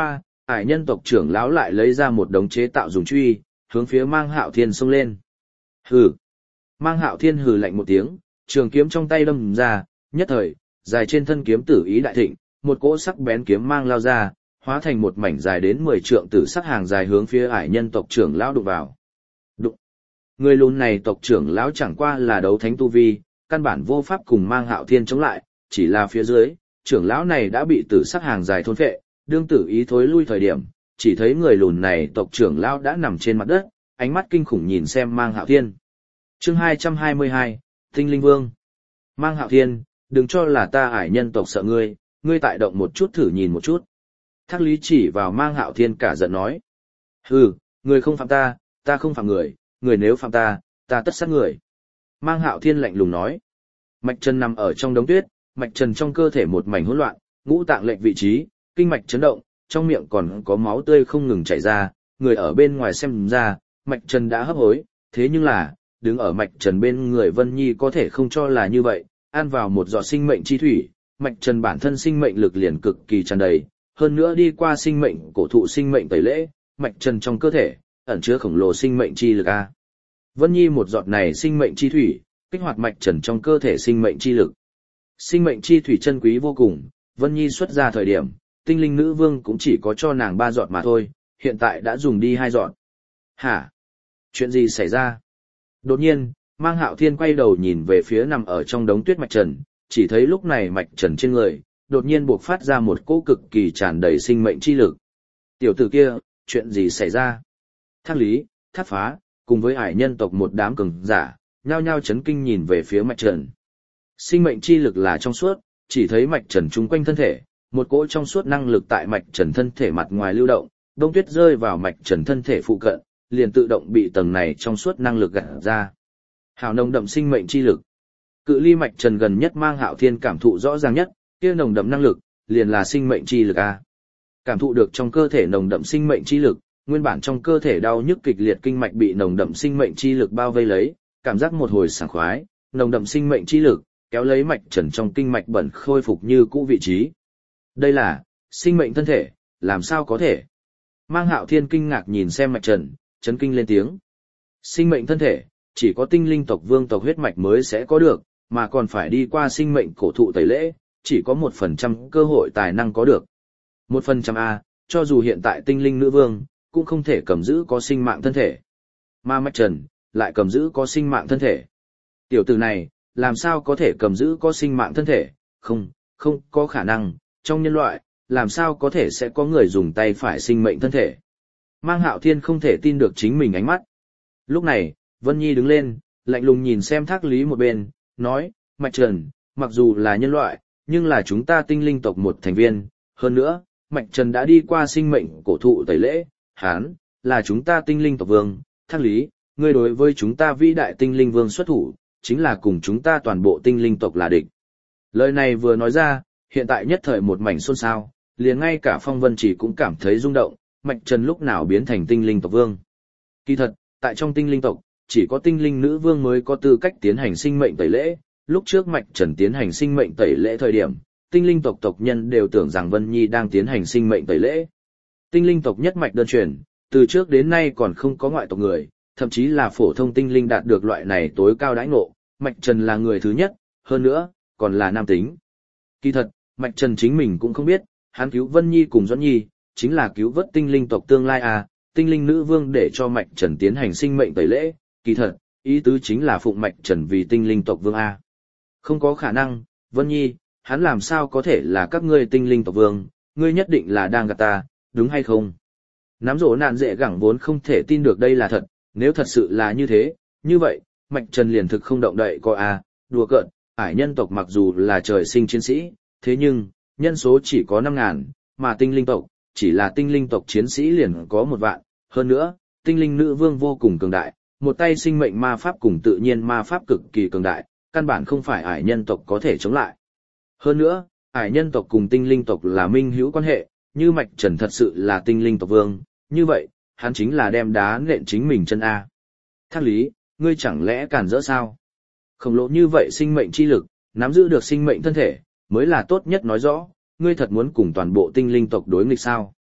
Ải nhân tộc trưởng lão lại lấy ra một đống chế tạo dùng truy, hướng phía Mang Hạo Thiên xông lên. Hừ. Mang Hạo Thiên hừ lạnh một tiếng, trường kiếm trong tay đâm ra, nhất thời, dài trên thân kiếm tử ý đại thịnh, một cỗ sắc bén kiếm mang lao ra, hóa thành một mảnh dài đến mười trượng tử sắc hàng dài hướng phía ải nhân tộc trưởng lão đụng vào. Đụng. Người lùn này tộc trưởng lão chẳng qua là đấu thánh tu vi, căn bản vô pháp cùng Mang Hạo Thiên chống lại, chỉ là phía dưới, trưởng lão này đã bị tử sắc hàng dài thôn phệ, đương tử ý thối lui thời điểm, chỉ thấy người lùn này tộc trưởng lão đã nằm trên mặt đất, ánh mắt kinh khủng nhìn xem Mang Hạo Thiên. Chương hai trăm hai mươi hai, Tinh Linh Vương. Mang Hạo Thiên, đừng cho là ta ải nhân tộc sợ ngươi, ngươi tại động một chút thử nhìn một chút. Thác Lý chỉ vào Mang Hạo Thiên cả giận nói. Hừ, người không phạm ta, ta không phạm người, người nếu phạm ta, ta tất sát người. Mang Hạo Thiên lạnh lùng nói. Mạch Trần nằm ở trong đống tuyết, mạch trần trong cơ thể một mảnh hỗn loạn, ngũ tạng lệch vị trí, kinh mạch chấn động, trong miệng còn có máu tươi không ngừng chảy ra, người ở bên ngoài xem ra, mạch trần đã hấp hối, thế nhưng là, đứng ở mạch trần bên người Vân Nhi có thể không cho là như vậy, ăn vào một giọt sinh mệnh chi thủy, mạch trần bản thân sinh mệnh lực liền cực kỳ tràn đầy, hơn nữa đi qua sinh mệnh cổ thụ sinh mệnh tẩy lễ, mạch trần trong cơ thể ẩn chứa khổng lồ sinh mệnh chi lực a. Vân Nhi một giọt này sinh mệnh chi thủy, kích hoạt mạch trần trong cơ thể sinh mệnh chi lực. Sinh mệnh chi thủy chân quý vô cùng, Vân Nhi xuất ra thời điểm, tinh linh nữ vương cũng chỉ có cho nàng ba giọt mà thôi, hiện tại đã dùng đi hai giọt. Hả? Chuyện gì xảy ra? Đột nhiên, Mang Hạo Thiên quay đầu nhìn về phía nằm ở trong đống tuyết mạch trần, chỉ thấy lúc này mạch trần trên người, đột nhiên buộc phát ra một cỗ cực kỳ tràn đầy sinh mệnh chi lực. Tiểu tử kia, chuyện gì xảy ra? Thác Lý, Thác Phá, cùng với ải nhân tộc một đám cường giả, nhao nhao chấn kinh nhìn về phía mạch trần. Sinh mệnh chi lực là trong suốt, chỉ thấy mạch trần chung quanh thân thể, một cỗ trong suốt năng lực tại mạch trần thân thể mặt ngoài lưu động, đông tuyết rơi vào mạch trần thân thể phụ cận, liền tự động bị tầng này trong suốt năng lực gạt ra. Hào nồng đậm sinh mệnh chi lực. Cự ly mạch trần gần nhất Mang Hạo Thiên cảm thụ rõ ràng nhất, kia nồng đậm năng lực, liền là sinh mệnh chi lực a. Cảm thụ được trong cơ thể nồng đậm sinh mệnh chi lực, nguyên bản trong cơ thể đau nhức kịch liệt kinh mạch bị nồng đậm sinh mệnh chi lực bao vây lấy, cảm giác một hồi sảng khoái, nồng đậm sinh mệnh chi lực kéo lấy mạch trần trong kinh mạch bẩn khôi phục như cũ vị trí. Đây là sinh mệnh thân thể, làm sao có thể? Mang Hạo Thiên kinh ngạc nhìn xem mạch trần, chấn kinh lên tiếng. Sinh mệnh thân thể, chỉ có tinh linh tộc vương tộc huyết mạch mới sẽ có được, mà còn phải đi qua sinh mệnh cổ thụ tẩy lễ, chỉ có một phần trăm cơ hội tài năng có được. Một phần trăm A, cho dù hiện tại tinh linh nữ vương, cũng không thể cầm giữ có sinh mạng thân thể. Mà mạch trần, lại cầm giữ có sinh mạng thân thể. Tiểu tử này, làm sao có thể cầm giữ có sinh mạng thân thể? Không, không có khả năng, trong nhân loại, làm sao có thể sẽ có người dùng tay phải sinh mệnh thân thể? Mang Hạo Thiên không thể tin được chính mình ánh mắt. Lúc này, Vân Nhi đứng lên, lạnh lùng nhìn xem Thác Lý một bên, nói, Mạch Trần, mặc dù là nhân loại, nhưng là chúng ta tinh linh tộc một thành viên, hơn nữa, Mạch Trần đã đi qua sinh mệnh cổ thụ tẩy lễ, hán, là chúng ta tinh linh tộc vương, Thác Lý, ngươi đối với chúng ta vĩ đại tinh linh vương xuất thủ, chính là cùng chúng ta toàn bộ tinh linh tộc là địch. Lời này vừa nói ra, hiện tại nhất thời một mảnh xôn xao, liền ngay cả Phong Vân Chỉ cũng cảm thấy rung động, Mạch Trần lúc nào biến thành tinh linh tộc vương. Kỳ thật, tại trong tinh linh tộc, chỉ có tinh linh nữ vương mới có tư cách tiến hành sinh mệnh tẩy lễ, lúc trước Mạch Trần tiến hành sinh mệnh tẩy lễ thời điểm, tinh linh tộc tộc nhân đều tưởng rằng Vân Nhi đang tiến hành sinh mệnh tẩy lễ. Tinh linh tộc nhất mạch đơn truyền, từ trước đến nay còn không có ngoại tộc người, thậm chí là phổ thông tinh linh đạt được loại này tối cao đãi ngộ, Mạch Trần là người thứ nhất, hơn nữa, còn là nam tính. Kỳ thật, Mạch Trần chính mình cũng không biết, hắn cứu Vân Nhi cùng Doãn Nhi, chính là cứu vớt tinh linh tộc tương lai à, tinh linh nữ vương để cho Mạch Trần tiến hành sinh mệnh tẩy lễ, kỳ thật, ý tứ chính là phụng Mạch Trần vì tinh linh tộc vương a. Không có khả năng, Vân Nhi, hắn làm sao có thể là các ngươi tinh linh tộc vương, ngươi nhất định là đang gạt ta, đúng hay không? Nắm rổ nạn dễ gẳng vốn không thể tin được đây là thật, nếu thật sự là như thế, như vậy, Mạch Trần liền thực không động đậy coi a, đùa cợt, ải nhân tộc mặc dù là trời sinh chiến sĩ, thế nhưng, nhân số chỉ có năm ngàn, mà tinh linh tộc, chỉ là tinh linh tộc chiến sĩ liền có một vạn, hơn nữa, tinh linh nữ vương vô cùng cường đại, một tay sinh mệnh ma pháp cùng tự nhiên ma pháp cực kỳ cường đại, căn bản không phải ải nhân tộc có thể chống lại. Hơn nữa, ải nhân tộc cùng tinh linh tộc là minh hữu quan hệ, như Mạch Trần thật sự là tinh linh tộc vương, như vậy, hắn chính là đem đá nện chính mình chân A. Thác Lý, ngươi chẳng lẽ cản rỡ sao? Khổng lồ như vậy sinh mệnh chi lực, nắm giữ được sinh mệnh thân thể, mới là tốt nhất nói rõ, ngươi thật muốn cùng toàn bộ tinh linh tộc đối nghịch sao?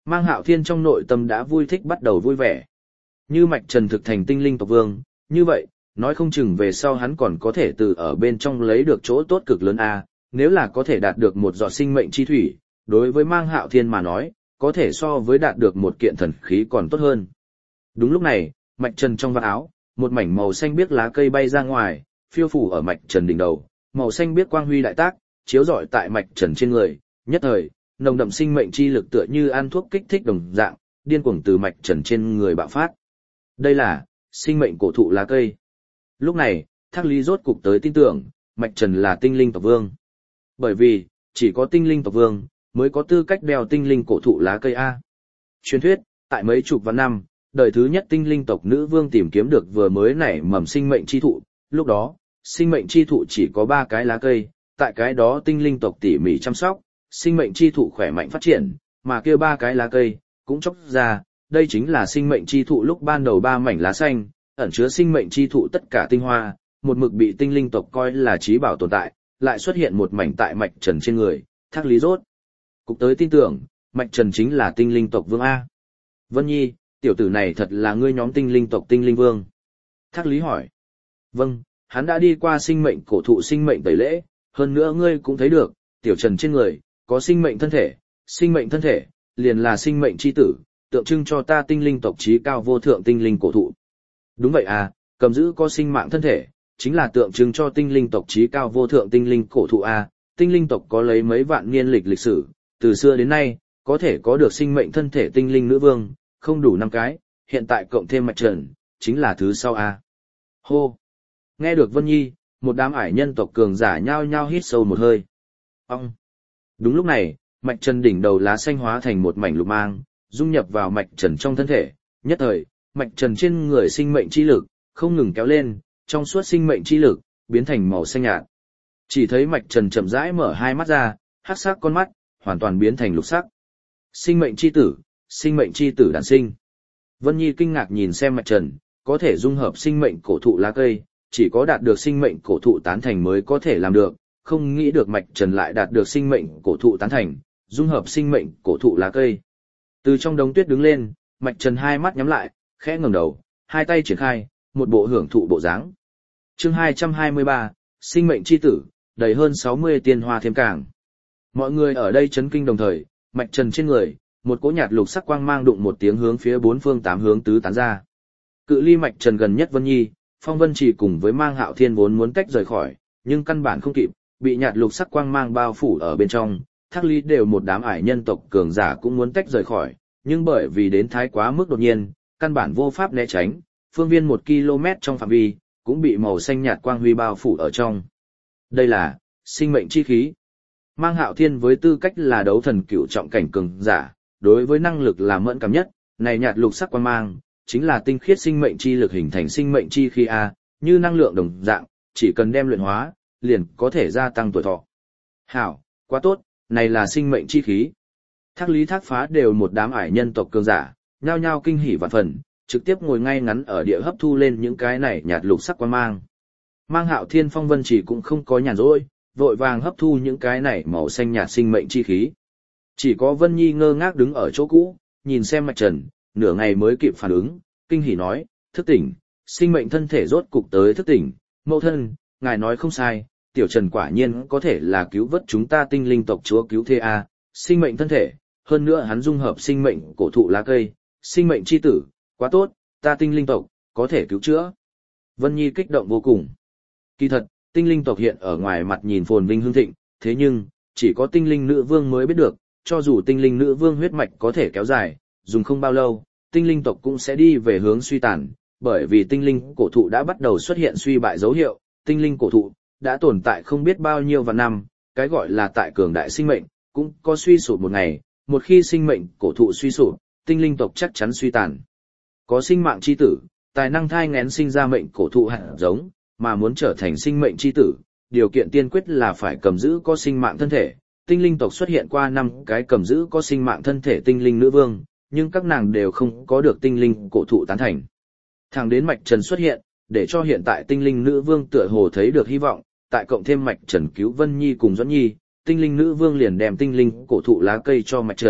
Mang Hạo Thiên trong nội tâm đã vui thích bắt đầu vui vẻ. Như Mạch Trần thực thành tinh linh tộc vương, như vậy, nói không chừng về sau hắn còn có thể từ ở bên trong lấy được chỗ tốt cực lớn a, nếu là có thể đạt được một giọt sinh mệnh chi thủy, đối với Mang Hạo Thiên mà nói, có thể so với đạt được một kiện thần khí còn tốt hơn. Đúng lúc này, Mạch Trần trong vạt áo, một mảnh màu xanh biếc lá cây bay ra ngoài, phiêu phủ ở Mạch Trần đỉnh đầu, màu xanh biếc quang huy đại tác, chiếu rọi tại Mạch Trần trên người, nhất thời, nồng đậm sinh mệnh chi lực tựa như ăn thuốc kích thích đồng dạng, điên cuồng từ Mạch Trần trên người bạo phát. Đây là sinh mệnh cổ thụ lá cây. Lúc này, Thác Lý rốt cục tới tin tưởng, Mạch Trần là tinh linh tộc vương. Bởi vì, chỉ có tinh linh tộc vương mới có tư cách đeo tinh linh cổ thụ lá cây a. Truyền thuyết, tại mấy chục vạn năm, đời thứ nhất tinh linh tộc nữ vương tìm kiếm được vừa mới nảy mầm sinh mệnh chi thụ, lúc đó, sinh mệnh chi thụ chỉ có ba cái lá cây, tại cái đó tinh linh tộc tỉ mỉ chăm sóc, sinh mệnh chi thụ khỏe mạnh phát triển, mà kia ba cái lá cây cũng chốc ra, đây chính là sinh mệnh chi thụ lúc ban đầu ba mảnh lá xanh, ẩn chứa sinh mệnh chi thụ tất cả tinh hoa, một mực bị tinh linh tộc coi là trí bảo tồn tại, lại xuất hiện một mảnh tại Mạch Trần trên người, Thác Lý rốt cục tới tin tưởng, Mạch Trần chính là tinh linh tộc vương a. Vân Nhi, tiểu tử này thật là ngươi nhóm tinh linh tộc tinh linh vương. Thác Lý hỏi. Vâng, hắn đã đi qua sinh mệnh cổ thụ sinh mệnh tẩy lễ, hơn nữa ngươi cũng thấy được, tiểu Trần trên người, có sinh mệnh thân thể, sinh mệnh thân thể, liền là sinh mệnh chi tử, tượng trưng cho ta tinh linh tộc trí cao vô thượng tinh linh cổ thụ. Đúng vậy à, cầm giữ có sinh mạng thân thể, chính là tượng trưng cho tinh linh tộc trí cao vô thượng tinh linh cổ thụ a. Tinh linh tộc có lấy mấy vạn niên lịch lịch sử, từ xưa đến nay, có thể có được sinh mệnh thân thể tinh linh nữ vương, không đủ năm cái, hiện tại cộng thêm Mạch Trần, chính là thứ sau a. Hô! Nghe được Vân Nhi, một đám ải nhân tộc cường giả nhao nhao hít sâu một hơi. Ông! Đúng lúc này, Mạch Trần đỉnh đầu lá xanh hóa thành một mảnh lục mang, dung nhập vào Mạch Trần trong thân thể, nhất thời, Mạch Trần trên người sinh mệnh chi lực, không ngừng kéo lên, trong suốt sinh mệnh chi lực, biến thành màu xanh nhạt. Chỉ thấy Mạch Trần chậm rãi mở hai mắt ra, hắc sắc con mắt, hoàn toàn biến thành lục sắc. Sinh mệnh chi tử, sinh mệnh chi tử đản sinh. Vân Nhi kinh ngạc nhìn xem Mạch Trần, có thể dung hợp sinh mệnh cổ thụ lá cây, chỉ có đạt được sinh mệnh cổ thụ tán thành mới có thể làm được, không nghĩ được Mạch Trần lại đạt được sinh mệnh cổ thụ tán thành, dung hợp sinh mệnh cổ thụ lá cây. Từ trong đống tuyết đứng lên, Mạch Trần hai mắt nhắm lại, khẽ ngẩng đầu, hai tay triển khai, một bộ hưởng thụ bộ dáng. Chương hai trăm hai mươi ba, sinh mệnh chi tử, đầy hơn sáu mươi tiên hoa thêm càng. Mọi người ở đây chấn kinh đồng thời, Mạch Trần trên người, một cỗ nhạt lục sắc quang mang đụng một tiếng hướng phía bốn phương tám hướng tứ tán ra. Cự ly Mạch Trần gần nhất Vân Nhi, Phong Vân Chỉ cùng với Mang Hạo Thiên vốn muốn tách rời khỏi, nhưng căn bản không kịp, bị nhạt lục sắc quang mang bao phủ ở bên trong. Thác Lý đều một đám ải nhân tộc cường giả cũng muốn tách rời khỏi, nhưng bởi vì đến thái quá mức đột nhiên, căn bản vô pháp né tránh, phương viên một ki lô mét trong phạm vi, cũng bị màu xanh nhạt quang huy bao phủ ở trong. Đây là sinh mệnh chi khí. Mang Hạo Thiên với tư cách là đấu thần cửu trọng cảnh cường giả, đối với năng lực là mẫn cảm nhất, này nhạt lục sắc quang mang, chính là tinh khiết sinh mệnh chi lực hình thành sinh mệnh chi khí a, như năng lượng đồng dạng, chỉ cần đem luyện hóa, liền có thể gia tăng tuổi thọ. Hảo, quá tốt, này là sinh mệnh chi khí. Thác Lý Thác Phá đều một đám ải nhân tộc cường giả, nhao nhao kinh hỉ vạn phần, trực tiếp ngồi ngay ngắn ở địa hấp thu lên những cái này nhạt lục sắc quang mang. Mang Hạo Thiên Phong Vân Chỉ cũng không có nhàn rỗi, vội vàng hấp thu những cái này màu xanh nhạt sinh mệnh chi khí. Chỉ có Vân Nhi ngơ ngác đứng ở chỗ cũ, nhìn xem Mạch Trần, nửa ngày mới kịp phản ứng, kinh hỉ nói, thức tỉnh, sinh mệnh thân thể rốt cục tới thức tỉnh, mẫu thân, ngài nói không sai, tiểu Trần quả nhiên có thể là cứu vớt chúng ta tinh linh tộc chúa cứu thế a, sinh mệnh thân thể, hơn nữa hắn dung hợp sinh mệnh cổ thụ lá cây, sinh mệnh chi tử, quá tốt, ta tinh linh tộc, có thể cứu chữa. Vân Nhi kích động vô cùng. Kỳ thật, tinh linh tộc hiện ở ngoài mặt nhìn phồn vinh hưng thịnh, thế nhưng, chỉ có tinh linh nữ vương mới biết được, cho dù tinh linh nữ vương huyết mạch có thể kéo dài, dùng không bao lâu, tinh linh tộc cũng sẽ đi về hướng suy tàn, bởi vì tinh linh cổ thụ đã bắt đầu xuất hiện suy bại dấu hiệu, tinh linh cổ thụ đã tồn tại không biết bao nhiêu vạn năm, cái gọi là tại cường đại sinh mệnh, cũng có suy sụp một ngày, một khi sinh mệnh cổ thụ suy sụp, tinh linh tộc chắc chắn suy tàn. Có sinh mạng chi tử, tài năng thai nghén sinh ra mệnh cổ thụ hạt giống, mà muốn trở thành sinh mệnh chi tử, điều kiện tiên quyết là phải cầm giữ có sinh mạng thân thể. Tinh linh tộc xuất hiện qua năm cái cầm giữ có sinh mạng thân thể tinh linh nữ vương, nhưng các nàng đều không có được tinh linh cổ thụ tán thành. Thẳng đến Mạch Trần xuất hiện, để cho hiện tại tinh linh nữ vương tựa hồ thấy được hy vọng, tại cộng thêm Mạch Trần cứu Vân Nhi cùng Doãn Nhi, tinh linh nữ vương liền đem tinh linh cổ thụ lá cây cho Mạch Trần,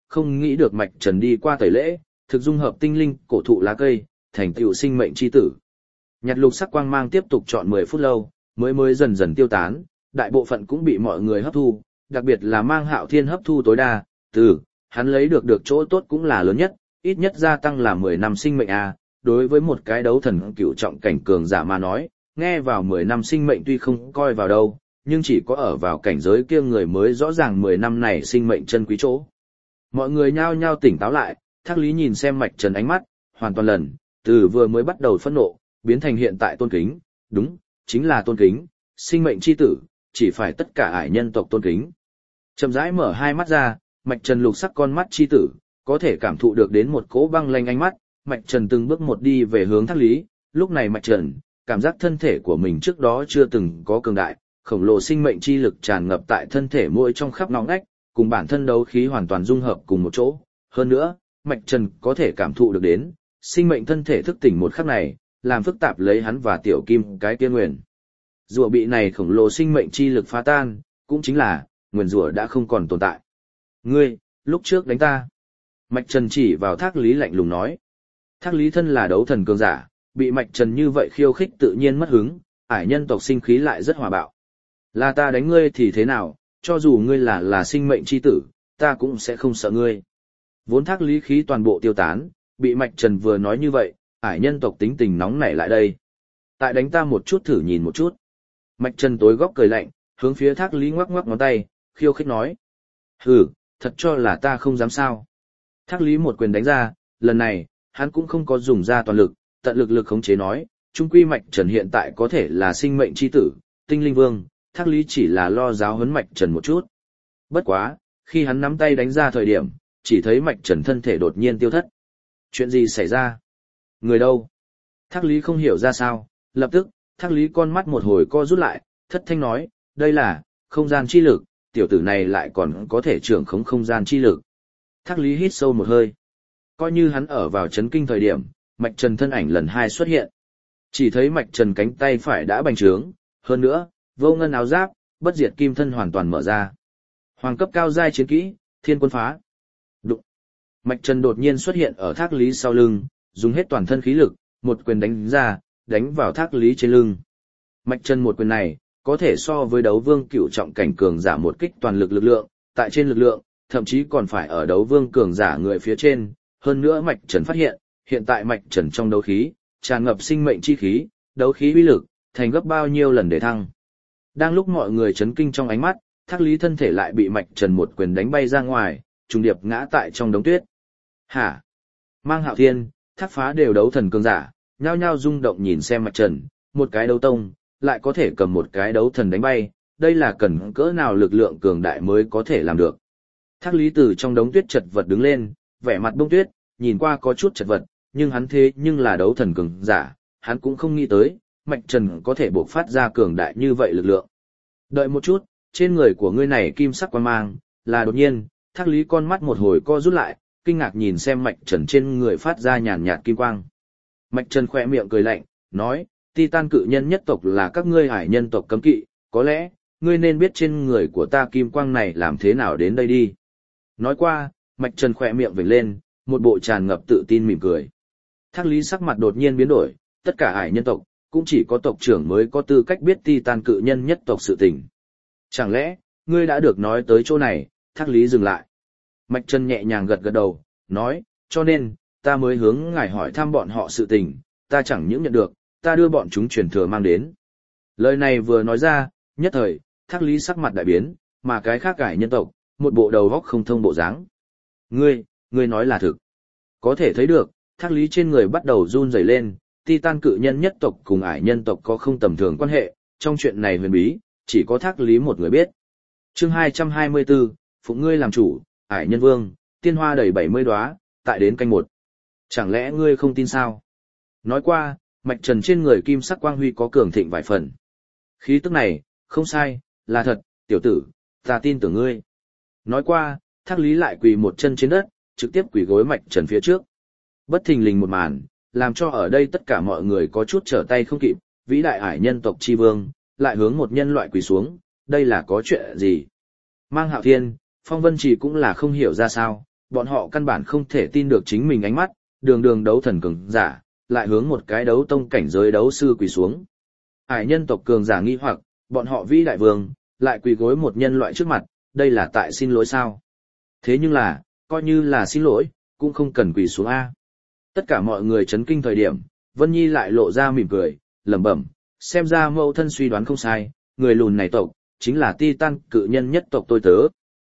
không nghĩ được Mạch Trần đi qua tẩy lễ, thực dung hợp tinh linh, cổ thụ lá cây, thành tựu sinh mệnh chi tử. Nhạt lục sắc quang mang tiếp tục trọn mười phút lâu, mới mới dần dần tiêu tán, đại bộ phận cũng bị mọi người hấp thu, đặc biệt là Mang Hạo Thiên hấp thu tối đa, từ hắn lấy được được chỗ tốt cũng là lớn nhất, ít nhất gia tăng là mười năm sinh mệnh a, đối với một cái đấu thần cựu trọng cảnh cường giả mà nói, nghe vào mười năm sinh mệnh tuy không coi vào đâu, nhưng chỉ có ở vào cảnh giới kia người mới rõ ràng mười năm này sinh mệnh chân quý chỗ. Mọi người nhao nhao tỉnh táo lại, Thác Lý nhìn xem Mạch Trần ánh mắt, hoàn toàn lần, từ vừa mới bắt đầu phẫn nộ, biến thành hiện tại tôn kính, đúng, chính là tôn kính, sinh mệnh chi tử, chỉ phải tất cả ải nhân tộc tôn kính. Chậm rãi mở hai mắt ra, Mạch Trần lục sắc con mắt chi tử, có thể cảm thụ được đến một cỗ băng lanh ánh mắt, Mạch Trần từng bước một đi về hướng Thác Lý, lúc này Mạch Trần, cảm giác thân thể của mình trước đó chưa từng có cường đại, khổng lồ sinh mệnh chi lực tràn ngập tại thân thể mỗi trong khắp ngõ ngách, cùng bản thân đấu khí hoàn toàn dung hợp cùng một chỗ. Hơn nữa, Mạch Trần có thể cảm thụ được đến, sinh mệnh thân thể thức tỉnh một khắc này, làm phức tạp lấy hắn và tiểu kim cái kia nguyền. Rùa bị này khổng lồ sinh mệnh chi lực phá tan, cũng chính là, nguyền rùa đã không còn tồn tại. Ngươi, lúc trước đánh ta. Mạch Trần chỉ vào Thác Lý lạnh lùng nói. Thác Lý thân là đấu thần cường giả, bị Mạch Trần như vậy khiêu khích tự nhiên mất hứng, ải nhân tộc sinh khí lại rất hòa bạo. Là ta đánh ngươi thì thế nào, cho dù ngươi là là sinh mệnh chi tử, ta cũng sẽ không sợ ngươi. Vốn Thác Lý khí toàn bộ tiêu tán, bị Mạch Trần vừa nói như vậy, ải nhân tộc tính tình nóng nảy lại đây. Tại đánh ta một chút thử nhìn một chút. Mạch Trần tối góc cười lạnh, hướng phía Thác Lý ngoắc ngoắc ngón tay, khiêu khích nói. Hừ, thật cho là ta không dám sao. Thác Lý một quyền đánh ra, lần này, hắn cũng không có dùng ra toàn lực, tận lực lực khống chế nói, trung quy Mạch Trần hiện tại có thể là sinh mệnh chi tử, tinh linh vương, Thác Lý chỉ là lo giáo huấn Mạch Trần một chút. Bất quá, khi hắn nắm tay đánh ra thời điểm, chỉ thấy Mạch Trần thân thể đột nhiên tiêu thất. Chuyện gì xảy ra? Người đâu? Thác Lý không hiểu ra sao, lập tức, Thác Lý con mắt một hồi co rút lại, thất thanh nói, đây là, không gian chi lực, tiểu tử này lại còn có thể trưởng khống không gian chi lực. Thác Lý hít sâu một hơi. Coi như hắn ở vào chấn kinh thời điểm, Mạch Trần thân ảnh lần hai xuất hiện. Chỉ thấy Mạch Trần cánh tay phải đã bành trướng, hơn nữa, vô ngân áo giáp, bất diệt kim thân hoàn toàn mở ra. Hoàng cấp cao giai chiến kỹ, Thiên Quân Phá. Đụng. Mạch Trần đột nhiên xuất hiện ở Thác Lý sau lưng, dùng hết toàn thân khí lực, một quyền đánh ra, đánh vào Thác Lý trên lưng. Mạch Trần một quyền này, có thể so với đấu vương cựu trọng cảnh cường giả một kích toàn lực lực lượng, tại trên lực lượng, thậm chí còn phải ở đấu vương cường giả người phía trên. Hơn nữa Mạch Trần phát hiện, hiện tại Mạch Trần trong đấu khí, tràn ngập sinh mệnh chi khí, đấu khí uy lực, thành gấp bao nhiêu lần để thăng. Đang lúc mọi người chấn kinh trong ánh mắt, Thác Lý thân thể lại bị Mạch Trần một quyền đánh bay ra ngoài, trùng điệp ngã tại trong đống tuyết. Hả? Mang Hạo Thiên, Thác Phá đều đấu thần cường giả, nhao nhao rung động nhìn xem Mạch Trần, một cái đấu tông, lại có thể cầm một cái đấu thần đánh bay, đây là cần cỡ nào lực lượng cường đại mới có thể làm được. Thác Lý từ trong đống tuyết chật vật đứng lên, vẻ mặt bông tuyết, nhìn qua có chút chật vật, nhưng hắn thế nhưng là đấu thần cường giả, hắn cũng không nghĩ tới, Mạch Trần có thể bộc phát ra cường đại như vậy lực lượng. Đợi một chút, trên người của ngươi này kim sắc quang mang, là đột nhiên, Thác Lý con mắt một hồi co rút lại, kinh ngạc nhìn xem Mạch Trần trên người phát ra nhàn nhạt kim quang. Mạch Trần khẽ miệng cười lạnh, nói, Titan cự nhân nhất tộc là các ngươi hải nhân tộc cấm kỵ, có lẽ, ngươi nên biết trên người của ta kim quang này làm thế nào đến đây đi. Nói qua, Mạch Trần khẽ miệng vểnh lên, một bộ tràn ngập tự tin mỉm cười. Thác Lý sắc mặt đột nhiên biến đổi, tất cả hải nhân tộc, cũng chỉ có tộc trưởng mới có tư cách biết Titan cự nhân nhất tộc sự tình. Chẳng lẽ, ngươi đã được nói tới chỗ này? Thác Lý dừng lại. Mạch Trần nhẹ nhàng gật gật đầu, nói, cho nên, ta mới hướng ngài hỏi thăm bọn họ sự tình, ta chẳng những nhận được, ta đưa bọn chúng truyền thừa mang đến. Lời này vừa nói ra, nhất thời, Thác Lý sắc mặt đại biến, mà cái khác cải nhân tộc, một bộ đầu góc không thông bộ dáng. Ngươi, ngươi nói là thực. Có thể thấy được, Thác Lý trên người bắt đầu run rẩy lên, Titan cự nhân nhất tộc cùng ải nhân tộc có không tầm thường quan hệ, trong chuyện này huyền bí, chỉ có Thác Lý một người biết. Chương hai trăm hai mươi tư, phụng ngươi làm chủ, ải nhân vương, tiên hoa đầy bảy mươi đóa, tại đến canh một. Chẳng lẽ ngươi không tin sao? Nói qua, Mạch Trần trên người kim sắc quang huy có cường thịnh vài phần. Khí tức này, không sai, là thật, tiểu tử, ta tin tưởng ngươi. Nói qua, Thác Lý lại quỳ một chân trên đất, trực tiếp quỳ gối Mạch Trần phía trước. Bất thình lình một màn, làm cho ở đây tất cả mọi người có chút trở tay không kịp, vĩ đại ải nhân tộc chi vương, lại hướng một nhân loại quỳ xuống, đây là có chuyện gì? Mang Hạo Thiên, Phong Vân Chỉ cũng là không hiểu ra sao, bọn họ căn bản không thể tin được chính mình ánh mắt, đường đường đấu thần cường giả, lại hướng một cái đấu tông cảnh giới đấu sư quỳ xuống. Ải nhân tộc cường giả nghi hoặc, bọn họ vĩ đại vương, lại quỳ gối một nhân loại trước mặt, đây là tại xin lỗi sao? Thế nhưng là, coi như là xin lỗi, cũng không cần quỳ xuống A. Tất cả mọi người chấn kinh thời điểm, Vân Nhi lại lộ ra mỉm cười, lẩm bẩm, xem ra mẫu thân suy đoán không sai, người lùn này tộc, chính là Titan cự nhân nhất tộc tôi tớ.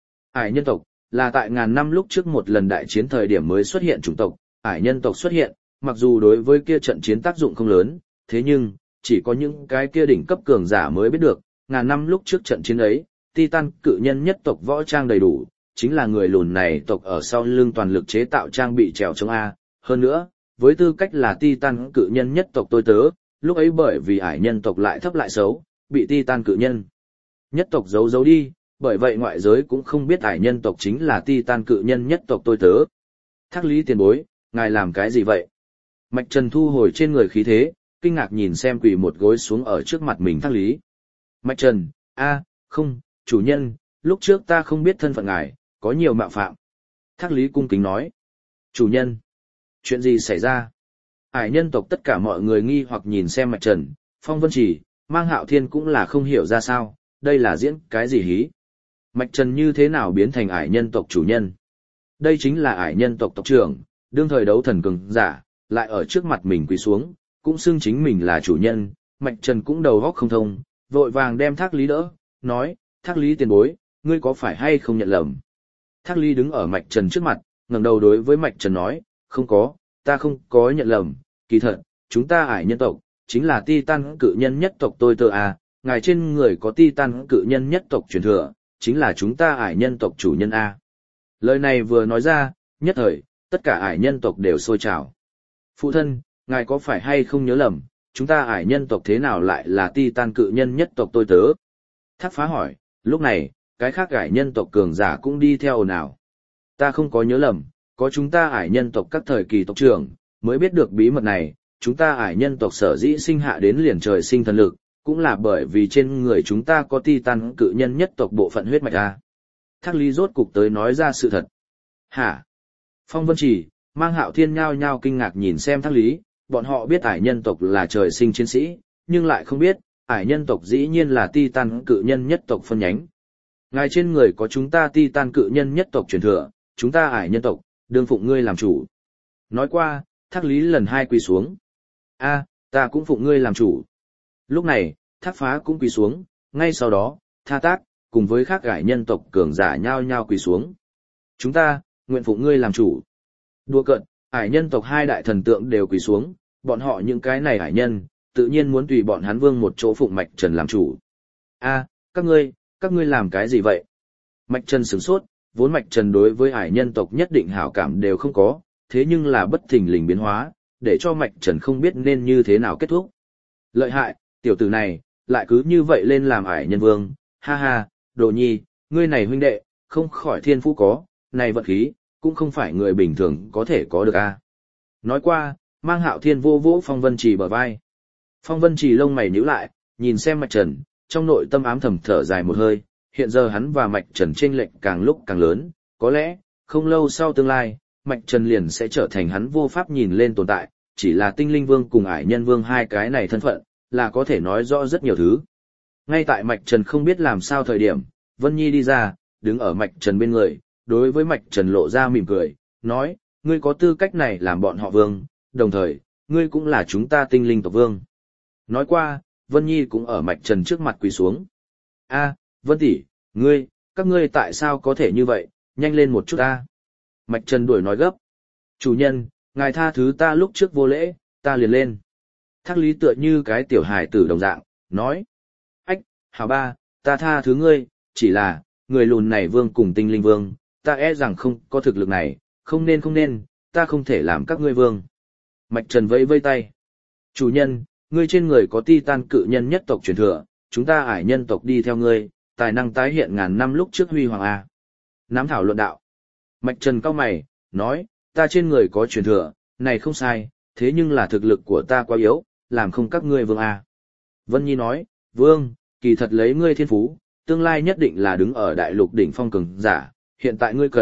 Ải nhân tộc, là tại ngàn năm lúc trước một lần đại chiến thời điểm mới xuất hiện chủng tộc, ải nhân tộc xuất hiện, mặc dù đối với kia trận chiến tác dụng không lớn, thế nhưng, chỉ có những cái kia đỉnh cấp cường giả mới biết được, ngàn năm lúc trước trận chiến ấy, Titan cự nhân nhất tộc võ trang đầy đủ, chính là người lùn này tộc ở sau lưng toàn lực chế tạo trang bị trèo chống A. Hơn nữa, với tư cách là Titan cự nhân nhất tộc tôi tớ, lúc ấy bởi vì ải nhân tộc lại thấp lại xấu, bị Titan cự nhân nhất tộc giấu giấu đi, bởi vậy ngoại giới cũng không biết ải nhân tộc chính là Titan cự nhân nhất tộc tôi tớ. Thác Lý tiền bối, ngài làm cái gì vậy? Mạch Trần thu hồi trên người khí thế, kinh ngạc nhìn xem quỳ một gối xuống ở trước mặt mình Thác Lý. Mạch Trần, a, không, chủ nhân, lúc trước ta không biết thân phận ngài, có nhiều mạo phạm. Thác Lý cung kính nói. Chủ nhân, chuyện gì xảy ra? Ải nhân tộc tất cả mọi người nghi hoặc nhìn xem Mạch Trần, Phong Vân Chỉ, Mang Hạo Thiên cũng là không hiểu ra sao, đây là diễn cái gì hí? Mạch Trần như thế nào biến thành ải nhân tộc chủ nhân? Đây chính là ải nhân tộc tộc trưởng, đương thời đấu thần cường giả, lại ở trước mặt mình quỳ xuống, cũng xưng chính mình là chủ nhân, Mạch Trần cũng đầu óc không thông, vội vàng đem Thác Lý đỡ, nói, Thác Lý tiền bối, ngươi có phải hay không nhận lầm? Thác Lý đứng ở Mạch Trần trước mặt, ngẩng đầu đối với Mạch Trần nói, không có, ta không có nhận lầm, kỳ thật, chúng ta ải nhân tộc, chính là Titan cự nhân nhất tộc tôi tớ A, ngài trên người có Titan cự nhân nhất tộc truyền thừa, chính là chúng ta ải nhân tộc chủ nhân A. Lời này vừa nói ra, nhất thời, tất cả ải nhân tộc đều sôi trào. Phụ thân, ngài có phải hay không nhớ lầm, chúng ta ải nhân tộc thế nào lại là Titan cự nhân nhất tộc tôi tớ? Thác Phá hỏi, lúc này, cái khác ải nhân tộc cường giả cũng đi theo ồn ào. Ta không có nhớ lầm, có chúng ta ải nhân tộc các thời kỳ tộc trưởng, mới biết được bí mật này, chúng ta ải nhân tộc sở dĩ sinh hạ đến liền trời sinh thần lực, cũng là bởi vì trên người chúng ta có Titan cự nhân nhất tộc bộ phận huyết mạch A. Thác Lý rốt cục tới nói ra sự thật. Hả? Phong Vân Chỉ, Mang Hạo Thiên nhao nhao kinh ngạc nhìn xem Thác Lý, bọn họ biết ải nhân tộc là trời sinh chiến sĩ, nhưng lại không biết, ải nhân tộc dĩ nhiên là Titan cự nhân nhất tộc phân nhánh. Ngài trên người có chúng ta Titan cự nhân nhất tộc truyền thừa, chúng ta ải nhân tộc, đương phụng ngươi làm chủ. Nói qua, Thác Lý lần hai quỳ xuống. A, ta cũng phụng ngươi làm chủ. Lúc này, Thác Phá cũng quỳ xuống, ngay sau đó, Tha Tác, cùng với khác ải nhân tộc cường giả nhao nhao quỳ xuống. Chúng ta, nguyện phụng ngươi làm chủ. Đùa cợt, ải nhân tộc hai đại thần tượng đều quỳ xuống, bọn họ những cái này ải nhân, tự nhiên muốn tùy bọn hắn vương một chỗ phụng Mạch Trần làm chủ. A, các ngươi, các ngươi làm cái gì vậy? Mạch Trần sửng sốt, vốn Mạch Trần đối với ải nhân tộc nhất định hảo cảm đều không có, thế nhưng là bất thình lình biến hóa, để cho Mạch Trần không biết nên như thế nào kết thúc. Lợi hại, tiểu tử này, lại cứ như vậy lên làm ải nhân vương, ha ha, Đồ Nhi, ngươi này huynh đệ, không khỏi thiên phú có, này vận khí, cũng không phải người bình thường có thể có được a. Nói qua, Mang Hạo Thiên vô vỗ Phong Vân Trì bờ vai. Phong Vân Trì lông mày nhíu lại, nhìn xem Mạch Trần, trong nội tâm ám thầm thở dài một hơi, hiện giờ hắn và Mạch Trần chênh lệch càng lúc càng lớn, có lẽ, không lâu sau tương lai, Mạch Trần liền sẽ trở thành hắn vô pháp nhìn lên tồn tại, chỉ là Tinh Linh Vương cùng ải nhân vương hai cái này thân phận, là có thể nói rõ rất nhiều thứ. Ngay tại Mạch Trần không biết làm sao thời điểm, Vân Nhi đi ra, đứng ở Mạch Trần bên người, đối với Mạch Trần lộ ra mỉm cười, nói, ngươi có tư cách này làm bọn họ vương, đồng thời, ngươi cũng là chúng ta tinh linh tộc vương. Nói qua, Vân Nhi cũng ở Mạch Trần trước mặt quỳ xuống. A, Vân tỷ, ngươi, các ngươi tại sao có thể như vậy, nhanh lên một chút a. Mạch Trần đuổi nói gấp. Chủ nhân, ngài tha thứ ta lúc trước vô lễ, ta liền lên. Thác Lý tựa như cái tiểu hài tử đồng dạng, nói. Ách, hào ba, ta tha thứ ngươi, chỉ là, người lùn này vương cùng tinh linh vương, ta e rằng không có thực lực này, không nên không nên, ta không thể làm các ngươi vương. Mạch Trần vẫy vây tay. Chủ nhân, ngươi trên người có Titan cự nhân nhất tộc truyền thừa, chúng ta ải nhân tộc đi theo ngươi, tài năng tái hiện ngàn năm lúc trước huy hoàng A. Nám thảo luận đạo. Mạch Trần cau mày, nói, ta trên người có truyền thừa, này không sai, thế nhưng là thực lực của ta quá yếu, làm không các ngươi vương A. Vân Nhi nói, vương, kỳ thật lấy ngươi thiên phú, tương lai nhất định là đứng ở đại lục đỉnh phong cường giả, hiện tại ngươi cần,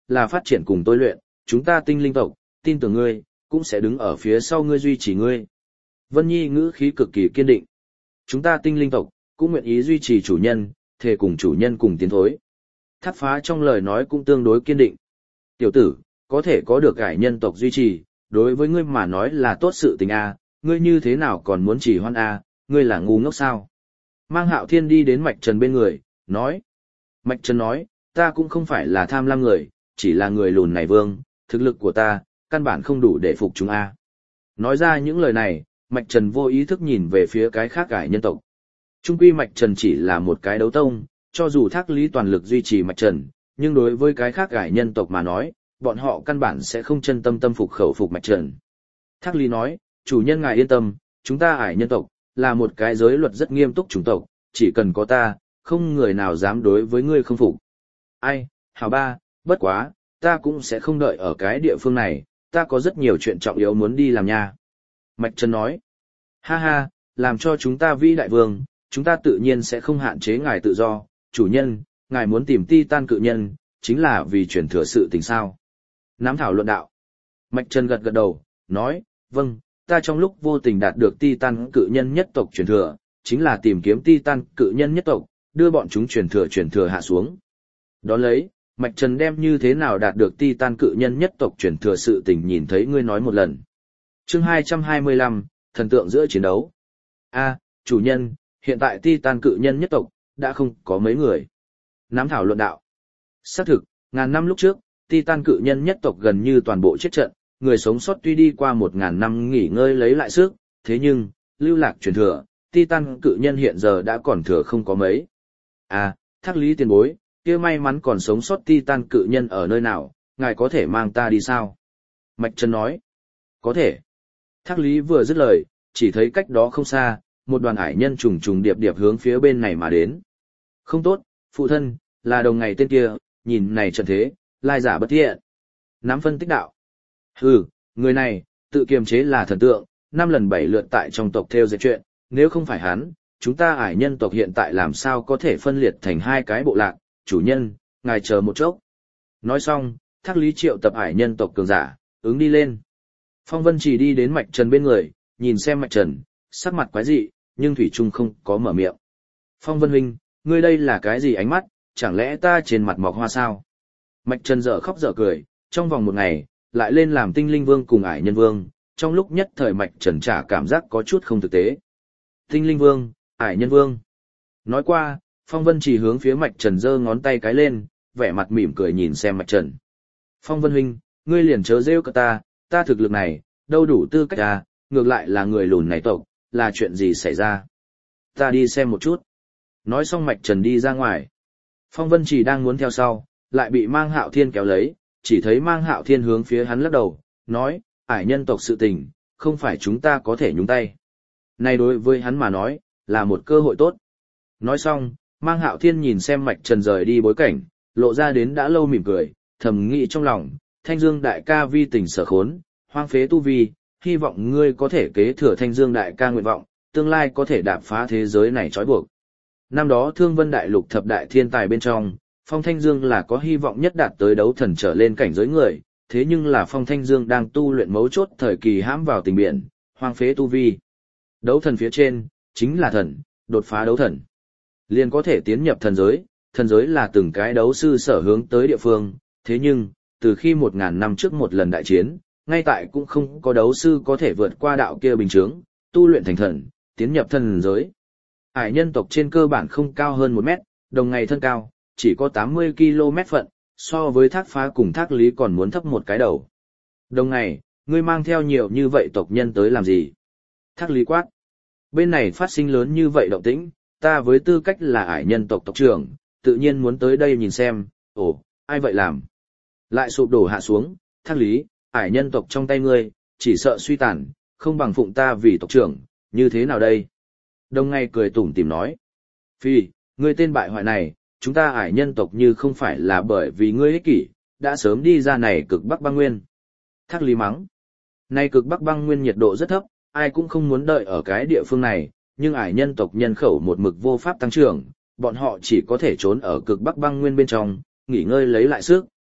là phát triển cùng tôi luyện, chúng ta tinh linh tộc, tin tưởng ngươi, cũng sẽ đứng ở phía sau ngươi duy trì ngươi. Vân Nhi ngữ khí cực kỳ kiên định. Chúng ta tinh linh tộc, cũng nguyện ý duy trì chủ nhân, thề cùng chủ nhân cùng tiến thối. Thác phá trong lời nói cũng tương đối kiên định. Tiểu tử, có thể có được ải nhân tộc duy trì, đối với ngươi mà nói là tốt sự tình a, ngươi như thế nào còn muốn chỉ hoan a, ngươi là ngu ngốc sao? Mang Hạo Thiên đi đến Mạch Trần bên người, nói. Mạch Trần nói, ta cũng không phải là tham lam người, chỉ là người lùn này vương, thực lực của ta, căn bản không đủ để phục chúng a. Nói ra những lời này, Mạch Trần vô ý thức nhìn về phía cái khác ải nhân tộc. Trung quy Mạch Trần chỉ là một cái đấu tông, cho dù Thác Lý toàn lực duy trì Mạch Trần, nhưng đối với cái khác ải nhân tộc mà nói, bọn họ căn bản sẽ không chân tâm tâm phục khẩu phục Mạch Trần. Thác Lý nói, chủ nhân ngài yên tâm, chúng ta ải nhân tộc, là một cái giới luật rất nghiêm túc chủng tộc, chỉ cần có ta, không người nào dám đối với ngươi không phục. Ai, hảo ba, bất quá, ta cũng sẽ không đợi ở cái địa phương này, ta có rất nhiều chuyện trọng yếu muốn đi làm nha. Mạch Trần nói, ha ha, làm cho chúng ta vĩ đại vương, chúng ta tự nhiên sẽ không hạn chế ngài tự do, chủ nhân, ngài muốn tìm Titan cự nhân, chính là vì truyền thừa sự tình sao. Nám thảo luận đạo. Mạch Trần gật gật đầu, nói, vâng, ta trong lúc vô tình đạt được Titan cự nhân nhất tộc truyền thừa, chính là tìm kiếm Titan cự nhân nhất tộc, đưa bọn chúng truyền thừa truyền thừa hạ xuống. Đón lấy, Mạch Trần đem như thế nào đạt được Titan cự nhân nhất tộc truyền thừa sự tình nhìn thấy ngươi nói một lần. Chương hai trăm hai mươi lăm, thần tượng giữa chiến đấu. A, chủ nhân, hiện tại Titan cự nhân nhất tộc, đã không có mấy người. Nám thảo luận đạo. Xác thực, ngàn năm lúc trước, Titan cự nhân nhất tộc gần như toàn bộ chết trận, người sống sót tuy đi qua một ngàn năm nghỉ ngơi lấy lại sức, thế nhưng, lưu lạc truyền thừa, Titan cự nhân hiện giờ đã còn thừa không có mấy. À, Thác Lý tiền bối, kia may mắn còn sống sót Titan cự nhân ở nơi nào, ngài có thể mang ta đi sao? Mạch Trần nói. Có thể. Thác Lý vừa dứt lời, chỉ thấy cách đó không xa, một đoàn ải nhân trùng trùng điệp điệp hướng phía bên này mà đến. Không tốt, phụ thân, là đồng ngày tên kia, nhìn này trận thế, lai giả bất thiện. Nám phân tích đạo. Hừ, người này, tự kiềm chế là thần tượng, năm lần bảy lượt tại trong tộc theo dệt chuyện, nếu không phải hắn, chúng ta ải nhân tộc hiện tại làm sao có thể phân liệt thành hai cái bộ lạc, chủ nhân, ngài chờ một chốc. Nói xong, Thác Lý triệu tập ải nhân tộc cường giả, ứng đi lên. Phong Vân chỉ đi đến Mạch Trần bên người, nhìn xem Mạch Trần, sắc mặt quái dị, nhưng Thủy Trung không có mở miệng. Phong Vân huynh, ngươi đây là cái gì ánh mắt, chẳng lẽ ta trên mặt mọc hoa sao? Mạch Trần dở khóc dở cười, trong vòng một ngày, lại lên làm tinh linh vương cùng ải nhân vương, trong lúc nhất thời Mạch Trần trả cảm giác có chút không thực tế. Tinh linh vương, ải nhân vương. Nói qua, Phong Vân chỉ hướng phía Mạch Trần giơ ngón tay cái lên, vẻ mặt mỉm cười nhìn xem Mạch Trần. Phong Vân huynh, ngươi liền chớ rêu cả ta, ta thực lực này, đâu đủ tư cách ta, ngược lại là người lùn này tộc, là chuyện gì xảy ra? Ta đi xem một chút. Nói xong Mạch Trần đi ra ngoài. Phong Vân chỉ đang muốn theo sau, lại bị Mang Hạo Thiên kéo lấy, chỉ thấy Mang Hạo Thiên hướng phía hắn lắc đầu, nói, ải nhân tộc sự tình, không phải chúng ta có thể nhúng tay. Này đối với hắn mà nói, là một cơ hội tốt. Nói xong, Mang Hạo Thiên nhìn xem Mạch Trần rời đi bối cảnh, lộ ra đến đã lâu mỉm cười, thầm nghĩ trong lòng, Thanh Dương đại ca vi tình sở khốn, hoang phế tu vi, hy vọng ngươi có thể kế thừa Thanh Dương đại ca nguyện vọng, tương lai có thể đạp phá thế giới này trói buộc. Năm đó Thương Vân đại lục thập đại thiên tài bên trong, Phong Thanh Dương là có hy vọng nhất đạt tới đấu thần trở lên cảnh giới người, thế nhưng là Phong Thanh Dương đang tu luyện mấu chốt thời kỳ hãm vào tình biển, hoang phế tu vi. Đấu thần phía trên, chính là thần, đột phá đấu thần. Liền có thể tiến nhập thần giới, thần giới là từng cái đấu sư sở hướng tới địa phương, thế nhưng, từ khi một ngàn năm trước một lần đại chiến, ngay tại cũng không có đấu sư có thể vượt qua đạo kia bình chướng, tu luyện thành thần, tiến nhập thần giới. Ải nhân tộc trên cơ bản không cao hơn một mét, đồng ngày thân cao, chỉ có tám mươi ki lô mét phận, so với Thác Phá cùng Thác Lý còn muốn thấp một cái đầu. Đồng ngày, ngươi mang theo nhiều như vậy tộc nhân tới làm gì? Thác Lý quát. Bên này phát sinh lớn như vậy động tĩnh, ta với tư cách là ải nhân tộc tộc trưởng, tự nhiên muốn tới đây nhìn xem, ồ, ai vậy làm? Lại sụp đổ hạ xuống, Thác Lý, ải nhân tộc trong tay ngươi, chỉ sợ suy tàn, không bằng phụng ta vì tộc trưởng, như thế nào đây? Đông ngay cười tủm tỉm nói. Phi, ngươi tên bại hoại này, chúng ta ải nhân tộc như không phải là bởi vì ngươi ích kỷ, đã sớm đi ra này cực Bắc băng nguyên. Thác Lý mắng. Nay cực Bắc băng nguyên nhiệt độ rất thấp, ai cũng không muốn đợi ở cái địa phương này, nhưng ải nhân tộc nhân khẩu một mực vô pháp tăng trưởng, bọn họ chỉ có thể trốn ở cực Bắc băng nguyên bên trong, nghỉ ngơi lấy lại sức.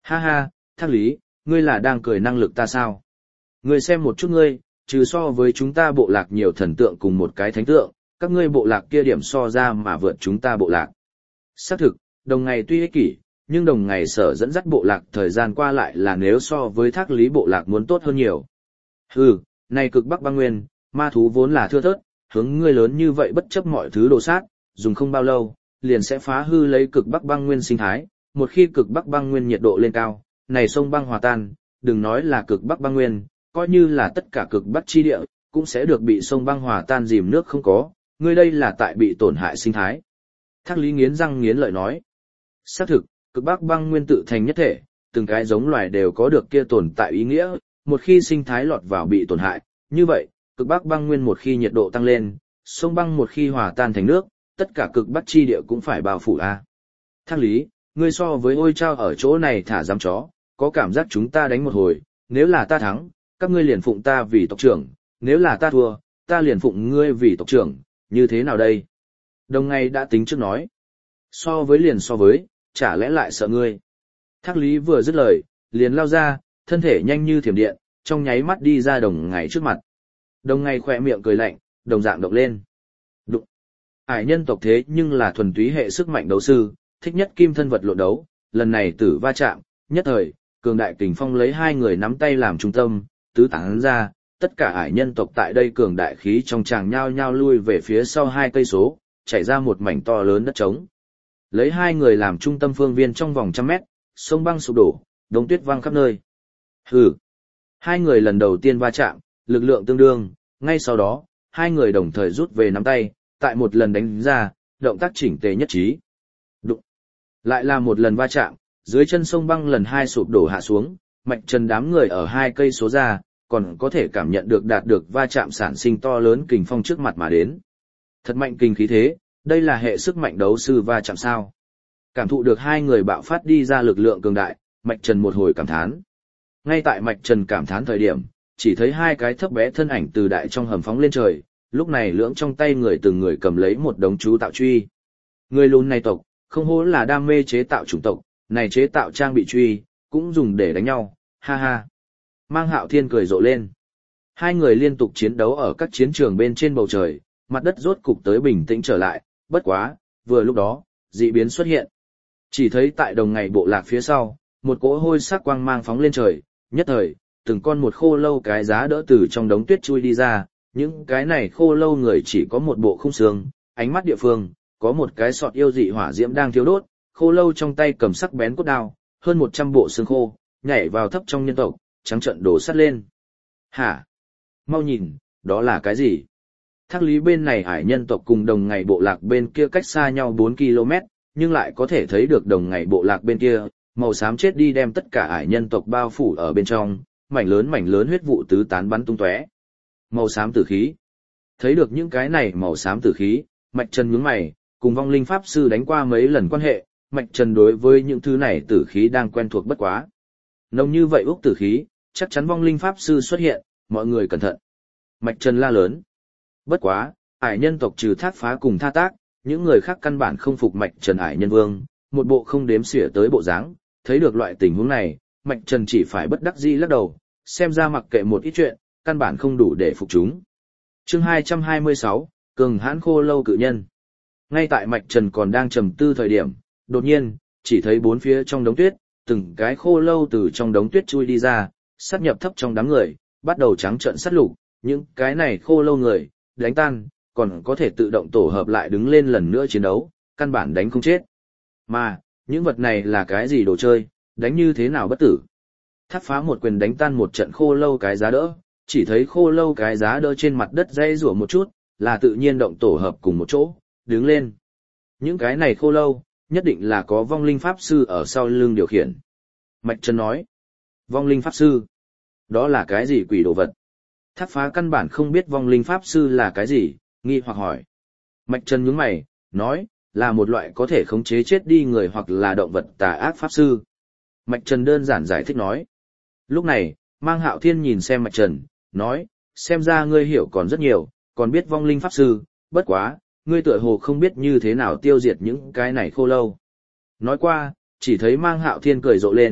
Ha ha, Thác Lý, ngươi là đang cười năng lực ta sao? Ngươi xem một chút ngươi, trừ so với chúng ta bộ lạc nhiều thần tượng cùng một cái thánh tượng, các ngươi bộ lạc kia điểm so ra mà vượt chúng ta bộ lạc. Xác thực, đồng ngày tuy ích kỷ, nhưng đồng ngày sở dẫn dắt bộ lạc thời gian qua lại là nếu so với Thác Lý bộ lạc muốn tốt hơn nhiều. Hừ, này cực Bắc băng nguyên, ma thú vốn là thưa thớt, hướng ngươi lớn như vậy bất chấp mọi thứ đồ sát, dùng không bao lâu, liền sẽ phá hư lấy cực Bắc băng nguyên sinh thái. Một khi cực Bắc băng nguyên nhiệt độ lên cao, này sông băng hòa tan, đừng nói là cực Bắc băng nguyên, coi như là tất cả cực Bắc chi địa, cũng sẽ được bị sông băng hòa tan dìm nước không có, ngươi đây là tại bị tổn hại sinh thái. Thác Lý nghiến răng nghiến lợi nói. Xác thực, cực Bắc băng nguyên tự thành nhất thể, từng cái giống loài đều có được kia tồn tại ý nghĩa, một khi sinh thái lọt vào bị tổn hại, như vậy, cực Bắc băng nguyên một khi nhiệt độ tăng lên, sông băng một khi hòa tan thành nước, tất cả cực Bắc chi địa cũng phải bao phủ a. Thác Lý, ngươi so với ôi trao ở chỗ này thả giám chó, có cảm giác chúng ta đánh một hồi, nếu là ta thắng, các ngươi liền phụng ta vì tộc trưởng, nếu là ta thua, ta liền phụng ngươi vì tộc trưởng, như thế nào đây? Đồng ngày đã tính trước nói. So với liền so với, chả lẽ lại sợ ngươi? Thác Lý vừa dứt lời, liền lao ra, thân thể nhanh như thiểm điện, trong nháy mắt đi ra đồng ngày trước mặt. Đồng ngày khỏe miệng cười lạnh, đồng dạng động lên. Đụng. Ải nhân tộc thế nhưng là thuần túy hệ sức mạnh đấu sư, thích nhất kim thân vật lộn đấu, lần này tử va chạm, nhất thời, cường đại kình phong lấy hai người nắm tay làm trung tâm, tứ tán ra, tất cả ải nhân tộc tại đây cường đại khí trong tràng nhao nhao lui về phía sau hai cây số, chảy ra một mảnh to lớn đất trống. Lấy hai người làm trung tâm phương viên trong vòng trăm mét, sông băng sụp đổ, đống tuyết văng khắp nơi. Hừ. Hai người lần đầu tiên va chạm, lực lượng tương đương, ngay sau đó, hai người đồng thời rút về nắm tay, tại một lần đánh ra, động tác chỉnh tề nhất trí. Đụng. Lại là một lần va chạm, dưới chân sông băng lần hai sụp đổ hạ xuống, Mạch Trần đám người ở hai cây số ra, còn có thể cảm nhận được đạt được va chạm sản sinh to lớn kình phong trước mặt mà đến. Thật mạnh kinh khí thế, đây là hệ sức mạnh đấu sư va chạm sao. Cảm thụ được hai người bạo phát đi ra lực lượng cường đại, Mạch Trần một hồi cảm thán. Ngay tại Mạch Trần cảm thán thời điểm, chỉ thấy hai cái thấp bé thân ảnh từ đại trong hầm phóng lên trời, lúc này lưỡng trong tay người từng người cầm lấy một đống chú tạo truy. Người lùn này tộc, không hổ là đam mê chế tạo chủng tộc, này chế tạo trang bị truy, cũng dùng để đánh nhau, ha ha. Mang Hạo Thiên cười rộ lên. Hai người liên tục chiến đấu ở các chiến trường bên trên bầu trời, mặt đất rốt cục tới bình tĩnh trở lại, bất quá, vừa lúc đó, dị biến xuất hiện. Chỉ thấy tại đồng ngày bộ lạc phía sau, một cỗ hôi sắc quang mang phóng lên trời, nhất thời, từng con một khô lâu cái giá đỡ từ trong đống tuyết chui đi ra, những cái này khô lâu người chỉ có một bộ khung xương, ánh mắt địa phương, có một cái sọt yêu dị hỏa diễm đang thiêu đốt, khô lâu trong tay cầm sắc bén cốt đao, hơn một trăm bộ xương khô, nhảy vào thấp trong nhân tộc, trắng trận đổ sắt lên. Hả? Mau nhìn, đó là cái gì? Thác Lý bên này ải nhân tộc cùng đồng ngày bộ lạc bên kia cách xa nhau bốn ki lô mét, nhưng lại có thể thấy được đồng ngày bộ lạc bên kia, màu xám chết đi đem tất cả ải nhân tộc bao phủ ở bên trong, mảnh lớn mảnh lớn huyết vụ tứ tán bắn tung tóe. Màu xám tử khí. Thấy được những cái này màu xám tử khí, Mạch Trần nhướng mày, cùng vong linh pháp sư đánh qua mấy lần quan hệ, Mạch Trần đối với những thứ này tử khí đang quen thuộc bất quá. Nông như vậy úc tử khí, chắc chắn vong linh pháp sư xuất hiện, mọi người cẩn thận. Mạch Trần la lớn. Bất quá, ải nhân tộc trừ Thác Phá cùng Tha Tác, những người khác căn bản không phục Mạch Trần ải nhân vương, một bộ không đếm xỉa tới bộ dáng. Thấy được loại tình huống này, Mạch Trần chỉ phải bất đắc dĩ lắc đầu, xem ra mặc kệ một ít chuyện, căn bản không đủ để phục chúng. Chương hai trăm hai mươi sáu, cường hãn khô lâu cự nhân. Ngay tại Mạch Trần còn đang trầm tư thời điểm, đột nhiên, chỉ thấy bốn phía trong đống tuyết, từng cái khô lâu từ trong đống tuyết chui đi ra, sát nhập thấp trong đám người, bắt đầu trắng trợn sát lục, những cái này khô lâu người, đánh tan, còn có thể tự động tổ hợp lại đứng lên lần nữa chiến đấu, căn bản đánh không chết. Mà, những vật này là cái gì đồ chơi, đánh như thế nào bất tử? Thác Phá một quyền đánh tan một trận khô lâu cái giá đỡ, chỉ thấy khô lâu cái giá đỡ trên mặt đất dây rủa một chút, là tự nhiên động tổ hợp cùng một chỗ, đứng lên. Những cái này khô lâu, nhất định là có vong linh pháp sư ở sau lưng điều khiển. Mạch Trần nói, vong linh pháp sư, đó là cái gì quỷ đồ vật? Thác Phá căn bản không biết vong linh pháp sư là cái gì, nghi hoặc hỏi. Mạch Trần nhướng mày, nói, là một loại có thể khống chế chết đi người hoặc là động vật tà ác pháp sư. Mạch Trần đơn giản giải thích nói. Lúc này, Mang Hạo Thiên nhìn xem Mạch Trần, nói, xem ra ngươi hiểu còn rất nhiều, còn biết vong linh pháp sư, bất quá, ngươi tựa hồ không biết như thế nào tiêu diệt những cái này khô lâu. Nói qua, chỉ thấy Mang Hạo Thiên cười rộ lên,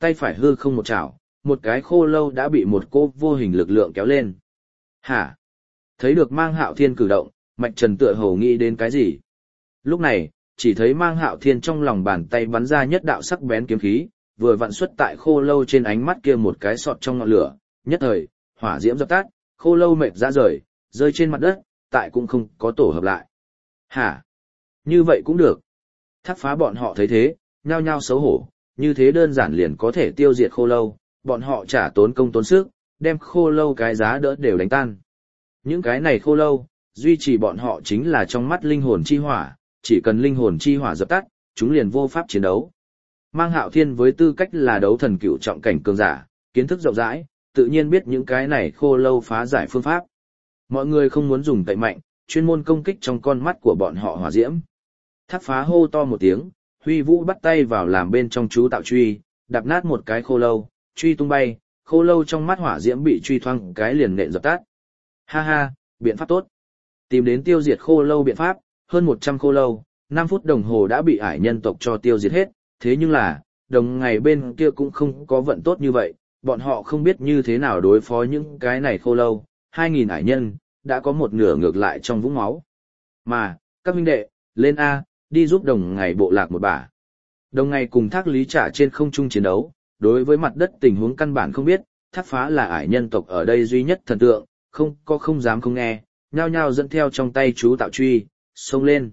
tay phải hư không một chảo, một cái khô lâu đã bị một cô vô hình lực lượng kéo lên. Hả? Thấy được Mang Hạo Thiên cử động, Mạch Trần tựa hồ nghĩ đến cái gì. Lúc này, chỉ thấy Mang Hạo Thiên trong lòng bàn tay bắn ra nhất đạo sắc bén kiếm khí, vừa vặn xuất tại khô lâu trên ánh mắt kia một cái sọt trong ngọn lửa, nhất thời, hỏa diễm dập tắt, khô lâu mệt ra rời, rơi trên mặt đất, tại cũng không có tổ hợp lại. Hả? Như vậy cũng được. Thác Phá bọn họ thấy thế, nhao nhao xấu hổ, như thế đơn giản liền có thể tiêu diệt khô lâu, bọn họ trả tốn công tốn sức, đem khô lâu cái giá đỡ đều đánh tan. Những cái này khô lâu, duy trì bọn họ chính là trong mắt linh hồn chi hỏa, chỉ cần linh hồn chi hỏa dập tắt, chúng liền vô pháp chiến đấu. Mang Hạo Thiên với tư cách là đấu thần cựu trọng cảnh cường giả, kiến thức rộng rãi, tự nhiên biết những cái này khô lâu phá giải phương pháp. Mọi người không muốn dùng tẩy mạnh, chuyên môn công kích trong con mắt của bọn họ hỏa diễm. Thác Phá hô to một tiếng, Huy Vũ bắt tay vào làm bên trong chú tạo truy, đạp nát một cái khô lâu, truy tung bay, khô lâu trong mắt hỏa diễm bị truy thoang cái liền nện dập tắt. Ha ha, biện pháp tốt. Tìm đến tiêu diệt khô lâu biện pháp, hơn một trăm khô lâu, năm phút đồng hồ đã bị ải nhân tộc cho tiêu diệt hết, thế nhưng là, đồng ngày bên kia cũng không có vận tốt như vậy, bọn họ không biết như thế nào đối phó những cái này khô lâu, hai nghìn ải nhân, đã có một nửa ngược lại trong vũng máu. Mà, các huynh đệ, lên A, đi giúp đồng ngày bộ lạc một bả. Đồng ngày cùng Thác Lý trả trên không trung chiến đấu, đối với mặt đất tình huống căn bản không biết, Thác Phá là ải nhân tộc ở đây duy nhất thần tượng, không có không dám không nghe, nhao nhao dẫn theo trong tay chú tạo truy, xông lên.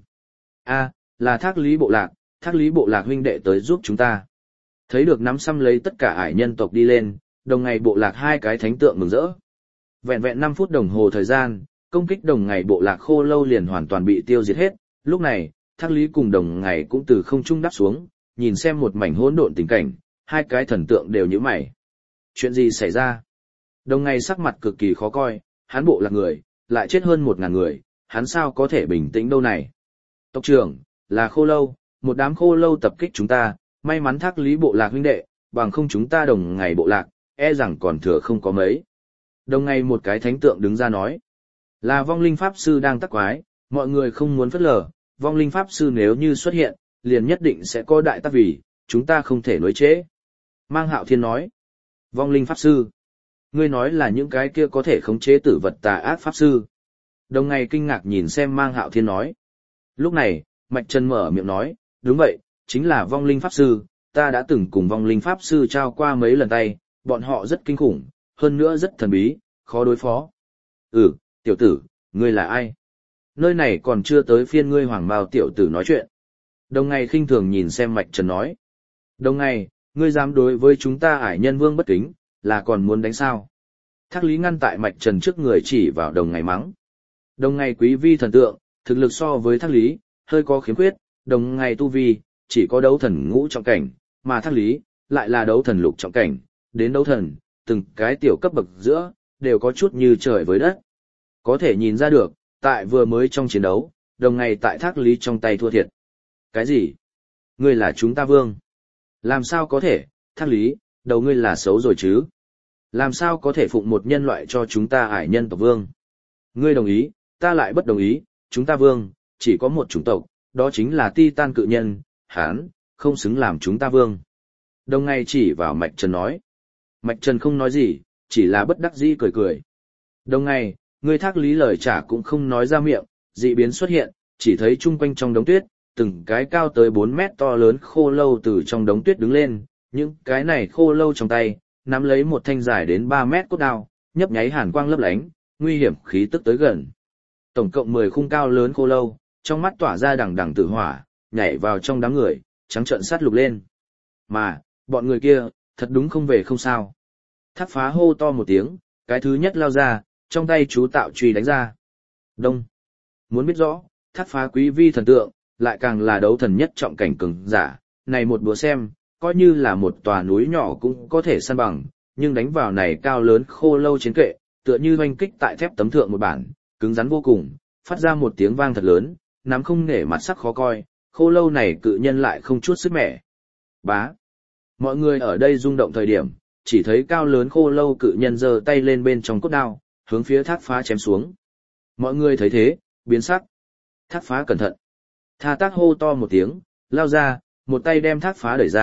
A, là Thác Lý bộ lạc, Thác Lý bộ lạc huynh đệ tới giúp chúng ta. Thấy được nắm xăm lấy tất cả ải nhân tộc đi lên, đồng ngày bộ lạc hai cái thánh tượng mừng rỡ. Vẹn vẹn năm phút đồng hồ thời gian, công kích đồng ngày bộ lạc khô lâu liền hoàn toàn bị tiêu diệt hết, lúc này, Thác Lý cùng đồng ngày cũng từ không trung đáp xuống, nhìn xem một mảnh hỗn độn tình cảnh, hai cái thần tượng đều nhíu mày. Chuyện gì xảy ra? Đồng ngày sắc mặt cực kỳ khó coi, hắn bộ lạc người, lại chết hơn một ngàn người, hắn sao có thể bình tĩnh đâu này? Tộc trưởng, là khô lâu, một đám khô lâu tập kích chúng ta, may mắn Thác Lý bộ lạc huynh đệ, bằng không chúng ta đồng ngày bộ lạc, e rằng còn thừa không có mấy. Đồng ngày một cái thánh tượng đứng ra nói, là vong linh pháp sư đang tắc quái, mọi người không muốn phớt lờ, vong linh pháp sư nếu như xuất hiện, liền nhất định sẽ có đại tác vì, chúng ta không thể nối chế. Mang Hạo Thiên nói, vong linh pháp sư, ngươi nói là những cái kia có thể khống chế tử vật tà ác pháp sư. Đồng ngày kinh ngạc nhìn xem Mang Hạo Thiên nói. Lúc này, Mạch Trần mở miệng nói, đúng vậy, chính là vong linh pháp sư, ta đã từng cùng vong linh pháp sư trao qua mấy lần tay, bọn họ rất kinh khủng, hơn nữa rất thần bí, khó đối phó. Ừ, tiểu tử, ngươi là ai? Nơi này còn chưa tới phiên ngươi hoàng bào tiểu tử nói chuyện. Đồng ngày khinh thường nhìn xem Mạch Trần nói. Đồng ngày, ngươi dám đối với chúng ta ải nhân vương bất kính, là còn muốn đánh sao? Thác Lý ngăn tại Mạch Trần trước người chỉ vào đồng ngày mắng. Đồng ngày quý vi thần tượng, thực lực so với Thác Lý, hơi có khiếm khuyết, đồng ngày tu vi, chỉ có đấu thần ngũ trọng cảnh, mà Thác Lý, lại là đấu thần lục trọng cảnh, đến đấu thần, từng cái tiểu cấp bậc giữa, đều có chút như trời với đất. Có thể nhìn ra được, tại vừa mới trong chiến đấu, đồng ngày tại Thác Lý trong tay thua thiệt. Cái gì? Ngươi là chúng ta vương? Làm sao có thể, Thác Lý, đầu ngươi là xấu rồi chứ? Làm sao có thể phụng một nhân loại cho chúng ta ải nhân tộc vương? Ngươi đồng ý, ta lại bất đồng ý, chúng ta vương, chỉ có một chủng tộc, đó chính là Titan cự nhân, hán, không xứng làm chúng ta vương. Đồng ngày chỉ vào Mạch Trần nói. Mạch Trần không nói gì, chỉ là bất đắc dĩ cười cười. Đồng ngày, ngươi Thác Lý lời trả cũng không nói ra miệng, dị biến xuất hiện, chỉ thấy chung quanh trong đống tuyết, từng cái cao tới bốn mét to lớn khô lâu từ trong đống tuyết đứng lên, những cái này khô lâu trong tay, nắm lấy một thanh dài đến ba mét cốt đao, nhấp nháy hàn quang lấp lánh, nguy hiểm khí tức tới gần. Tổng cộng mười khung cao lớn khô lâu, trong mắt tỏa ra đằng đằng tử hỏa, nhảy vào trong đám người, trắng trợn sát lục lên. Mà, bọn người kia, thật đúng không về không sao. Thác Phá hô to một tiếng, cái thứ nhất lao ra, trong tay chú tạo truy đánh ra. Đông. Muốn biết rõ, Thác Phá quý vi thần tượng, lại càng là đấu thần nhất trọng cảnh cường giả, này một búa xem, coi như là một tòa núi nhỏ cũng có thể săn bằng, nhưng đánh vào này cao lớn khô lâu chiến kệ, tựa như oanh kích tại thép tấm thượng một bản, cứng rắn vô cùng, phát ra một tiếng vang thật lớn, nắm không nể mặt sắc khó coi, khô lâu này cự nhân lại không chút sức mẻ. Bá. Mọi người ở đây rung động thời điểm, chỉ thấy cao lớn khô lâu cự nhân giơ tay lên bên trong cốt đao, hướng phía Thác Phá chém xuống. Mọi người thấy thế, biến sắc. Thác Phá cẩn thận. Tha Tác hô to một tiếng, lao ra, một tay đem Thác Phá đẩy ra,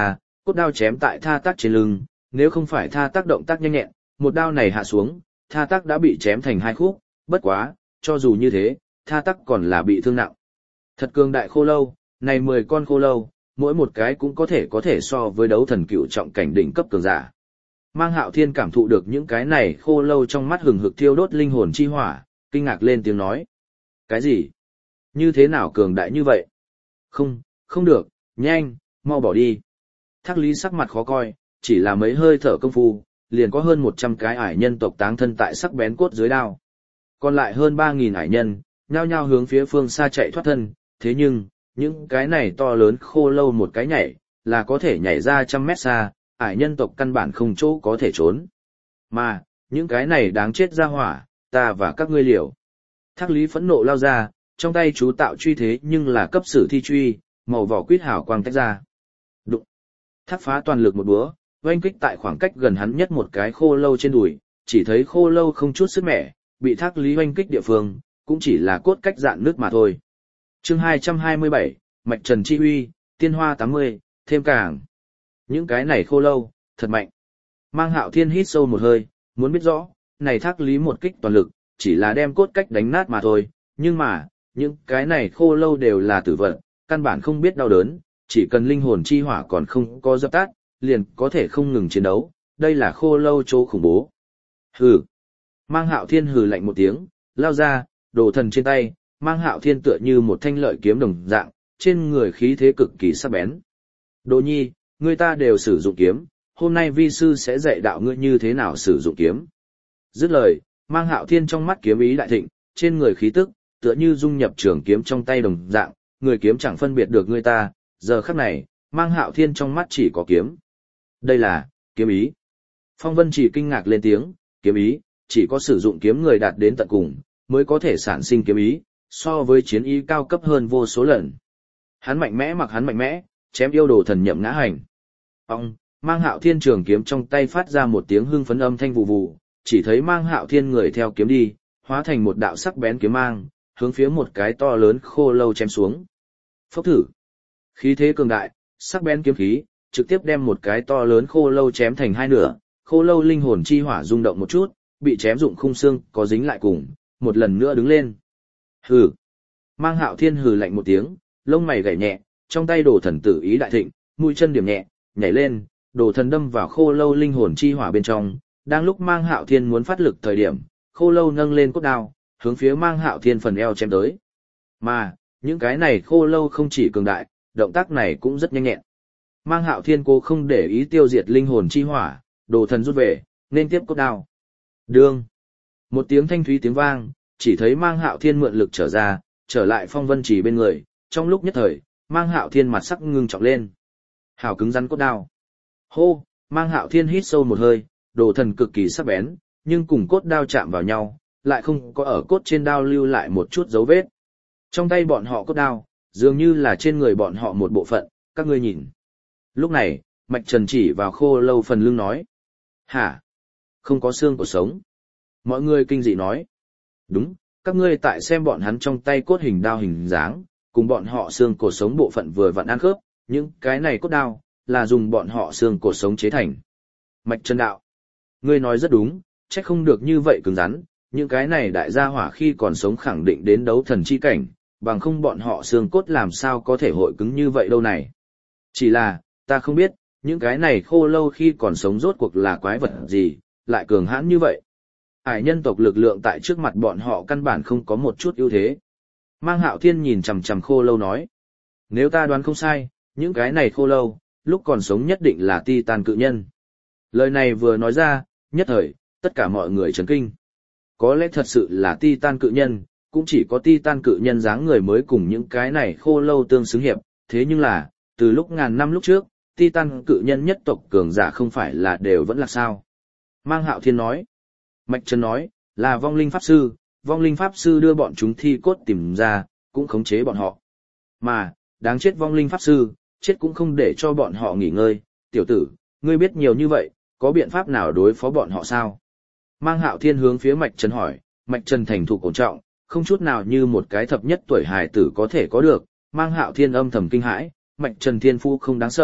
cốt đao chém tại Tha Tác trên lưng, nếu không phải Tha Tác động tác nhanh nhẹn, một đao này hạ xuống, Tha Tác đã bị chém thành hai khúc, bất quá, cho dù như thế, Tha Tác còn là bị thương nặng. Thật cường đại khô lâu, này mười con khô lâu, mỗi một cái cũng có thể có thể so với đấu thần cựu trọng cảnh đỉnh cấp cường giả. Mang Hạo Thiên cảm thụ được những cái này khô lâu trong mắt hừng hực thiêu đốt linh hồn chi hỏa, kinh ngạc lên tiếng nói. Cái gì? Như thế nào cường đại như vậy? Không, không được, nhanh, mau bỏ đi. Thác Lý sắc mặt khó coi, chỉ là mấy hơi thở công phu, liền có hơn một trăm cái ải nhân tộc táng thân tại sắc bén cốt dưới đao. Còn lại hơn ba nghìn ải nhân, nhao nhao hướng phía phương xa chạy thoát thân, thế nhưng, những cái này to lớn khô lâu một cái nhảy, là có thể nhảy ra trăm mét xa, ải nhân tộc căn bản không chỗ có thể trốn. Mà, những cái này đáng chết ra hỏa, ta và các ngươi liều. Thác Lý phẫn nộ lao ra, trong tay chú tạo truy thế nhưng là cấp sử thi truy, màu vỏ quýt hào quang tách ra. Đụng. Thác Phá toàn lực một búa, oanh kích tại khoảng cách gần hắn nhất một cái khô lâu trên đùi, chỉ thấy khô lâu không chút sức mẻ, bị Thác Lý oanh kích địa phương, cũng chỉ là cốt cách dạn nước mà thôi. Chương hai trăm hai mươi bảy, Mạch Trần Chi Uy, Tiên Hoa tám mươi, thêm càng. Những cái này khô lâu, thật mạnh. Mang Hạo Thiên hít sâu một hơi, muốn biết rõ, này Thác Lý một kích toàn lực, chỉ là đem cốt cách đánh nát mà thôi, nhưng mà, những cái này khô lâu đều là tử vật, căn bản không biết đau đớn, chỉ cần linh hồn chi hỏa còn không có dập tắt, liền có thể không ngừng chiến đấu, đây là khô lâu chỗ khủng bố. Hừ. Mang Hạo Thiên hừ lạnh một tiếng, lao ra, đồ thần trên tay, Mang Hạo Thiên tựa như một thanh lợi kiếm đồng dạng, trên người khí thế cực kỳ sắc bén. Đồ nhi, người ta đều sử dụng kiếm, hôm nay vi sư sẽ dạy đạo ngươi như thế nào sử dụng kiếm. Dứt lời, Mang Hạo Thiên trong mắt kiếm ý đại thịnh, trên người khí tức, tựa như dung nhập trường kiếm trong tay đồng dạng, người kiếm chẳng phân biệt được người ta, giờ khắc này, Mang Hạo Thiên trong mắt chỉ có kiếm. Đây là, kiếm ý. Phong Vân chỉ kinh ngạc lên tiếng, kiếm ý, chỉ có sử dụng kiếm người đạt đến tận cùng, mới có thể sản sinh kiếm ý, so với chiến ý cao cấp hơn vô số lần. Hắn mạnh mẽ mặc hắn mạnh mẽ, chém yêu đồ thần nhậm ngã hành. Ông, Mang Hạo Thiên trường kiếm trong tay phát ra một tiếng hưng phấn âm thanh vù vù, chỉ thấy Mang Hạo Thiên người theo kiếm đi, hóa thành một đạo sắc bén kiếm mang, hướng phía một cái to lớn khô lâu chém xuống. Phốc thử. Khí thế cường đại, sắc bén kiếm khí, trực tiếp đem một cái to lớn khô lâu chém thành hai nửa, khô lâu linh hồn chi hỏa rung động một chút, bị chém dụng khung xương có dính lại cùng, một lần nữa đứng lên. Hừ. Mang Hạo Thiên hừ lạnh một tiếng, lông mày gảy nhẹ, trong tay đồ thần tử ý đại thịnh, mũi chân điểm nhẹ, nhảy lên, đồ thần đâm vào khô lâu linh hồn chi hỏa bên trong, đang lúc Mang Hạo Thiên muốn phát lực thời điểm, khô lâu nâng lên cốt đao, hướng phía Mang Hạo Thiên phần eo chém tới. Mà, những cái này khô lâu không chỉ cường đại, động tác này cũng rất nhanh nhẹn. Mang Hạo Thiên cố không để ý tiêu diệt linh hồn chi hỏa, đồ thần rút về, nên tiếp cốt đao. Đương. Một tiếng thanh thúy tiếng vang, chỉ thấy Mang Hạo Thiên mượn lực trở ra, trở lại Phong Vân Chỉ bên người, trong lúc nhất thời, Mang Hạo Thiên mặt sắc ngưng trọng lên. Hào cứng rắn cốt đao. Hô, Mang Hạo Thiên hít sâu một hơi, đồ thần cực kỳ sắc bén, nhưng cùng cốt đao chạm vào nhau, lại không có ở cốt trên đao lưu lại một chút dấu vết. Trong tay bọn họ cốt đao, dường như là trên người bọn họ một bộ phận, các ngươi nhìn. Lúc này, Mạch Trần chỉ vào khô lâu phần lưng nói. Hả? Không có xương của sống. Mọi người kinh dị nói. Đúng, các ngươi tại xem bọn hắn trong tay cốt hình đao hình dáng, cùng bọn họ xương cổ sống bộ phận vừa vặn ăn khớp, những cái này cốt đao, là dùng bọn họ xương cổ sống chế thành. Mạch Trần đạo. Ngươi nói rất đúng, chắc không được như vậy cứng rắn, những cái này đại gia hỏa khi còn sống khẳng định đến đấu thần chi cảnh, bằng không bọn họ xương cốt làm sao có thể hội cứng như vậy đâu này. Chỉ là, ta không biết, những cái này khô lâu khi còn sống rốt cuộc là quái vật gì, lại cường hãn như vậy. Ải nhân tộc lực lượng tại trước mặt bọn họ căn bản không có một chút ưu thế. Mang Hạo Thiên nhìn chằm chằm khô lâu nói. Nếu ta đoán không sai, những cái này khô lâu, lúc còn sống nhất định là Titan cự nhân. Lời này vừa nói ra, nhất thời, tất cả mọi người chấn kinh. Có lẽ thật sự là Titan cự nhân, cũng chỉ có Titan cự nhân dáng người mới cùng những cái này khô lâu tương xứng hiệp, thế nhưng là, từ lúc ngàn năm lúc trước, Titan cự nhân nhất tộc cường giả không phải là đều vẫn là sao. Mang Hạo Thiên nói. Mạch Trần nói, là vong linh pháp sư, vong linh pháp sư đưa bọn chúng thi cốt tìm ra, cũng khống chế bọn họ. Mà, đáng chết vong linh pháp sư, chết cũng không để cho bọn họ nghỉ ngơi, tiểu tử, ngươi biết nhiều như vậy, có biện pháp nào đối phó bọn họ sao? Mang Hạo Thiên hướng phía Mạch Trần hỏi, Mạch Trần thành thục cổ trọng, không chút nào như một cái thập nhất tuổi hài tử có thể có được, Mang Hạo Thiên âm thầm kinh hãi, Mạch Trần thiên phu không đáng sợ,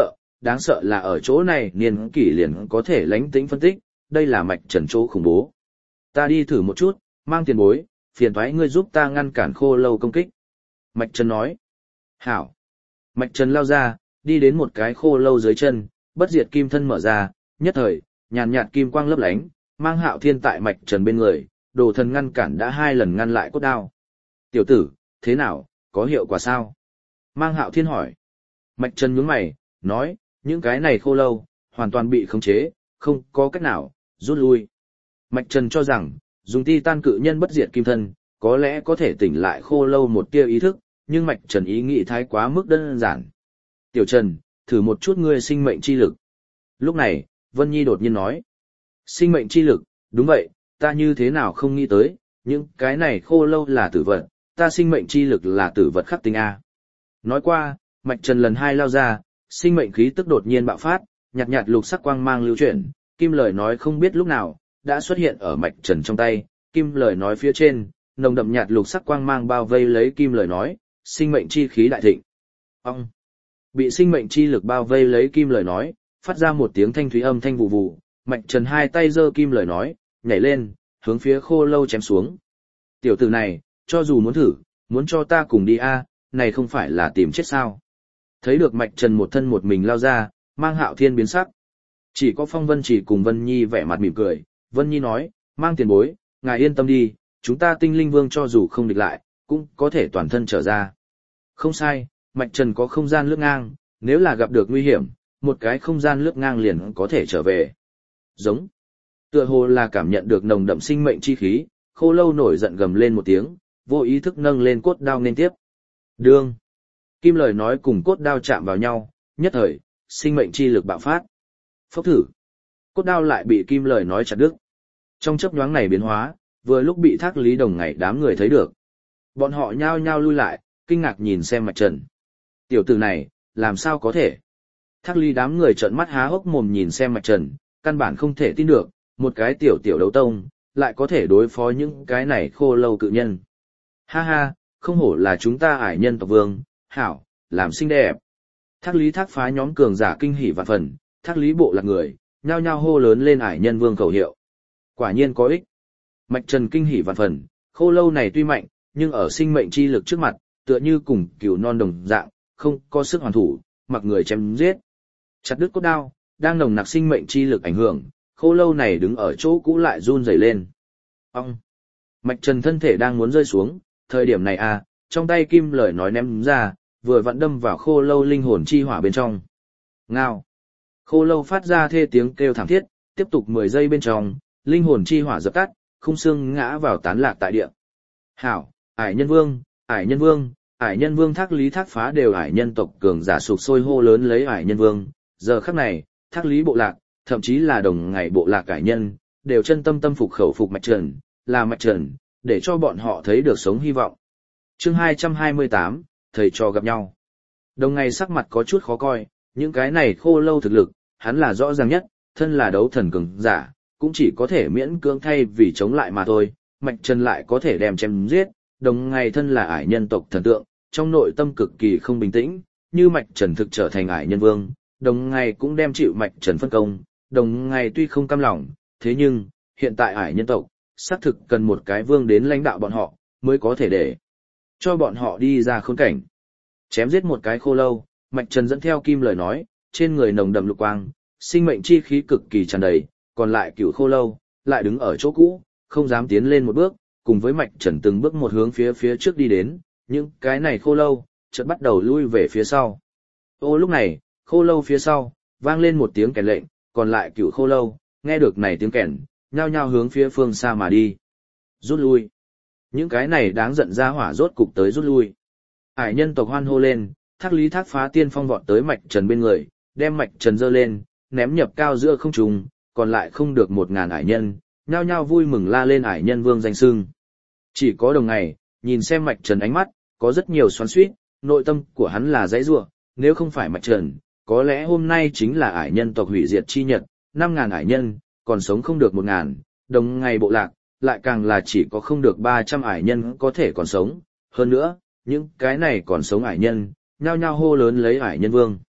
đáng sợ là ở chỗ này niên kỷ liền có thể lánh tĩnh phân tích, đây là Mạch Trần chỗ khủng bố. Ta đi thử một chút, mang tiền bối, phiền thoái ngươi giúp ta ngăn cản khô lâu công kích. Mạch Trần nói. Hảo. Mạch Trần lao ra, đi đến một cái khô lâu dưới chân, bất diệt kim thân mở ra, nhất thời, nhàn nhạt kim quang lấp lánh, mang Hạo Thiên tại Mạch Trần bên người, đồ thần ngăn cản đã hai lần ngăn lại cốt đao. Tiểu tử, thế nào, có hiệu quả sao? Mang Hạo Thiên hỏi. Mạch Trần nhướng mày, nói, những cái này khô lâu, hoàn toàn bị khống chế, không có cách nào, rút lui. Mạch Trần cho rằng, dùng Titan cự nhân bất diệt kim thân, có lẽ có thể tỉnh lại khô lâu một tia ý thức, nhưng Mạch Trần ý nghĩ thái quá mức đơn giản. Tiểu Trần, thử một chút ngươi sinh mệnh chi lực. Lúc này, Vân Nhi đột nhiên nói. Sinh mệnh chi lực, đúng vậy, ta như thế nào không nghĩ tới, những cái này khô lâu là tử vật, ta sinh mệnh chi lực là tử vật khắc tinh A. Nói qua, Mạch Trần lần hai lao ra, sinh mệnh khí tức đột nhiên bạo phát, nhạt nhạt lục sắc quang mang lưu chuyển, kim lời nói không biết lúc nào, đã xuất hiện ở Mạch Trần trong tay, kim lời nói phía trên, nồng đậm nhạt lục sắc quang mang bao vây lấy kim lời nói, sinh mệnh chi khí đại thịnh. Ông bị sinh mệnh chi lực bao vây lấy kim lời nói, phát ra một tiếng thanh thúy âm thanh vụ vụ, Mạch Trần hai tay giơ kim lời nói, nhảy lên, hướng phía khô lâu chém xuống. Tiểu tử này, cho dù muốn thử, muốn cho ta cùng đi a, này không phải là tìm chết sao? Thấy được Mạch Trần một thân một mình lao ra, mang Hạo Thiên biến sắc. Chỉ có Phong Vân Chỉ cùng Vân Nhi vẻ mặt mỉm cười, Vân Nhi nói, mang tiền bối, ngài yên tâm đi, chúng ta tinh linh vương cho dù không địch lại, cũng có thể toàn thân trở ra. Không sai, Mạch Trần có không gian lướt ngang, nếu là gặp được nguy hiểm, một cái không gian lướt ngang liền có thể trở về. Giống. Tựa hồ là cảm nhận được nồng đậm sinh mệnh chi khí, khô lâu nổi giận gầm lên một tiếng, vô ý thức nâng lên cốt đao nên tiếp. Đương. Kim lời nói cùng cốt đao chạm vào nhau, nhất thời, sinh mệnh chi lực bạo phát. Phốc thử. Cốt đao lại bị kim lời nói chặt đứt. Trong chớp nhoáng này biến hóa, vừa lúc bị Thác Lý Đồng Ngày đám người thấy được. Bọn họ nhao nhao lui lại, kinh ngạc nhìn xem Mạch Trần. Tiểu tử này, làm sao có thể? Thác Lý đám người trợn mắt há hốc mồm nhìn xem Mạch Trần, căn bản không thể tin được, một cái tiểu tiểu đấu tông, lại có thể đối phó những cái này khô lâu cự nhân. Ha ha, không hổ là chúng ta ải nhân tộc vương, hảo, làm xinh đẹp. Thác Lý Thác phá nhóm cường giả kinh hỉ vạn phần, Thác Lý bộ lạc người, nhao nhao hô lớn lên ải nhân vương khẩu hiệu. Quả nhiên có ích. Mạch Trần kinh hỉ vạn phần, khô lâu này tuy mạnh, nhưng ở sinh mệnh chi lực trước mặt, tựa như cùng cừu non đồng dạng, không có sức hoàn thủ, mặc người chém giết. Chặt đứt cốt đao, đang nồng nặc sinh mệnh chi lực ảnh hưởng, khô lâu này đứng ở chỗ cũ lại run rẩy lên. Ông! Mạch Trần thân thể đang muốn rơi xuống, thời điểm này à, trong tay kim lời nói ném ra, vừa vặn đâm vào khô lâu linh hồn chi hỏa bên trong. Ngao! Khô lâu phát ra thê tiếng kêu thảm thiết, tiếp tục mười giây bên trong, linh hồn chi hỏa dập tắt, khung xương ngã vào tán lạc tại địa. Hảo, ải nhân vương, ải nhân vương, ải nhân vương Thác Lý Thác phá đều ải nhân tộc cường giả sục sôi hô lớn lấy ải nhân vương. Giờ khắc này, Thác Lý bộ lạc, thậm chí là đồng ngày bộ lạc ải nhân, đều chân tâm tâm phục khẩu phục Mạch Trần, là Mạch Trần, để cho bọn họ thấy được sống hy vọng. Chương hai trăm hai mươi tám, thầy trò gặp nhau. Đồng ngày sắc mặt có chút khó coi, những cái này khô lâu thực lực, hắn là rõ ràng nhất, thân là đấu thần cường giả, cũng chỉ có thể miễn cưỡng thay vì chống lại mà thôi, Mạch Trần lại có thể đem chém giết, đồng ngày thân là ải nhân tộc thần tượng, trong nội tâm cực kỳ không bình tĩnh, như Mạch Trần thực trở thành ải nhân vương, đồng ngày cũng đem chịu Mạch Trần phân công, đồng ngày tuy không cam lòng, thế nhưng, hiện tại ải nhân tộc, xác thực cần một cái vương đến lãnh đạo bọn họ, mới có thể để cho bọn họ đi ra khốn cảnh. Chém giết một cái khô lâu, Mạch Trần dẫn theo kim lời nói, trên người nồng đậm lục quang, sinh mệnh chi khí cực kỳ tràn đầy, còn lại cửu khô lâu, lại đứng ở chỗ cũ, không dám tiến lên một bước, cùng với Mạch Trần từng bước một hướng phía phía trước đi đến, những cái này khô lâu, chợt bắt đầu lui về phía sau. Ô lúc này, khô lâu phía sau, vang lên một tiếng kèn lệnh, còn lại cửu khô lâu, nghe được này tiếng kèn, nhao nhao hướng phía phương xa mà đi. Rút lui. Những cái này đáng giận ra hỏa rốt cục tới rút lui. Ải nhân tộc hoan hô lên, Thác Lý Thác phá tiên phong vọt tới Mạch Trần bên người, đem Mạch Trần giơ lên, ném nhập cao giữa không trung, còn lại không được một ngàn ải nhân, nhao nhao vui mừng la lên ải nhân vương danh xưng. Chỉ có đồng ngày, nhìn xem Mạch Trần ánh mắt, có rất nhiều xoắn xuýt, nội tâm của hắn là dãy rủa, nếu không phải Mạch Trần, có lẽ hôm nay chính là ải nhân tộc hủy diệt chi nhật, năm ngàn ải nhân, còn sống không được một ngàn, đồng ngày bộ lạc, lại càng là chỉ có không được ba trăm ải nhân có thể còn sống, hơn nữa, những cái này còn sống ải nhân, nhao nhao hô lớn lấy ải nhân vương.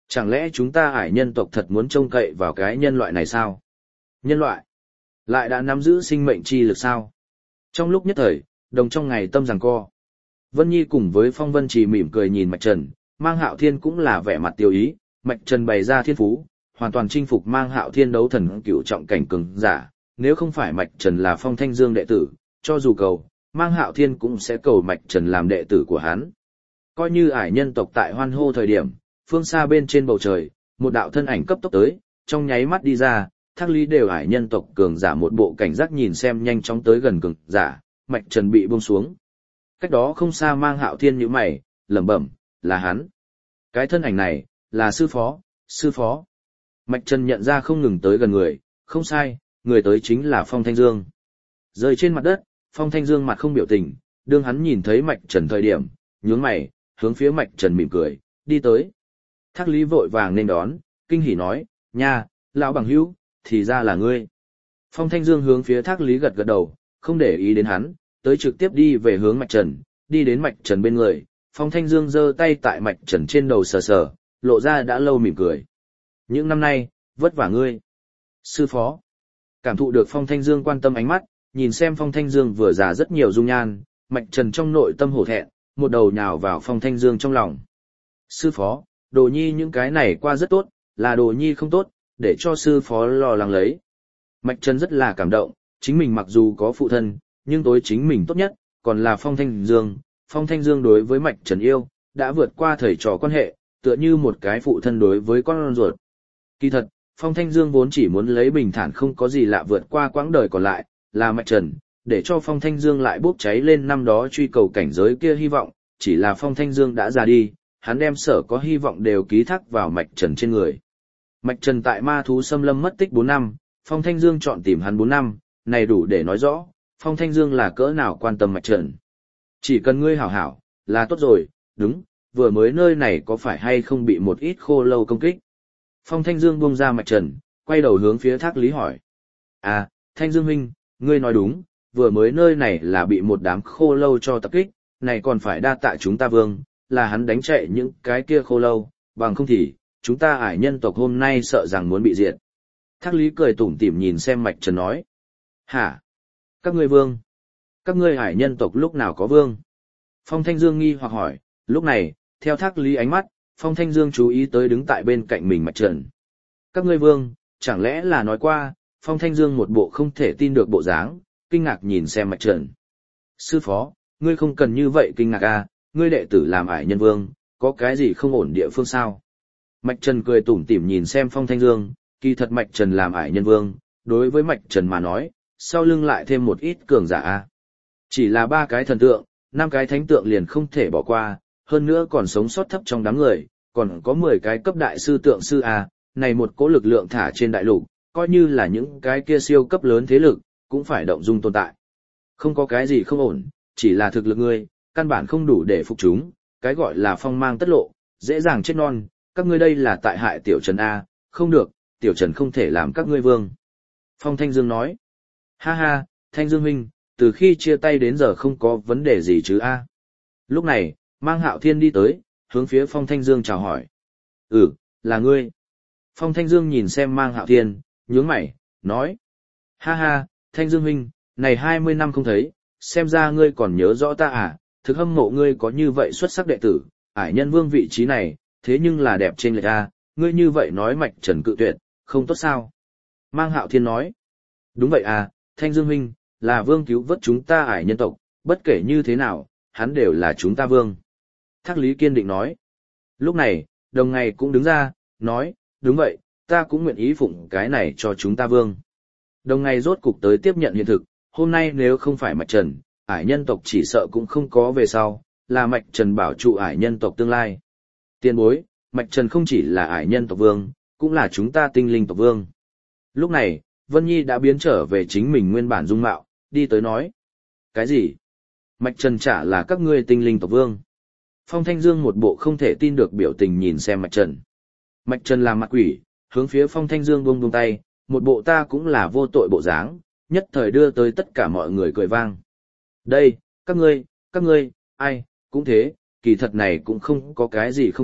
Chẳng lẽ chúng ta ải nhân tộc thật muốn trông cậy vào cái nhân loại này sao? Nhân loại lại đã nắm giữ sinh mệnh chi lực sao? Trong lúc nhất thời, đồng trong ngày tâm giằng co. Vân Nhi cùng với Phong Vân Trì mỉm cười nhìn Mạch Trần, Mang Hạo Thiên cũng là vẻ mặt tiêu ý, Mạch Trần bày ra thiên phú, hoàn toàn chinh phục Mang Hạo Thiên đấu thần cửu trọng cảnh cường giả, nếu không phải Mạch Trần là Phong Thanh Dương đệ tử, cho dù cầu, Mang Hạo Thiên cũng sẽ cầu Mạch Trần làm đệ tử của hắn. Coi như ải nhân tộc tại hoan hô thời điểm, phương xa bên trên bầu trời, một đạo thân ảnh cấp tốc tới, trong nháy mắt đi ra, Thác Lý đều ải nhân tộc cường giả một bộ cảnh giác nhìn xem nhanh chóng tới gần cường giả, Mạch Trần bị buông xuống. Cách đó không xa Mang Hạo Thiên nhíu mày, lẩm bẩm, là hắn. Cái thân ảnh này, là sư phó, sư phó. Mạch Trần nhận ra không ngừng tới gần người, không sai, người tới chính là Phong Thanh Dương. Rơi trên mặt đất, Phong Thanh Dương mặt không biểu tình, đương hắn nhìn thấy Mạch Trần thời điểm, nhướng mày, hướng phía Mạch Trần mỉm cười, đi tới. Thác Lý vội vàng nên đón, kinh hỉ nói, nha, lão bằng hữu, thì ra là ngươi. Phong Thanh Dương hướng phía Thác Lý gật gật đầu, không để ý đến hắn, tới trực tiếp đi về hướng Mạch Trần, đi đến Mạch Trần bên người, Phong Thanh Dương giơ tay tại Mạch Trần trên đầu sờ sờ, lộ ra đã lâu mỉm cười. Những năm nay, vất vả ngươi. Sư phó. Cảm thụ được Phong Thanh Dương quan tâm ánh mắt, nhìn xem Phong Thanh Dương vừa già rất nhiều dung nhan, Mạch Trần trong nội tâm hổ thẹn, một đầu nhào vào Phong Thanh Dương trong lòng. Sư phó, Đồ Nhi những cái này qua rất tốt, là Đồ Nhi không tốt, để cho sư phó lo lắng lấy. Mạch Trần rất là cảm động, chính mình mặc dù có phụ thân, nhưng tối chính mình tốt nhất, còn là Phong Thanh Dương. Phong Thanh Dương đối với Mạch Trần yêu, đã vượt qua thầy trò quan hệ, tựa như một cái phụ thân đối với con ruột. Kỳ thật, Phong Thanh Dương vốn chỉ muốn lấy bình thản không có gì lạ vượt qua quãng đời còn lại, là Mạch Trần, để cho Phong Thanh Dương lại bốc cháy lên năm đó truy cầu cảnh giới kia hy vọng, chỉ là Phong Thanh Dương đã già đi, hắn đem sở có hy vọng đều ký thác vào Mạch Trần trên người. Mạch Trần tại ma thú xâm lâm mất tích bốn năm, Phong Thanh Dương chọn tìm hắn bốn năm, này đủ để nói rõ, Phong Thanh Dương là cỡ nào quan tâm Mạch Trần. Chỉ cần ngươi hảo hảo, là tốt rồi, đúng, vừa mới nơi này có phải hay không bị một ít khô lâu công kích. Phong Thanh Dương buông ra Mạch Trần, quay đầu hướng phía Thác Lý hỏi. À, Thanh Dương huynh, ngươi nói đúng, vừa mới nơi này là bị một đám khô lâu cho tập kích, này còn phải đa tạ chúng ta vương, là hắn đánh chạy những cái kia khô lâu, bằng không thì, chúng ta ải nhân tộc hôm nay sợ rằng muốn bị diệt. Thác Lý cười tủm tỉm nhìn xem Mạch Trần nói. Hả? Các ngươi vương? Các ngươi ải nhân tộc lúc nào có vương? Phong Thanh Dương nghi hoặc hỏi, lúc này, theo Thác Lý ánh mắt, Phong Thanh Dương chú ý tới đứng tại bên cạnh mình Mạch Trần. Các ngươi vương, chẳng lẽ là nói qua, Phong Thanh Dương một bộ không thể tin được bộ dáng, kinh ngạc nhìn xem Mạch Trần. Sư phó, ngươi không cần như vậy kinh ngạc à, ngươi đệ tử làm ải nhân vương, có cái gì không ổn địa phương sao? Mạch Trần cười tủm tỉm nhìn xem Phong Thanh Dương, kỳ thật Mạch Trần làm ải nhân vương, đối với Mạch Trần mà nói, sau lưng lại thêm một ít cường giả a. Chỉ là ba cái thần tượng, năm cái thánh tượng liền không thể bỏ qua, hơn nữa còn sống sót thấp trong đám người, còn có mười cái cấp đại sư tượng sư a, này một cỗ lực lượng thả trên đại lục, coi như là những cái kia siêu cấp lớn thế lực, cũng phải động dung tồn tại. Không có cái gì không ổn, chỉ là thực lực ngươi, căn bản không đủ để phục chúng, cái gọi là phong mang tất lộ, dễ dàng chết non, các ngươi đây là tại hại Tiểu Trần A, không được, Tiểu Trần không thể làm các ngươi vương. Phong Thanh Dương nói, ha ha, Thanh Dương huynh, từ khi chia tay đến giờ không có vấn đề gì chứ A. Lúc này, Mang Hạo Thiên đi tới, hướng phía Phong Thanh Dương chào hỏi. Ừ, là ngươi. Phong Thanh Dương nhìn xem Mang Hạo Thiên, nhướng mày, nói, ha ha, Thanh Dương huynh, này hai mươi năm không thấy, xem ra ngươi còn nhớ rõ ta à, thực hâm mộ ngươi có như vậy xuất sắc đệ tử, ải nhân vương vị trí này, thế nhưng là đẹp trên lệch a, ngươi như vậy nói Mạch Trần cự tuyệt, không tốt sao? Mang Hạo Thiên nói, đúng vậy à, Thanh Dương huynh, là vương cứu vớt chúng ta ải nhân tộc, bất kể như thế nào, hắn đều là chúng ta vương. Thác Lý kiên định nói. Lúc này, Đồng Ngày cũng đứng ra, nói, đúng vậy, ta cũng nguyện ý phụng cái này cho chúng ta vương. Đồng Ngày rốt cục tới tiếp nhận hiện thực, hôm nay nếu không phải Mạch Trần, ải nhân tộc chỉ sợ cũng không có về sau, là Mạch Trần bảo trụ ải nhân tộc tương lai. Tiên bối, Mạch Trần không chỉ là ải nhân tộc vương, cũng là chúng ta tinh linh tộc vương. Lúc này, Vân Nhi đã biến trở về chính mình nguyên bản dung mạo, đi tới nói. Cái gì? Mạch Trần chả là các ngươi tinh linh tộc vương. Phong Thanh Dương một bộ không thể tin được biểu tình nhìn xem Mạch Trần. Mạch Trần là mặt quỷ, hướng phía Phong Thanh Dương buông buông tay, một bộ ta cũng là vô tội bộ dáng, nhất thời đưa tới tất cả mọi người cười vang. Đây, các ngươi, các ngươi, ai, cũng thế, kỳ thật này cũng không có cái gì không tốt,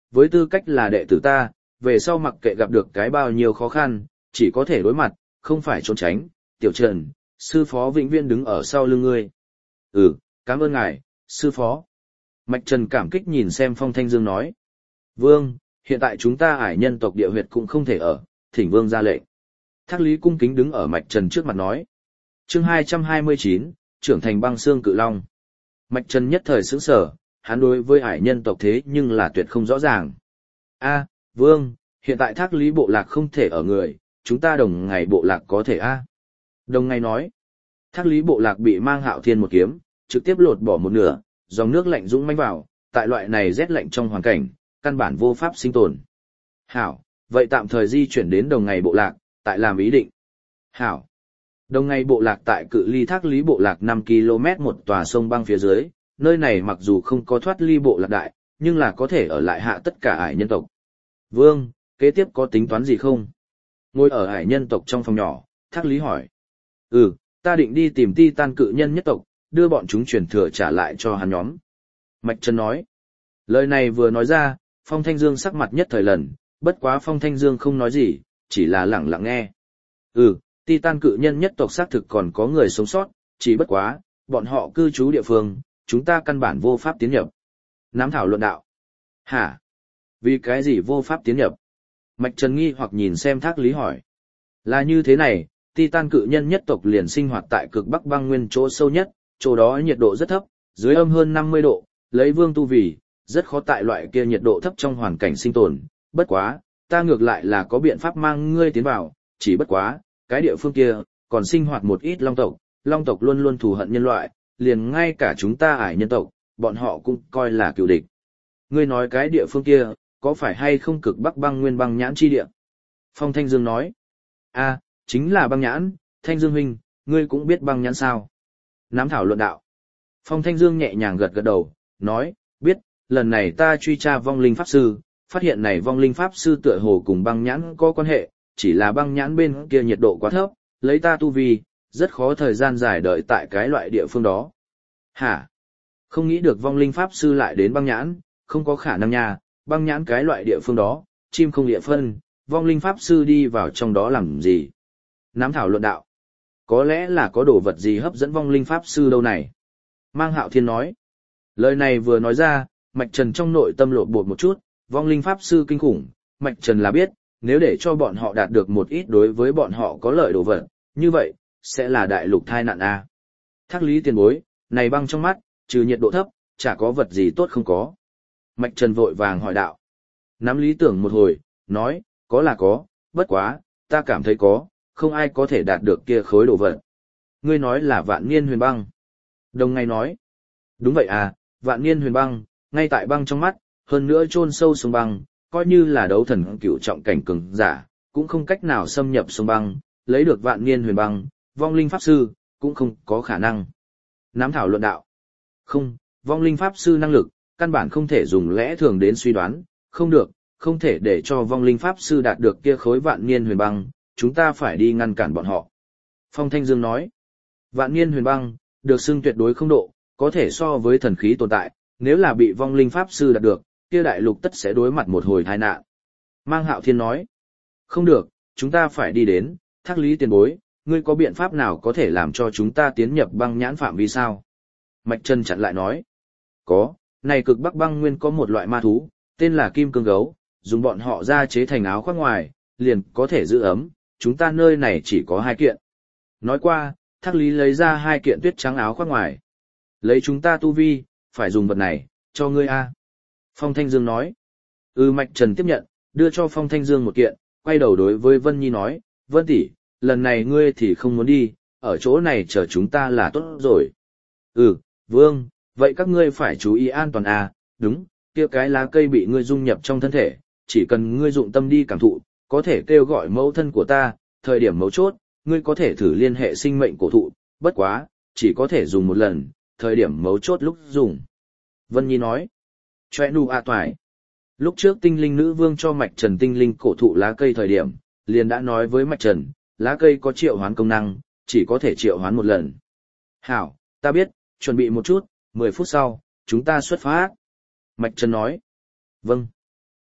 với tư cách là đệ tử ta, về sau mặc kệ gặp được cái bao nhiêu khó khăn, chỉ có thể đối mặt, không phải trốn tránh. Tiểu Trần, sư phó vĩnh viễn đứng ở sau lưng ngươi. Ừ, cảm ơn ngài, sư phó. Mạch Trần cảm kích nhìn xem Phong Thanh Dương nói. Vương, hiện tại chúng ta ải nhân tộc địa huyệt cũng không thể ở, thỉnh vương ra lệnh. Thác Lý cung kính đứng ở Mạch Trần trước mặt nói. Chương hai trăm hai mươi chín, trưởng thành băng xương cự long. Mạch Trần nhất thời sững sờ, hắn đối với ải nhân tộc thế nhưng là tuyệt không rõ ràng. A, vương, hiện tại Thác Lý bộ lạc không thể ở người, chúng ta đồng ngày bộ lạc có thể a. Đồng ngày nói. Thác Lý bộ lạc bị Mang Hạo Thiên một kiếm, trực tiếp lột bỏ một nửa, dòng nước lạnh dũng mãnh vào, tại loại này rét lạnh trong hoàn cảnh, căn bản vô pháp sinh tồn. Hảo, vậy tạm thời di chuyển đến đồng ngày bộ lạc, tại làm ý định. Hảo. Đồng ngày bộ lạc tại cự ly Thác Lý bộ lạc năm ki lô mét một tòa sông băng phía dưới, nơi này mặc dù không có thoát ly bộ lạc đại, nhưng là có thể ở lại hạ tất cả ải nhân tộc. Vương, kế tiếp có tính toán gì không? Ngồi ở ải nhân tộc trong phòng nhỏ, Thác Lý hỏi. Ừ, ta định đi tìm ti tan cự nhân nhất tộc, đưa bọn chúng truyền thừa trả lại cho hắn nhóm. Mạch Trần nói. Lời này vừa nói ra, Phong Thanh Dương sắc mặt nhất thời lần, bất quá Phong Thanh Dương không nói gì, chỉ là lặng lặng nghe. Ừ, ti tan cự nhân nhất tộc xác thực còn có người sống sót, chỉ bất quá, bọn họ cư trú địa phương, chúng ta căn bản vô pháp tiến nhập. Nám thảo luận đạo. Hả? Vì cái gì vô pháp tiến nhập? Mạch Trần nghi hoặc nhìn xem Thác Lý hỏi. Là như thế này, Titan cự nhân nhất tộc liền sinh hoạt tại cực bắc băng nguyên chỗ sâu nhất, chỗ đó nhiệt độ rất thấp, dưới âm hơn năm mươi độ, lấy vương tu vì, rất khó tại loại kia nhiệt độ thấp trong hoàn cảnh sinh tồn. Bất quá, ta ngược lại là có biện pháp mang ngươi tiến vào, chỉ bất quá, cái địa phương kia, còn sinh hoạt một ít long tộc, long tộc luôn luôn thù hận nhân loại, liền ngay cả chúng ta ải nhân tộc, bọn họ cũng coi là cựu địch. Ngươi nói cái địa phương kia, có phải hay không cực bắc băng nguyên băng nhãn chi địa? Phong Thanh Dương nói. A, chính là băng nhãn, Thanh Dương huynh, ngươi cũng biết băng nhãn sao? Nám thảo luận đạo. Phong Thanh Dương nhẹ nhàng gật gật đầu, nói, biết, lần này ta truy tra vong linh pháp sư, phát hiện này vong linh pháp sư tựa hồ cùng băng nhãn có quan hệ, chỉ là băng nhãn bên kia nhiệt độ quá thấp, lấy ta tu vi, rất khó thời gian dài đợi tại cái loại địa phương đó. Hả? Không nghĩ được vong linh pháp sư lại đến băng nhãn, không có khả năng nha, băng nhãn cái loại địa phương đó, chim không địa phân, vong linh pháp sư đi vào trong đó làm gì? Nám thảo luận đạo. Có lẽ là có đồ vật gì hấp dẫn vong linh pháp sư đâu này? Mang Hạo Thiên nói. Lời này vừa nói ra, Mạch Trần trong nội tâm lột bột một chút, vong linh pháp sư kinh khủng, Mạch Trần là biết, nếu để cho bọn họ đạt được một ít đối với bọn họ có lợi đồ vật, như vậy, sẽ là đại lục thai nạn a. Thác Lý tiền bối, này băng trong mắt, trừ nhiệt độ thấp, chả có vật gì tốt không có. Mạch Trần vội vàng hỏi đạo. Nắm lý tưởng một hồi, nói, có là có, bất quá, ta cảm thấy có, không ai có thể đạt được kia khối đồ vật. Ngươi nói là vạn niên huyền băng. Đồng ngay nói. Đúng vậy à, vạn niên huyền băng, ngay tại băng trong mắt, hơn nữa chôn sâu sông băng, coi như là đấu thần cựu trọng cảnh cường giả, cũng không cách nào xâm nhập sông băng, lấy được vạn niên huyền băng, vong linh pháp sư, cũng không có khả năng. Nám thảo luận đạo. Không, vong linh pháp sư năng lực, căn bản không thể dùng lẽ thường đến suy đoán, không được, không thể để cho vong linh pháp sư đạt được kia khối vạn niên huyền băng, chúng ta phải đi ngăn cản bọn họ. Phong Thanh Dương nói, vạn niên huyền băng, được xưng tuyệt đối không độ, có thể so với thần khí tồn tại, nếu là bị vong linh pháp sư đạt được, kia đại lục tất sẽ đối mặt một hồi tai nạn. Mang Hạo Thiên nói, không được, chúng ta phải đi đến, Thác Lý tiền bối, ngươi có biện pháp nào có thể làm cho chúng ta tiến nhập băng nhãn phạm vi sao? Mạch Trần chặn lại nói, có, này cực bắc băng nguyên có một loại ma thú, tên là kim cương gấu, dùng bọn họ ra chế thành áo khoác ngoài, liền có thể giữ ấm, chúng ta nơi này chỉ có hai kiện. Nói qua, Thác Lý lấy ra hai kiện tuyết trắng áo khoác ngoài. Lấy chúng ta tu vi, phải dùng vật này, cho ngươi a. Phong Thanh Dương nói. Ừ, Mạch Trần tiếp nhận, đưa cho Phong Thanh Dương một kiện, quay đầu đối với Vân Nhi nói, Vân tỷ, lần này ngươi thì không muốn đi, ở chỗ này chờ chúng ta là tốt rồi. Ừ, Vương, vậy các ngươi phải chú ý an toàn à, đúng, kia cái lá cây bị ngươi dung nhập trong thân thể, chỉ cần ngươi dụng tâm đi cảm thụ, có thể kêu gọi mẫu thân của ta, thời điểm mấu chốt, ngươi có thể thử liên hệ sinh mệnh cổ thụ, bất quá, chỉ có thể dùng một lần, thời điểm mấu chốt lúc dùng. Vân Nhi nói, chòe nụ a toài. Lúc trước tinh linh nữ vương cho Mạch Trần tinh linh cổ thụ lá cây thời điểm, liền đã nói với Mạch Trần, lá cây có triệu hoán công năng, chỉ có thể triệu hoán một lần. Hảo, ta biết, chuẩn bị một chút, mười phút sau, chúng ta xuất phát. Mạch Trần nói, vâng.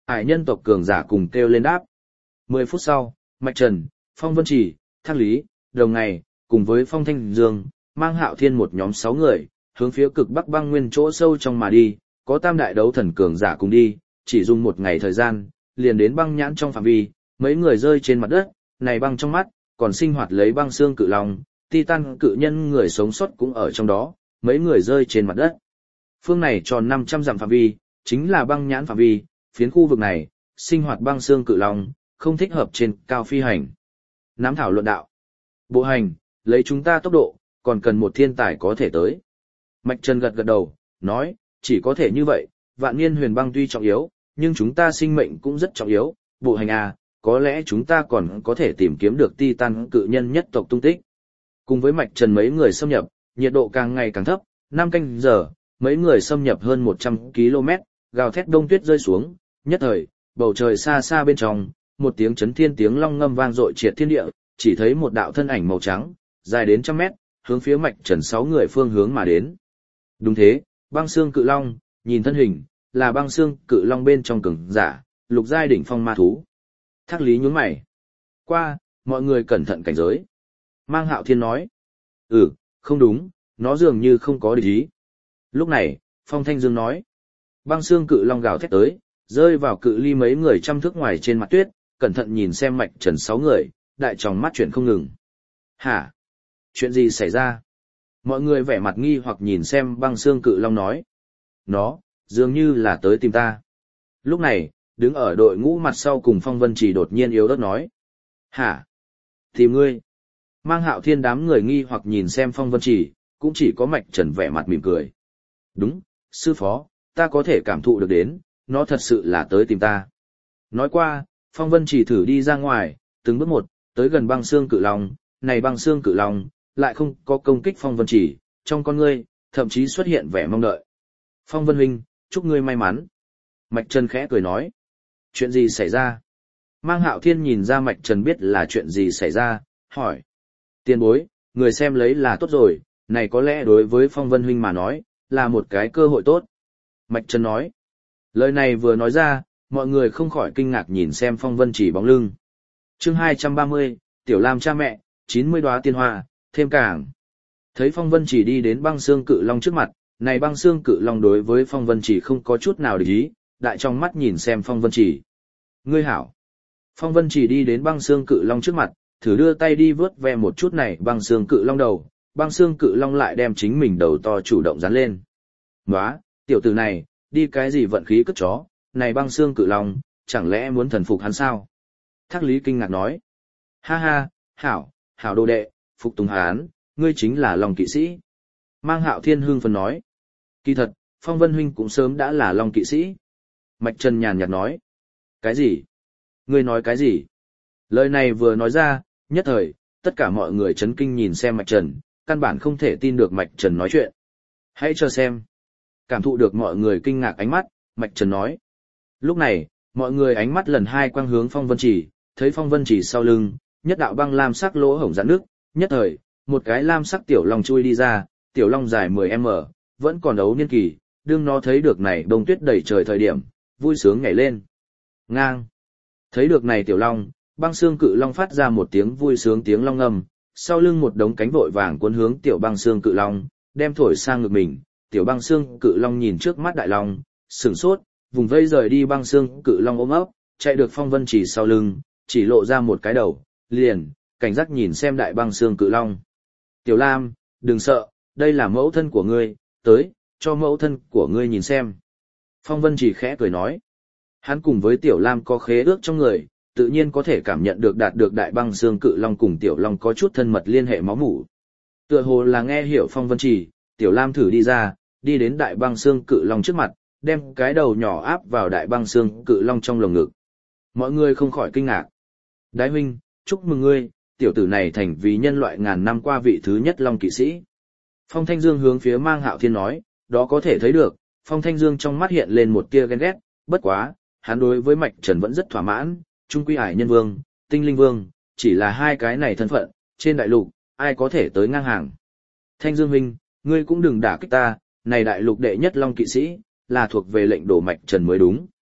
Hải nhân tộc cường giả cùng kêu lên đáp. Mười phút sau, Mạch Trần, Phong Vân Chỉ, Thác Lý, Đồng Ngày, cùng với Phong Thanh Dương, mang Hạo Thiên một nhóm sáu người, hướng phía cực bắc băng nguyên chỗ sâu trong mà đi, có tam đại đấu thần cường giả cùng đi, chỉ dùng một ngày thời gian, liền đến băng nhãn trong phạm vi, mấy người rơi trên mặt đất, này băng trong mắt, còn sinh hoạt lấy băng xương cự long, titan cự nhân người sống sót cũng ở trong đó, mấy người rơi trên mặt đất. Phương này tròn năm trăm dặm phạm vi, chính là băng nhãn phạm vi, phiến khu vực này, sinh hoạt băng xương cự long, không thích hợp trên cao phi hành. Nám thảo luận đạo. Bộ hành, lấy chúng ta tốc độ, còn cần một thiên tài có thể tới. Mạch Trần gật gật đầu, nói, chỉ có thể như vậy, vạn niên huyền băng tuy trọng yếu, nhưng chúng ta sinh mệnh cũng rất trọng yếu, bộ hành à, có lẽ chúng ta còn có thể tìm kiếm được Titan cự nhân nhất tộc tung tích. Cùng với Mạch Trần mấy người xâm nhập, nhiệt độ càng ngày càng thấp, năm canh giờ, mấy người xâm nhập hơn một trăm ki lô mét, gào thét đông tuyết rơi xuống, nhất thời, bầu trời xa xa bên trong, một tiếng chấn thiên tiếng long ngâm vang dội triệt thiên địa, chỉ thấy một đạo thân ảnh màu trắng, dài đến trăm mét, hướng phía Mạch Trần sáu người phương hướng mà đến. Đúng thế, băng xương cự long, nhìn thân hình, là băng xương cự long bên trong cường giả, lục giai đỉnh phong ma thú. Thác Lý nhướng mày. Qua, mọi người cẩn thận cảnh giới. Mang Hạo Thiên nói. Ừ, không đúng, nó dường như không có địch ý. Lúc này, Phong Thanh Dương nói. Băng xương cự long gào thét tới, rơi vào cự ly mấy người trăm thước ngoài trên mặt tuyết, cẩn thận nhìn xem Mạch Trần sáu người, đại tròng mắt chuyển không ngừng. Hả? Chuyện gì xảy ra? Mọi người vẻ mặt nghi hoặc nhìn xem băng xương cự long nói. Nó, dường như là tới tìm ta. Lúc này, đứng ở đội ngũ mặt sau cùng Phong Vân Chỉ đột nhiên yếu ớt nói. Hả? Tìm ngươi? Mang Hạo Thiên đám người nghi hoặc nhìn xem Phong Vân Chỉ, cũng chỉ có Mạch Trần vẻ mặt mỉm cười. Đúng, sư phó, ta có thể cảm thụ được đến, nó thật sự là tới tìm ta. Nói qua, Phong Vân Chỉ thử đi ra ngoài, từng bước một, tới gần băng xương cự long, này băng xương cự long, lại không có công kích Phong Vân Chỉ, trong con ngươi, thậm chí xuất hiện vẻ mong đợi. Phong Vân huynh, chúc ngươi may mắn. Mạch Trần khẽ cười nói. Chuyện gì xảy ra? Mang Hạo Thiên nhìn ra Mạch Trần biết là chuyện gì xảy ra, hỏi. Tiền bối, người xem lấy là tốt rồi, này có lẽ đối với Phong Vân huynh mà nói, là một cái cơ hội tốt. Mạch Trần nói. Lời này vừa nói ra, mọi người không khỏi kinh ngạc nhìn xem Phong Vân Chỉ bóng lưng. Chương hai trăm ba mươi, Tiểu Lam cha mẹ, chín mươi đóa tiên hoa, thêm càng. Thấy Phong Vân Chỉ đi đến băng xương cự long trước mặt, này băng xương cự long đối với Phong Vân Chỉ không có chút nào để ý, đại trong mắt nhìn xem Phong Vân Chỉ. Ngươi hảo. Phong Vân Chỉ đi đến băng xương cự long trước mặt, thử đưa tay đi vớt ve một chút này băng xương cự long đầu, băng xương cự long lại đem chính mình đầu to chủ động dán lên. Nóa, tiểu tử này, đi cái gì vận khí cất chó, này băng xương cự long, chẳng lẽ muốn thần phục hắn sao? Thác Lý kinh ngạc nói. Ha ha, hảo, hảo đồ đệ, phục tùng hắn, ngươi chính là Long kỵ sĩ. Mang Hạo Thiên hưng phấn nói. Kỳ thật, Phong Vân huynh cũng sớm đã là Long kỵ sĩ. Mạch Trần nhàn nhạt nói. Cái gì? Ngươi nói cái gì? Lời này vừa nói ra, nhất thời, tất cả mọi người chấn kinh nhìn xem Mạch Trần, căn bản không thể tin được Mạch Trần nói chuyện. Hãy cho xem. Cảm thụ được mọi người kinh ngạc ánh mắt, Mạch Trần nói. Lúc này, mọi người ánh mắt lần hai quang hướng Phong Vân Chỉ, thấy Phong Vân Chỉ sau lưng, nhất đạo băng lam sắc lỗ hổng rạn nước, nhất thời, một cái lam sắc tiểu long chui đi ra, tiểu long dài mười mét, vẫn còn đấu niên kỳ, đương nó thấy được này đông tuyết đầy trời thời điểm, vui sướng nhảy lên. Ngang. Thấy được này tiểu long, băng xương cự long phát ra một tiếng vui sướng tiếng long ngâm, sau lưng một đống cánh vội vàng cuốn hướng tiểu băng xương cự long, đem thổi sang ngực mình, tiểu băng xương cự long nhìn trước mắt đại long, sửng sốt, vùng vây rời đi băng xương cự long ôm ấp, chạy được Phong Vân Chỉ sau lưng, chỉ lộ ra một cái đầu, liền, cảnh giác nhìn xem đại băng xương cự long. Tiểu Lam, đừng sợ, đây là mẫu thân của ngươi, tới, cho mẫu thân của ngươi nhìn xem. Phong Vân Chỉ khẽ cười nói. Hắn cùng với Tiểu Lam có khế ước trong người, tự nhiên có thể cảm nhận được đạt được đại băng xương cự long cùng Tiểu Long có chút thân mật liên hệ máu mủ. Tựa hồ là nghe hiểu Phong Vân Chỉ, Tiểu Lam thử đi ra, đi đến đại băng xương cự long trước mặt, đem cái đầu nhỏ áp vào đại băng xương cự long trong lồng ngực. Mọi người không khỏi kinh ngạc. Đái huynh, chúc mừng ngươi, tiểu tử này thành vì nhân loại ngàn năm qua vị thứ nhất Long kỵ sĩ. Phong Thanh Dương hướng phía Mang Hạo Thiên nói, đó có thể thấy được, Phong Thanh Dương trong mắt hiện lên một tia ghen ghét, bất quá, hắn đối với Mạch Trần vẫn rất thỏa mãn, trung quy Hải Nhân Vương, Tinh Linh Vương, chỉ là hai cái này thân phận, trên đại lục, ai có thể tới ngang hàng. Thanh Dương huynh, ngươi cũng đừng đả kích ta, này đại lục đệ nhất Long kỵ sĩ, là thuộc về lệnh đổ Mạch Trần mới đúng.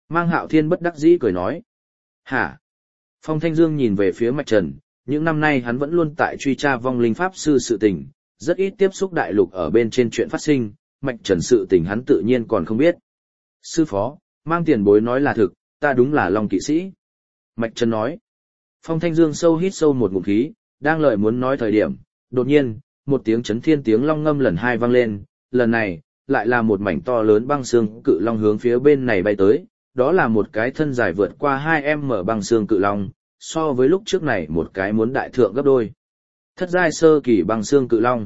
Mang Hạo Thiên bất đắc dĩ cười nói. Hả? Phong Thanh Dương nhìn về phía Mạch Trần, những năm nay hắn vẫn luôn tại truy tra vong linh pháp sư sự tình, rất ít tiếp xúc đại lục ở bên trên chuyện phát sinh, Mạch Trần sự tình hắn tự nhiên còn không biết. Sư phó, Mang tiền bối nói là thực, ta đúng là Long kỵ sĩ. Mạch Trần nói. Phong Thanh Dương sâu hít sâu một ngụm khí, đang lời muốn nói thời điểm, đột nhiên, một tiếng chấn thiên tiếng long ngâm lần hai vang lên, lần này, lại là một mảnh to lớn băng xương cự long hướng phía bên này bay tới, đó là một cái thân dài vượt qua hai mét băng xương cự long, so với lúc trước này một cái muốn đại thượng gấp đôi. Thất giai sơ kỳ băng xương cự long.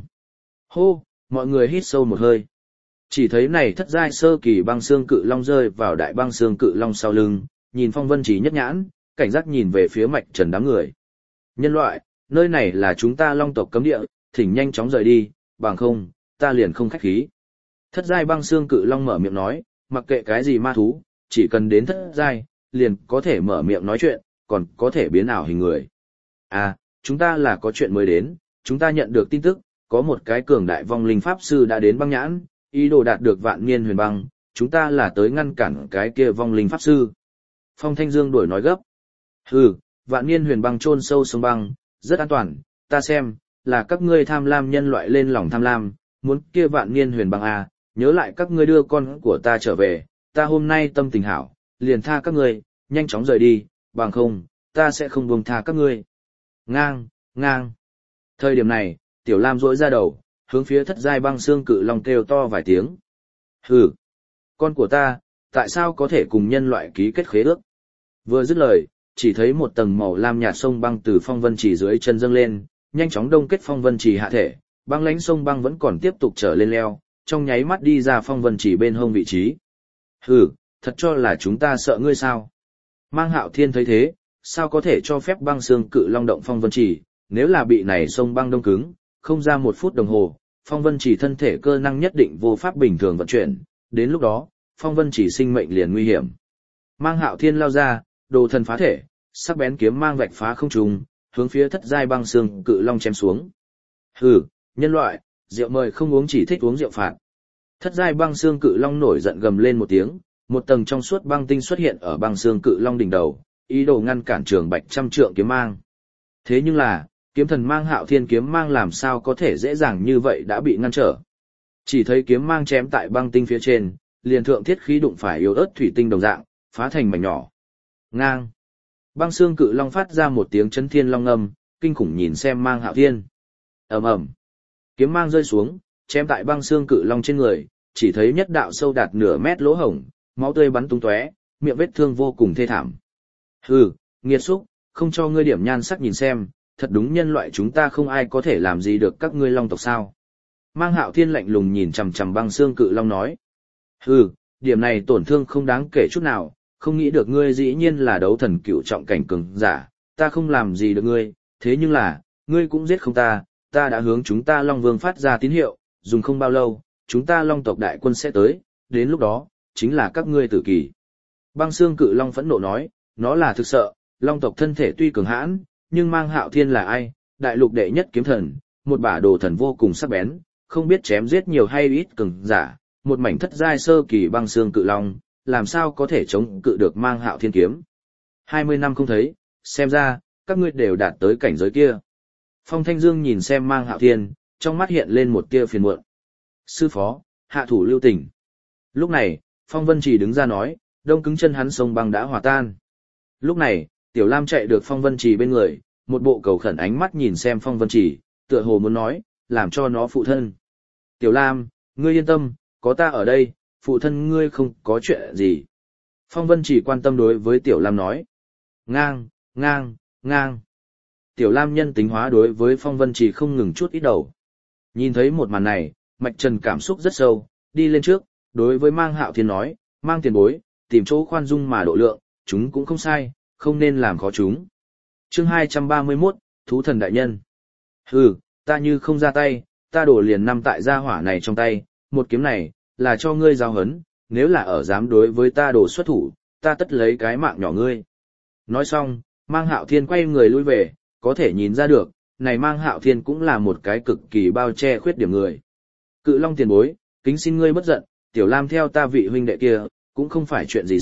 Hô, mọi người hít sâu một hơi. Chỉ thấy này thất giai sơ kỳ băng xương cự long rơi vào đại băng xương cự long sau lưng, nhìn Phong Vân Chỉ nhất nhãn, cảnh giác nhìn về phía Mạch Trần đám người. Nhân loại, nơi này là chúng ta Long tộc cấm địa, thỉnh nhanh chóng rời đi, bằng không, ta liền không khách khí. Thất giai băng xương cự long mở miệng nói, mặc kệ cái gì ma thú, chỉ cần đến thất giai, liền có thể mở miệng nói chuyện, còn có thể biến ảo hình người. À, chúng ta là có chuyện mới đến, chúng ta nhận được tin tức, có một cái cường đại vong linh pháp sư đã đến băng nhãn, ý đồ đạt được vạn niên huyền băng, chúng ta là tới ngăn cản cái kia vong linh pháp sư. Phong Thanh Dương đuổi nói gấp. Hừ, vạn niên huyền băng chôn sâu sông băng, rất an toàn, ta xem, là các ngươi tham lam nhân loại lên lòng tham lam, muốn kia vạn niên huyền băng à, nhớ lại các ngươi đưa con của ta trở về, ta hôm nay tâm tình hảo, liền tha các ngươi, nhanh chóng rời đi, bằng không, ta sẽ không buông tha các ngươi. Ngang, ngang. Thời điểm này, Tiểu Lam rỗi ra đầu, hướng phía thất giai băng xương cự long kêu to vài tiếng. Hừ, con của ta, tại sao có thể cùng nhân loại ký kết khế ước? Vừa dứt lời, chỉ thấy một tầng màu lam nhạt sông băng từ phong vân chỉ dưới chân dâng lên, nhanh chóng đông kết phong vân chỉ hạ thể, băng lãnh sông băng vẫn còn tiếp tục trở lên leo, trong nháy mắt đi ra phong vân chỉ bên hông vị trí. Hừ, thật cho là chúng ta sợ ngươi sao? Mang Hạo Thiên thấy thế, sao có thể cho phép băng xương cự long động phong vân chỉ, nếu là bị này sông băng đông cứng, không ra một phút đồng hồ, phong vân chỉ thân thể cơ năng nhất định vô pháp bình thường vận chuyển, đến lúc đó, phong vân chỉ sinh mệnh liền nguy hiểm. Mang Hạo Thiên lao ra, đồ thần phá thể, sắc bén kiếm mang vạch phá không trung, hướng phía thất giai băng xương cự long chém xuống. Hừ, nhân loại, rượu mời không uống chỉ thích uống rượu phạt. Thất giai băng xương cự long nổi giận gầm lên một tiếng, một tầng trong suốt băng tinh xuất hiện ở băng xương cự long đỉnh đầu, ý đồ ngăn cản Trường Bạch trăm trượng kiếm mang. Thế nhưng là, kiếm thần Mang Hạo Thiên kiếm mang làm sao có thể dễ dàng như vậy đã bị ngăn trở. Chỉ thấy kiếm mang chém tại băng tinh phía trên, liền thượng thiết khí đụng phải yếu ớt thủy tinh đồng dạng, phá thành mảnh nhỏ. Ngang. Băng xương cự long phát ra một tiếng chấn thiên long ngâm, kinh khủng nhìn xem Mang Hạo Thiên. Ầm ầm. Kiếm mang rơi xuống, chém tại băng xương cự long trên người, chỉ thấy nhất đạo sâu đạt nửa mét lỗ hổng, máu tươi bắn tung tóe, miệng vết thương vô cùng thê thảm. Hừ, nghiệt xúc, không cho ngươi điểm nhan sắc nhìn xem, thật đúng nhân loại chúng ta không ai có thể làm gì được các ngươi long tộc sao? Mang Hạo Thiên lạnh lùng nhìn chằm chằm băng xương cự long nói. Hừ, điểm này tổn thương không đáng kể chút nào, không nghĩ được ngươi dĩ nhiên là đấu thần cựu trọng cảnh cường giả, ta không làm gì được ngươi, thế nhưng là, ngươi cũng giết không ta, ta đã hướng chúng ta Long Vương phát ra tín hiệu, dùng không bao lâu, chúng ta Long tộc đại quân sẽ tới, đến lúc đó, chính là các ngươi tử kỳ. Băng xương cự long phẫn nộ nói, nó là thực sợ, Long tộc thân thể tuy cường hãn, nhưng Mang Hạo Thiên là ai, đại lục đệ nhất kiếm thần, một bả đồ thần vô cùng sắc bén, không biết chém giết nhiều hay ít cường giả, một mảnh thất giai sơ kỳ băng xương cự long, làm sao có thể chống cự được Mang Hạo Thiên kiếm. Hai mươi năm không thấy, xem ra, các ngươi đều đạt tới cảnh giới kia. Phong Thanh Dương nhìn xem Mang Hạo Thiên, trong mắt hiện lên một tia phiền muộn. Sư phó, hạ thủ lưu tình. Lúc này, Phong Vân Trì đứng ra nói, đông cứng chân hắn sông băng đã hòa tan. Lúc này, Tiểu Lam chạy được Phong Vân Trì bên người, một bộ cầu khẩn ánh mắt nhìn xem Phong Vân Trì, tựa hồ muốn nói, làm cho nó phụ thân. Tiểu Lam, ngươi yên tâm, có ta ở đây, phụ thân ngươi không có chuyện gì. Phong Vân Trì quan tâm đối với Tiểu Lam nói. Ngang, ngang, ngang. Tiểu Lam nhân tính hóa đối với Phong Vân Trì không ngừng chút ít đầu. Nhìn thấy một màn này, Mạch Trần cảm xúc rất sâu, đi lên trước, đối với Mang Hạo Thiên nói, Mang tiền bối, tìm chỗ khoan dung mà độ lượng, chúng cũng không sai, không nên làm khó chúng. Chương hai trăm ba mươi mốt, Thú thần đại nhân. Hừ, ta như không ra tay, ta đổ liền nằm tại gia hỏa này trong tay, một kiếm này, là cho ngươi giao hấn, nếu là ở dám đối với ta đổ xuất thủ, ta tất lấy cái mạng nhỏ ngươi. Nói xong, Mang Hạo Thiên quay người lui về, có thể nhìn ra được, này Mang Hạo Thiên cũng là một cái cực kỳ bao che khuyết điểm người. Cự Long tiền bối, kính xin ngươi bất giận, Tiểu Lam theo ta vị huynh đệ kia, cũng không phải chuyện gì xấu,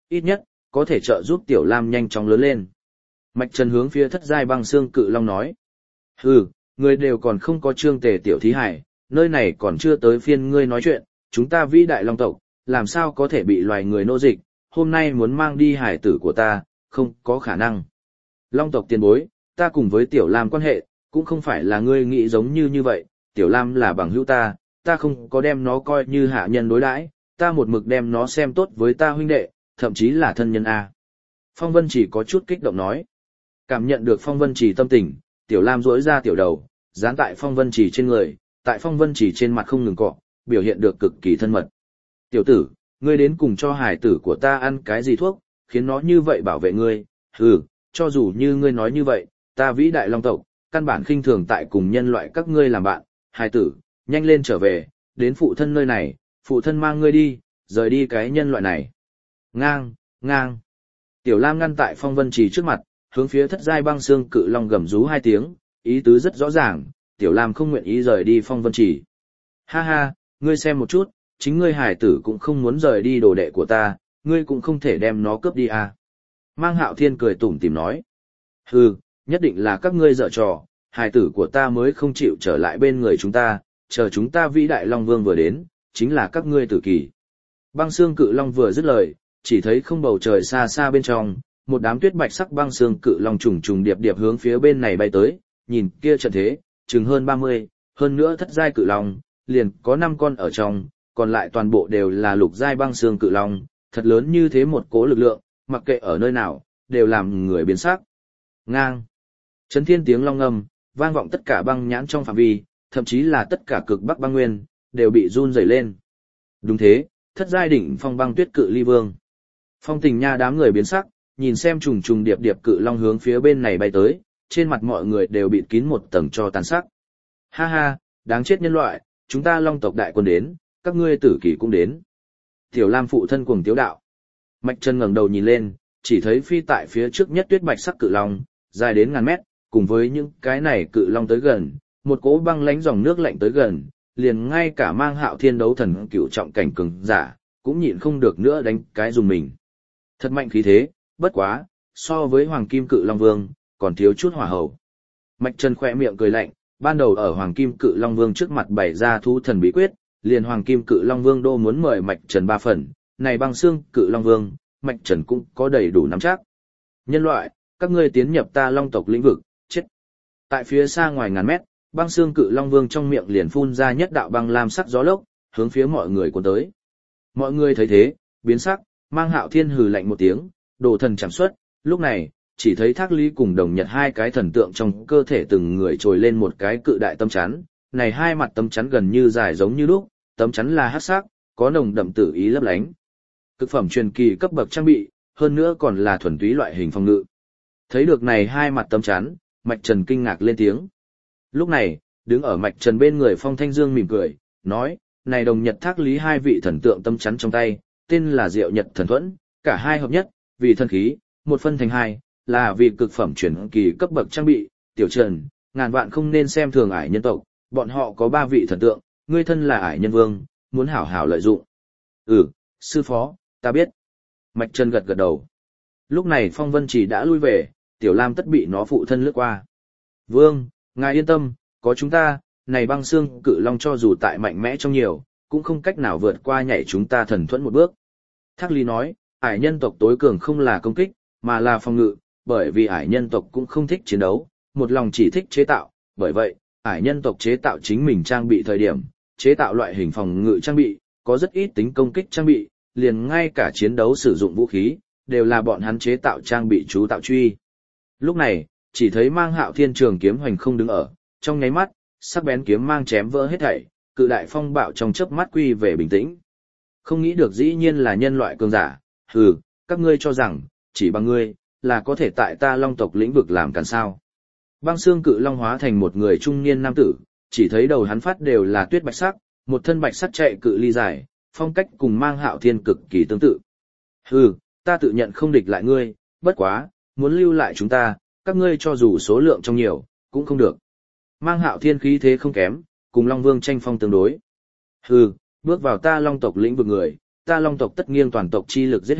ít nhất, có thể trợ giúp Tiểu Lam nhanh chóng lớn lên. Mạch Trần hướng phía thất giai băng xương cự long nói. Hừ, người đều còn không có trương tề tiểu thí hải, nơi này còn chưa tới phiên ngươi nói chuyện, chúng ta vĩ đại long tộc, làm sao có thể bị loài người nô dịch, hôm nay muốn mang đi hải tử của ta, không có khả năng. Long tộc tiền bối, ta cùng với Tiểu Lam quan hệ, cũng không phải là ngươi nghĩ giống như như vậy, Tiểu Lam là bằng hữu ta, ta không có đem nó coi như hạ nhân đối đãi, ta một mực đem nó xem tốt với ta huynh đệ, thậm chí là thân nhân A. Phong Vân chỉ có chút kích động nói. Cảm nhận được Phong Vân chỉ tâm tình, Tiểu Lam duỗi ra tiểu đầu, dán tại Phong Vân chỉ trên người, tại Phong Vân chỉ trên mặt không ngừng cọ, biểu hiện được cực kỳ thân mật. Tiểu tử, ngươi đến cùng cho hải tử của ta ăn cái gì thuốc, khiến nó như vậy bảo vệ ngươi, hừ, cho dù như ngươi nói như vậy, ta vĩ đại long tộc, căn bản khinh thường tại cùng nhân loại các ngươi làm bạn, hải tử, nhanh lên trở về, đến phụ thân nơi này, phụ thân mang ngươi đi, rời đi cái nhân loại này. Ngang, ngang. Tiểu Lam ngăn tại Phong Vân Trì trước mặt, hướng phía thất giai băng xương cự long gầm rú hai tiếng, ý tứ rất rõ ràng, Tiểu Lam không nguyện ý rời đi Phong Vân Trì. Ha ha, ngươi xem một chút, chính ngươi hải tử cũng không muốn rời đi đồ đệ của ta, ngươi cũng không thể đem nó cướp đi à. Mang Hạo Thiên cười tủm tỉm nói. Hừ, nhất định là các ngươi dở trò, hải tử của ta mới không chịu trở lại bên người chúng ta, chờ chúng ta vĩ đại long vương vừa đến, chính là các ngươi tử kỳ. Băng xương cự long vừa dứt lời, chỉ thấy không bầu trời xa xa bên trong, một đám tuyết bạch sắc băng xương cự long trùng trùng điệp điệp hướng phía bên này bay tới, nhìn kia trận thế, chừng hơn ba mươi, hơn nữa thất giai cự long, liền có năm con ở trong, còn lại toàn bộ đều là lục giai băng xương cự long, thật lớn như thế một cố lực lượng, mặc kệ ở nơi nào, đều làm người biến sắc. Ngang. Chấn thiên tiếng long ngâm, vang vọng tất cả băng nhãn trong phạm vi, thậm chí là tất cả cực bắc băng nguyên, đều bị run rẩy lên. Đúng thế, thất giai đỉnh phong băng tuyết cự ly vương. Phong Tình Nha đám người biến sắc, nhìn xem trùng trùng điệp điệp cự long hướng phía bên này bay tới, trên mặt mọi người đều bịt kín một tầng cho tàn sắc. Ha ha, đáng chết nhân loại, chúng ta long tộc đại quân đến, các ngươi tử kỷ cũng đến. Tiểu Lam phụ thân cuồng tiếu đạo. Mạch Trần ngẩng đầu nhìn lên, chỉ thấy phi tại phía trước nhất tuyết bạch sắc cự long, dài đến ngàn mét, cùng với những cái này cự long tới gần, một cỗ băng lánh dòng nước lạnh tới gần, liền ngay cả Mang Hạo Thiên đấu thần cửu trọng cảnh cường giả, cũng nhịn không được nữa đánh cái dùng mình. Thật mạnh khí thế, bất quá, so với Hoàng Kim Cự Long Vương, còn thiếu chút hỏa hậu. Mạch Trần khẽ miệng cười lạnh, ban đầu ở Hoàng Kim Cự Long Vương trước mặt bày ra thú thần bí quyết, liền Hoàng Kim Cự Long Vương đô muốn mời Mạch Trần ba phần, này băng xương Cự Long Vương, Mạch Trần cũng có đầy đủ nắm chắc. Nhân loại, các ngươi tiến nhập ta Long tộc lĩnh vực, chết. Tại phía xa ngoài ngàn mét, băng xương Cự Long Vương trong miệng liền phun ra nhất đạo băng lam sắc gió lốc, hướng phía mọi người cuốn tới. Mọi người thấy thế, biến sắc, Mang Hạo Thiên hừ lạnh một tiếng, đồ thần chạm xuất, lúc này, chỉ thấy Thác Lý cùng Đồng Nhật hai cái thần tượng trong cơ thể từng người trồi lên một cái cự đại tấm chắn, này hai mặt tấm chắn gần như dài giống như lúc, tấm chắn là hắc sắc, có nồng đậm tử ý lấp lánh. Cực phẩm truyền kỳ cấp bậc trang bị, hơn nữa còn là thuần túy loại hình phòng ngự. Thấy được này hai mặt tấm chắn, Mạch Trần kinh ngạc lên tiếng. Lúc này, đứng ở Mạch Trần bên người Phong Thanh Dương mỉm cười, nói, này Đồng Nhật Thác Lý hai vị thần tượng tấm chắn trong tay, tên là Diệu Nhật Thần Thuẫn, cả hai hợp nhất, vì thần khí, một phân thành hai, là vì cực phẩm truyền kỳ cấp bậc trang bị, Tiểu Trần, ngàn vạn không nên xem thường ải nhân tộc, bọn họ có ba vị thần tượng, ngươi thân là ải nhân vương, muốn hảo hảo lợi dụng. Ừ, sư phó, ta biết. Mạch Trần gật gật đầu. Lúc này Phong Vân Chỉ đã lui về, Tiểu Lam tất bị nó phụ thân lướt qua. Vương, ngài yên tâm, có chúng ta, này băng xương cự long cho dù tại mạnh mẽ trong nhiều, cũng không cách nào vượt qua nhảy chúng ta thần thuẫn một bước. Thác Lý nói, ải nhân tộc tối cường không là công kích, mà là phòng ngự, bởi vì ải nhân tộc cũng không thích chiến đấu, một lòng chỉ thích chế tạo, bởi vậy, ải nhân tộc chế tạo chính mình trang bị thời điểm, chế tạo loại hình phòng ngự trang bị, có rất ít tính công kích trang bị, liền ngay cả chiến đấu sử dụng vũ khí, đều là bọn hắn chế tạo trang bị chú tạo truy. Lúc này, chỉ thấy Mang Hạo Thiên trường kiếm hoành không đứng ở, trong nháy mắt, sắc bén kiếm mang chém vỡ hết thảy, cự đại phong bạo trong chớp mắt quy về bình tĩnh. Không nghĩ được dĩ nhiên là nhân loại cường giả, hừ, các ngươi cho rằng, chỉ bằng ngươi, là có thể tại ta Long tộc lĩnh vực làm càn sao. Băng xương cự long hóa thành một người trung niên nam tử, chỉ thấy đầu hắn phát đều là tuyết bạch sắc, một thân bạch sắc chạy cự ly dài, phong cách cùng Mang Hạo Thiên cực kỳ tương tự. Hừ, ta tự nhận không địch lại ngươi, bất quá, muốn lưu lại chúng ta, các ngươi cho dù số lượng trong nhiều, cũng không được. Mang Hạo Thiên khí thế không kém, cùng Long Vương tranh phong tương đối. Hừ, bước vào ta Long tộc lĩnh vực người, ta Long tộc tất nghiêng toàn tộc chi lực giết hết,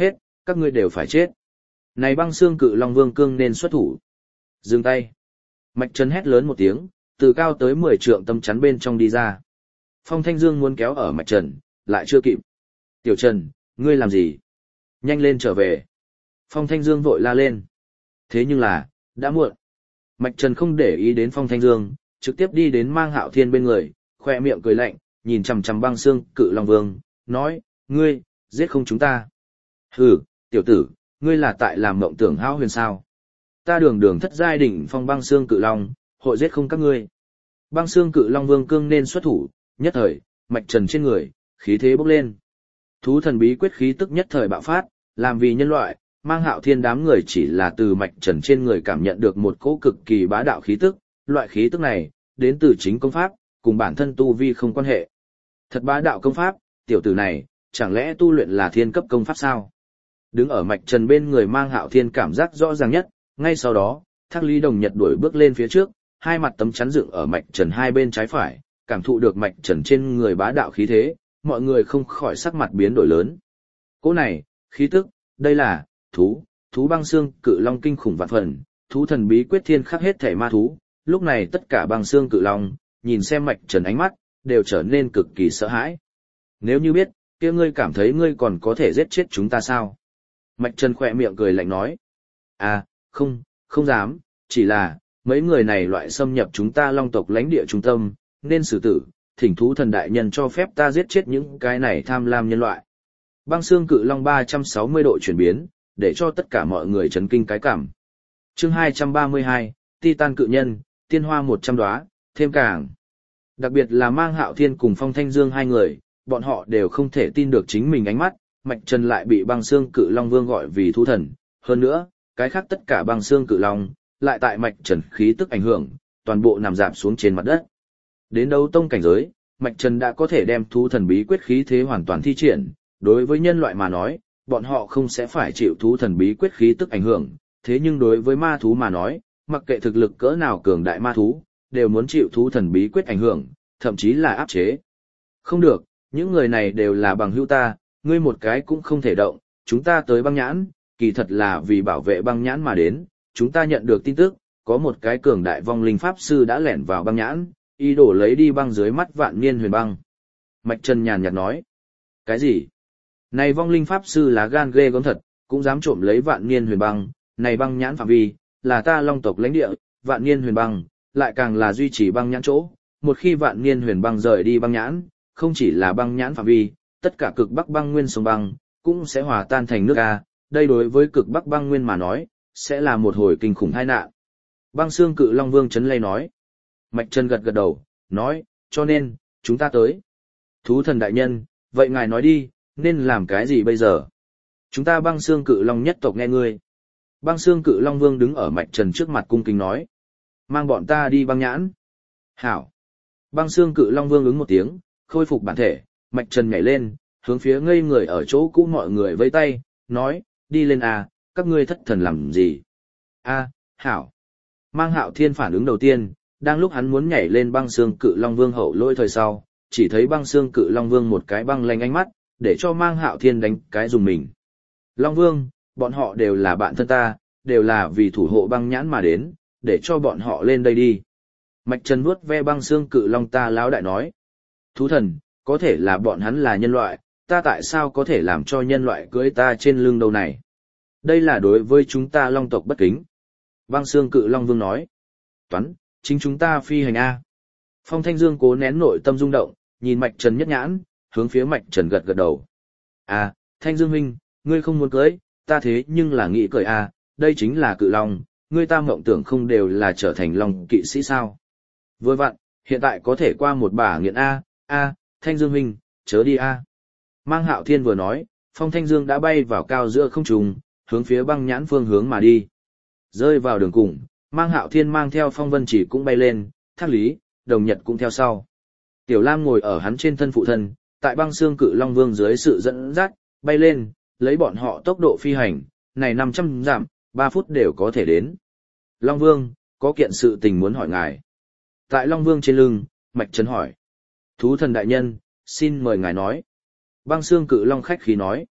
Các ngươi đều phải chết. Này băng xương cự long vương cương nên xuất thủ. Dừng tay. Mạch Trần hét lớn một tiếng, từ cao tới mười trượng tâm chắn bên trong đi ra. Phong Thanh Dương muốn kéo ở Mạch Trần, lại chưa kịp. Tiểu Trần, ngươi làm gì? Nhanh lên trở về. Phong Thanh Dương vội la lên. Thế nhưng là, đã muộn. Mạch Trần không để ý đến Phong Thanh Dương, trực tiếp đi đến Mang Hạo Thiên bên người, khoe miệng cười lạnh, nhìn chằm chằm băng xương cự long vương, nói, ngươi, giết không chúng ta. Hừ, tiểu tử, ngươi là tại làm mộng tưởng hão huyền sao. Ta đường đường thất giai đỉnh phong băng xương cự long, hội giết không các ngươi. Băng xương cự long vương cương nên xuất thủ, nhất thời, Mạch Trần trên người, khí thế bốc lên. Thú thần bí quyết khí tức nhất thời bạo phát, làm vì nhân loại, Mang Hạo Thiên đám người chỉ là từ Mạch Trần trên người cảm nhận được một cỗ cực kỳ bá đạo khí tức, loại khí tức này, đến từ chính công pháp, cùng bản thân tu vi không quan hệ. Thật bá đạo công pháp, tiểu tử này, chẳng lẽ tu luyện là thiên cấp công pháp sao? Đứng ở Mạch Trần bên người Mang Hạo Thiên cảm giác rõ ràng nhất, ngay sau đó, Thác Lý Đồng Nhật đuổi bước lên phía trước, hai mặt tấm chắn dựng ở Mạch Trần hai bên trái phải, cảm thụ được Mạch Trần trên người bá đạo khí thế, mọi người không khỏi sắc mặt biến đổi lớn. Cỗ này, khí tức, đây là thú, thú băng xương cự long kinh khủng vạn phần, thú thần bí quyết thiên khắc hết thể ma thú, lúc này tất cả băng xương cự long, nhìn xem Mạch Trần ánh mắt, đều trở nên cực kỳ sợ hãi. Nếu như biết, kia ngươi cảm thấy ngươi còn có thể giết chết chúng ta sao? Mạch Trần khỏe miệng cười lạnh nói. À, không, không dám, chỉ là, mấy người này loại xâm nhập chúng ta long tộc lãnh địa trung tâm, nên xử tử, thỉnh thú thần đại nhân cho phép ta giết chết những cái này tham lam nhân loại. Băng xương cự long ba trăm sáu mươi độ chuyển biến, để cho tất cả mọi người chấn kinh cái cảm. Chương hai trăm ba mươi hai, Titan cự nhân, tiên hoa một trăm đóa, thêm càng. Đặc biệt là Mang Hạo Thiên cùng Phong Thanh Dương hai người, bọn họ đều không thể tin được chính mình ánh mắt, Mạch Trần lại bị băng xương cự long vương gọi vì thú thần. Hơn nữa, cái khác tất cả băng xương cự long, lại tại Mạch Trần khí tức ảnh hưởng, toàn bộ nằm rạp xuống trên mặt đất. Đến đấu tông cảnh giới, Mạch Trần đã có thể đem thú thần bí quyết khí thế hoàn toàn thi triển, đối với nhân loại mà nói, bọn họ không sẽ phải chịu thú thần bí quyết khí tức ảnh hưởng, thế nhưng đối với ma thú mà nói, mặc kệ thực lực cỡ nào cường đại ma thú, đều muốn chịu thú thần bí quyết ảnh hưởng, thậm chí là áp chế. Không được, những người này đều là bằng hữu ta, ngươi một cái cũng không thể động, chúng ta tới băng nhãn, kỳ thật là vì bảo vệ băng nhãn mà đến, chúng ta nhận được tin tức, có một cái cường đại vong linh pháp sư đã lẻn vào băng nhãn, ý đồ lấy đi băng dưới mắt vạn niên huyền băng. Mạch Trần nhàn nhạt nói. Cái gì? Này vong linh pháp sư là gan ghê gớm thật, cũng dám trộm lấy vạn niên huyền băng, này băng nhãn phạm vi, là ta long tộc lãnh địa, vạn niên huyền băng, lại càng là duy trì băng nhãn chỗ, một khi vạn niên huyền băng rời đi băng nhãn, không chỉ là băng nhãn phạm vi, tất cả cực bắc băng nguyên sông băng, cũng sẽ hòa tan thành nước A, đây đối với cực bắc băng nguyên mà nói, sẽ là một hồi kinh khủng tai nạn. Băng xương cự long vương chấn lây nói. Mạch Trần gật gật đầu, nói, cho nên, chúng ta tới. Thú thần đại nhân, vậy ngài nói đi, nên làm cái gì bây giờ? Chúng ta băng xương cự long nhất tộc nghe ngươi. Băng xương cự long vương đứng ở Mạch Trần trước mặt cung kính nói. Mang bọn ta đi băng nhãn. Hảo. Băng xương cự long vương ứng một tiếng, khôi phục bản thể, Mạch Trần nhảy lên, hướng phía ngây người ở chỗ cũ mọi người vây tay, nói, đi lên à, các ngươi thất thần làm gì? A, hảo. Mang Hạo Thiên phản ứng đầu tiên, đang lúc hắn muốn nhảy lên băng xương cự long vương hậu lôi thời sau, chỉ thấy băng xương cự long vương một cái băng lanh ánh mắt, để cho Mang Hạo Thiên đánh cái dùng mình. Long vương, bọn họ đều là bạn thân ta, đều là vì thủ hộ băng nhãn mà đến, để cho bọn họ lên đây đi. Mạch Trần vuốt ve băng xương cự long ta láo đại nói. Thú thần, có thể là bọn hắn là nhân loại, ta tại sao có thể làm cho nhân loại cưỡi ta trên lưng đâu này? Đây là đối với chúng ta long tộc bất kính. Băng xương cự long vương nói. Toán, chính chúng ta phi hành A. Phong Thanh Dương cố nén nội tâm rung động, nhìn Mạch Trần nhất nhãn, hướng phía Mạch Trần gật gật đầu. À, Thanh Dương huynh, ngươi không muốn cưỡi, ta thế nhưng là nghĩ cười A, đây chính là cự long, ngươi ta mộng tưởng không đều là trở thành long kỵ sĩ sao? Vừa vặn, hiện tại có thể qua một bả nghiện A, A, Thanh Dương huynh, chớ đi A. Mang Hạo Thiên vừa nói, Phong Thanh Dương đã bay vào cao giữa không trung, hướng phía băng nhãn phương hướng mà đi. Rơi vào đường cùng, Mang Hạo Thiên mang theo Phong Vân Chỉ cũng bay lên, Thác Lý, Đồng Nhật cũng theo sau. Tiểu Lam ngồi ở hắn trên thân phụ thân, tại băng xương cự long vương dưới sự dẫn dắt, bay lên, lấy bọn họ tốc độ phi hành, này năm trăm dặm, ba phút đều có thể đến. Long Vương, có kiện sự tình muốn hỏi ngài. Tại Long Vương trên lưng, Mạch Trần hỏi. Thú thần đại nhân, xin mời ngài nói. Băng xương cự long khách khí nói.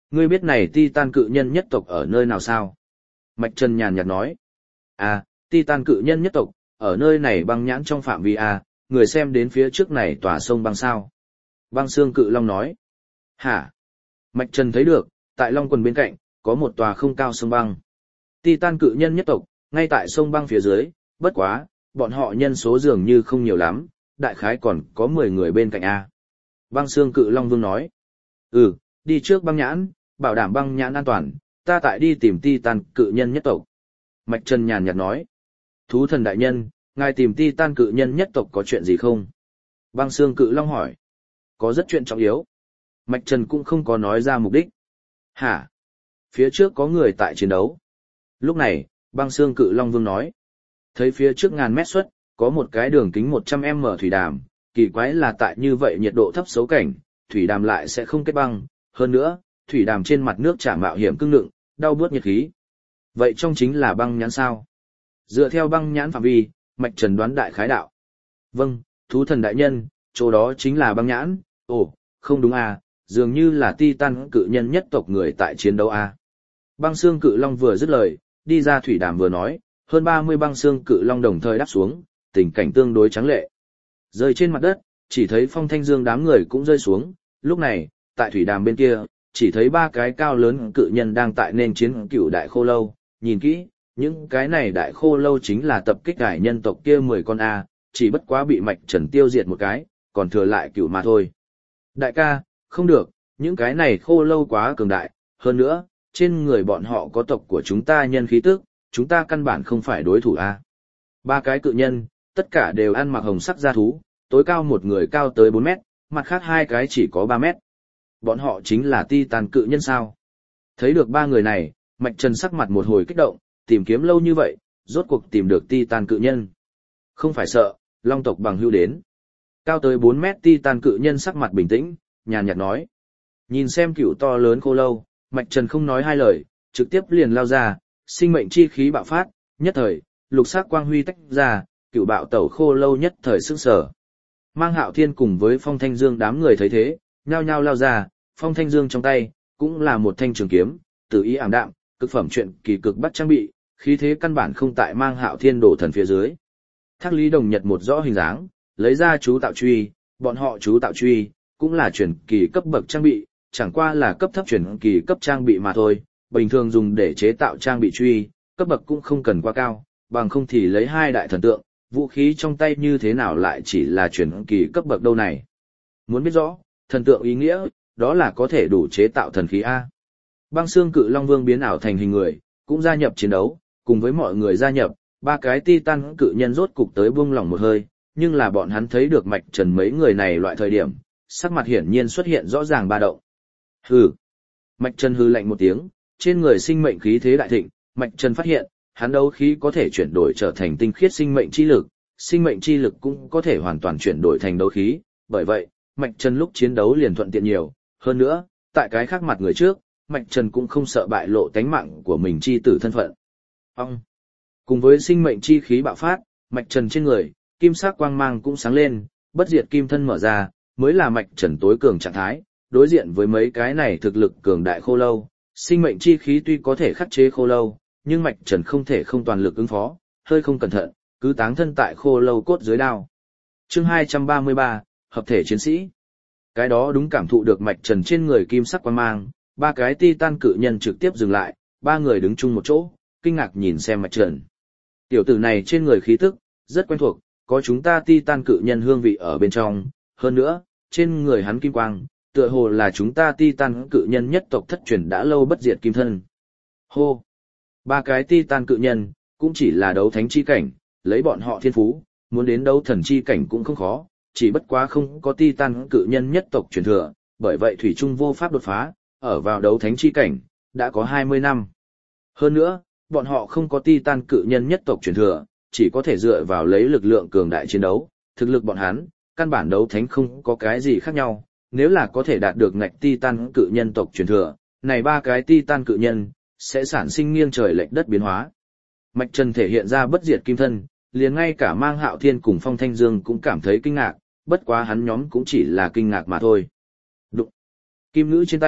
Ngươi biết này Titan cự nhân nhất tộc ở nơi nào sao? Mạch Trần nhàn nhạt nói. À, Titan cự nhân nhất tộc, ở nơi này băng nhãn trong phạm vi A, người xem đến phía trước này tòa sông băng sao. Băng xương cự long nói. Hả? Mạch Trần thấy được, tại long quần bên cạnh, có một tòa không cao sông băng. Titan cự nhân nhất tộc, ngay tại sông băng phía dưới, bất quá, bọn họ nhân số dường như không nhiều lắm, đại khái còn có mười người bên cạnh A. Băng xương cự long vương nói. Ừ, đi trước băng nhãn, bảo đảm băng nhãn an toàn, ta tại đi tìm Titan cự nhân nhất tộc. Mạch Trần nhàn nhạt nói. Thú thần đại nhân, ngài tìm Titan cự nhân nhất tộc có chuyện gì không? Băng xương cự long hỏi. Có rất chuyện trọng yếu. Mạch Trần cũng không có nói ra mục đích. Hả? Phía trước có người tại chiến đấu. Lúc này, băng xương cự long vương nói. Thấy phía trước ngàn mét xuất, có một cái đường kính một trăm mét thủy đàm, kỳ quái là tại như vậy nhiệt độ thấp xấu cảnh, thủy đàm lại sẽ không kết băng, hơn nữa, thủy đàm trên mặt nước chả mạo hiểm cưng nựng, đau bớt nhiệt khí. Vậy trong chính là băng nhãn sao? Dựa theo băng nhãn phạm vi, Mạch Trần đoán đại khái đạo. Vâng, thú thần đại nhân, chỗ đó chính là băng nhãn. Ồ, không đúng à, dường như là Titan cự nhân nhất tộc người tại chiến đấu à. Băng xương cự long vừa dứt lời, đi ra thủy đàm vừa nói, hơn ba mươi băng xương cự long đồng thời đáp xuống, tình cảnh tương đối trắng lệ. Rơi trên mặt đất, chỉ thấy Phong Thanh Dương đám người cũng rơi xuống, lúc này, tại thủy đàm bên kia, chỉ thấy ba cái cao lớn cự nhân đang tại nên chiến cựu đại khô lâu, nhìn kỹ, những cái này đại khô lâu chính là tập kích cải nhân tộc kia mười con A, chỉ bất quá bị Mạch Trần tiêu diệt một cái, còn thừa lại cựu mà thôi. Đại ca, không được, những cái này khô lâu quá cường đại, hơn nữa, trên người bọn họ có tộc của chúng ta nhân khí tức, chúng ta căn bản không phải đối thủ A. Ba cái cự nhân, tất cả đều ăn mặc hồng sắc da thú, tối cao một người cao tới bốn mét, mặt khác hai cái chỉ có ba mét. Bọn họ chính là Titan cự nhân sao? Thấy được ba người này, Mạch Trần sắc mặt một hồi kích động, tìm kiếm lâu như vậy, rốt cuộc tìm được Titan cự nhân. Không phải sợ, long tộc bằng hữu đến. Cao tới bốn mét Titan cự nhân sắc mặt bình tĩnh, nhàn nhạt nói. Nhìn xem cựu to lớn khô lâu, Mạch Trần không nói hai lời, trực tiếp liền lao ra, sinh mệnh chi khí bạo phát, nhất thời, lục sắc quang huy tách ra, cựu bạo tẩu khô lâu nhất thời sức sở. Mang Hạo Thiên cùng với Phong Thanh Dương đám người thấy thế, nhao nhao lao ra, Phong Thanh Dương trong tay, cũng là một thanh trường kiếm, tự ý ảm đạm, cực phẩm chuyện kỳ cực bắt trang bị, khí thế căn bản không tại Mang Hạo Thiên đổ thần phía dưới. Thác Lý Đồng Nhật một rõ hình dáng, lấy ra chú tạo truy, bọn họ chú tạo truy, cũng là chuyển kỳ cấp bậc trang bị, chẳng qua là cấp thấp chuyển kỳ cấp trang bị mà thôi, bình thường dùng để chế tạo trang bị truy, cấp bậc cũng không cần quá cao, bằng không thì lấy hai đại thần tượng, vũ khí trong tay như thế nào lại chỉ là chuyển kỳ cấp bậc đâu này. Muốn biết rõ, thần tượng ý nghĩa, đó là có thể đủ chế tạo thần khí A. Băng xương cự long vương biến ảo thành hình người, cũng gia nhập chiến đấu, cùng với mọi người gia nhập, ba cái Titan cự nhân rốt cục tới buông lỏng một hơi, nhưng là bọn hắn thấy được Mạch Trần mấy người này loại thời điểm, sắc mặt hiển nhiên xuất hiện rõ ràng ba động. Hừ. Mạch Trần hừ lạnh một tiếng, trên người sinh mệnh khí thế đại thịnh, Mạch Trần phát hiện, hắn đấu khí có thể chuyển đổi trở thành tinh khiết sinh mệnh chi lực, sinh mệnh chi lực cũng có thể hoàn toàn chuyển đổi thành đấu khí, bởi vậy, Mạch Trần lúc chiến đấu liền thuận tiện nhiều, hơn nữa, tại cái khác mặt người trước, Mạch Trần cũng không sợ bại lộ tánh mạng của mình chi tử thân phận. Ông. Cùng với sinh mệnh chi khí bạo phát, Mạch Trần trên người, kim sắc quang mang cũng sáng lên, bất diệt kim thân mở ra, mới là Mạch Trần tối cường trạng thái, đối diện với mấy cái này thực lực cường đại khô lâu, sinh mệnh chi khí tuy có thể khắc chế khô lâu, nhưng Mạch Trần không thể không toàn lực ứng phó, hơi không cẩn thận, cứ táng thân tại khô lâu cốt dưới đao. Chương hai trăm ba mươi ba, hợp thể chiến sĩ. Cái đó đúng cảm thụ được Mạch Trần trên người kim sắc quang mang, ba cái Titan cự nhân trực tiếp dừng lại, ba người đứng chung một chỗ, kinh ngạc nhìn xem Mạch Trần. Tiểu tử này trên người khí tức rất quen thuộc, có chúng ta Titan cự nhân hương vị ở bên trong, hơn nữa, trên người hắn kim quang, tựa hồ là chúng ta Titan cự nhân nhất tộc thất truyền đã lâu bất diệt kim thân. Hô! Ba cái Titan cự nhân, cũng chỉ là đấu thánh chi cảnh, lấy bọn họ thiên phú, muốn đến đấu thần chi cảnh cũng không khó, chỉ bất quá không có Titan cự nhân nhất tộc truyền thừa, bởi vậy thủy chung vô pháp đột phá, ở vào đấu thánh chi cảnh, đã có hai mươi năm. Hơn nữa, bọn họ không có Titan cự nhân nhất tộc truyền thừa, chỉ có thể dựa vào lấy lực lượng cường đại chiến đấu, thực lực bọn hắn, căn bản đấu thánh không có cái gì khác nhau, nếu là có thể đạt được ngạch Titan cự nhân tộc truyền thừa, này ba cái Titan cự nhân, sẽ sản sinh nghiêng trời lệch đất biến hóa. Mạch Trần thể hiện ra bất diệt kim thân, liền ngay cả Mang Hạo Thiên cùng Phong Thanh Dương cũng cảm thấy kinh ngạc, bất quá hắn nhóm cũng chỉ là kinh ngạc mà thôi. Đụng. Kim ngữ trên tay,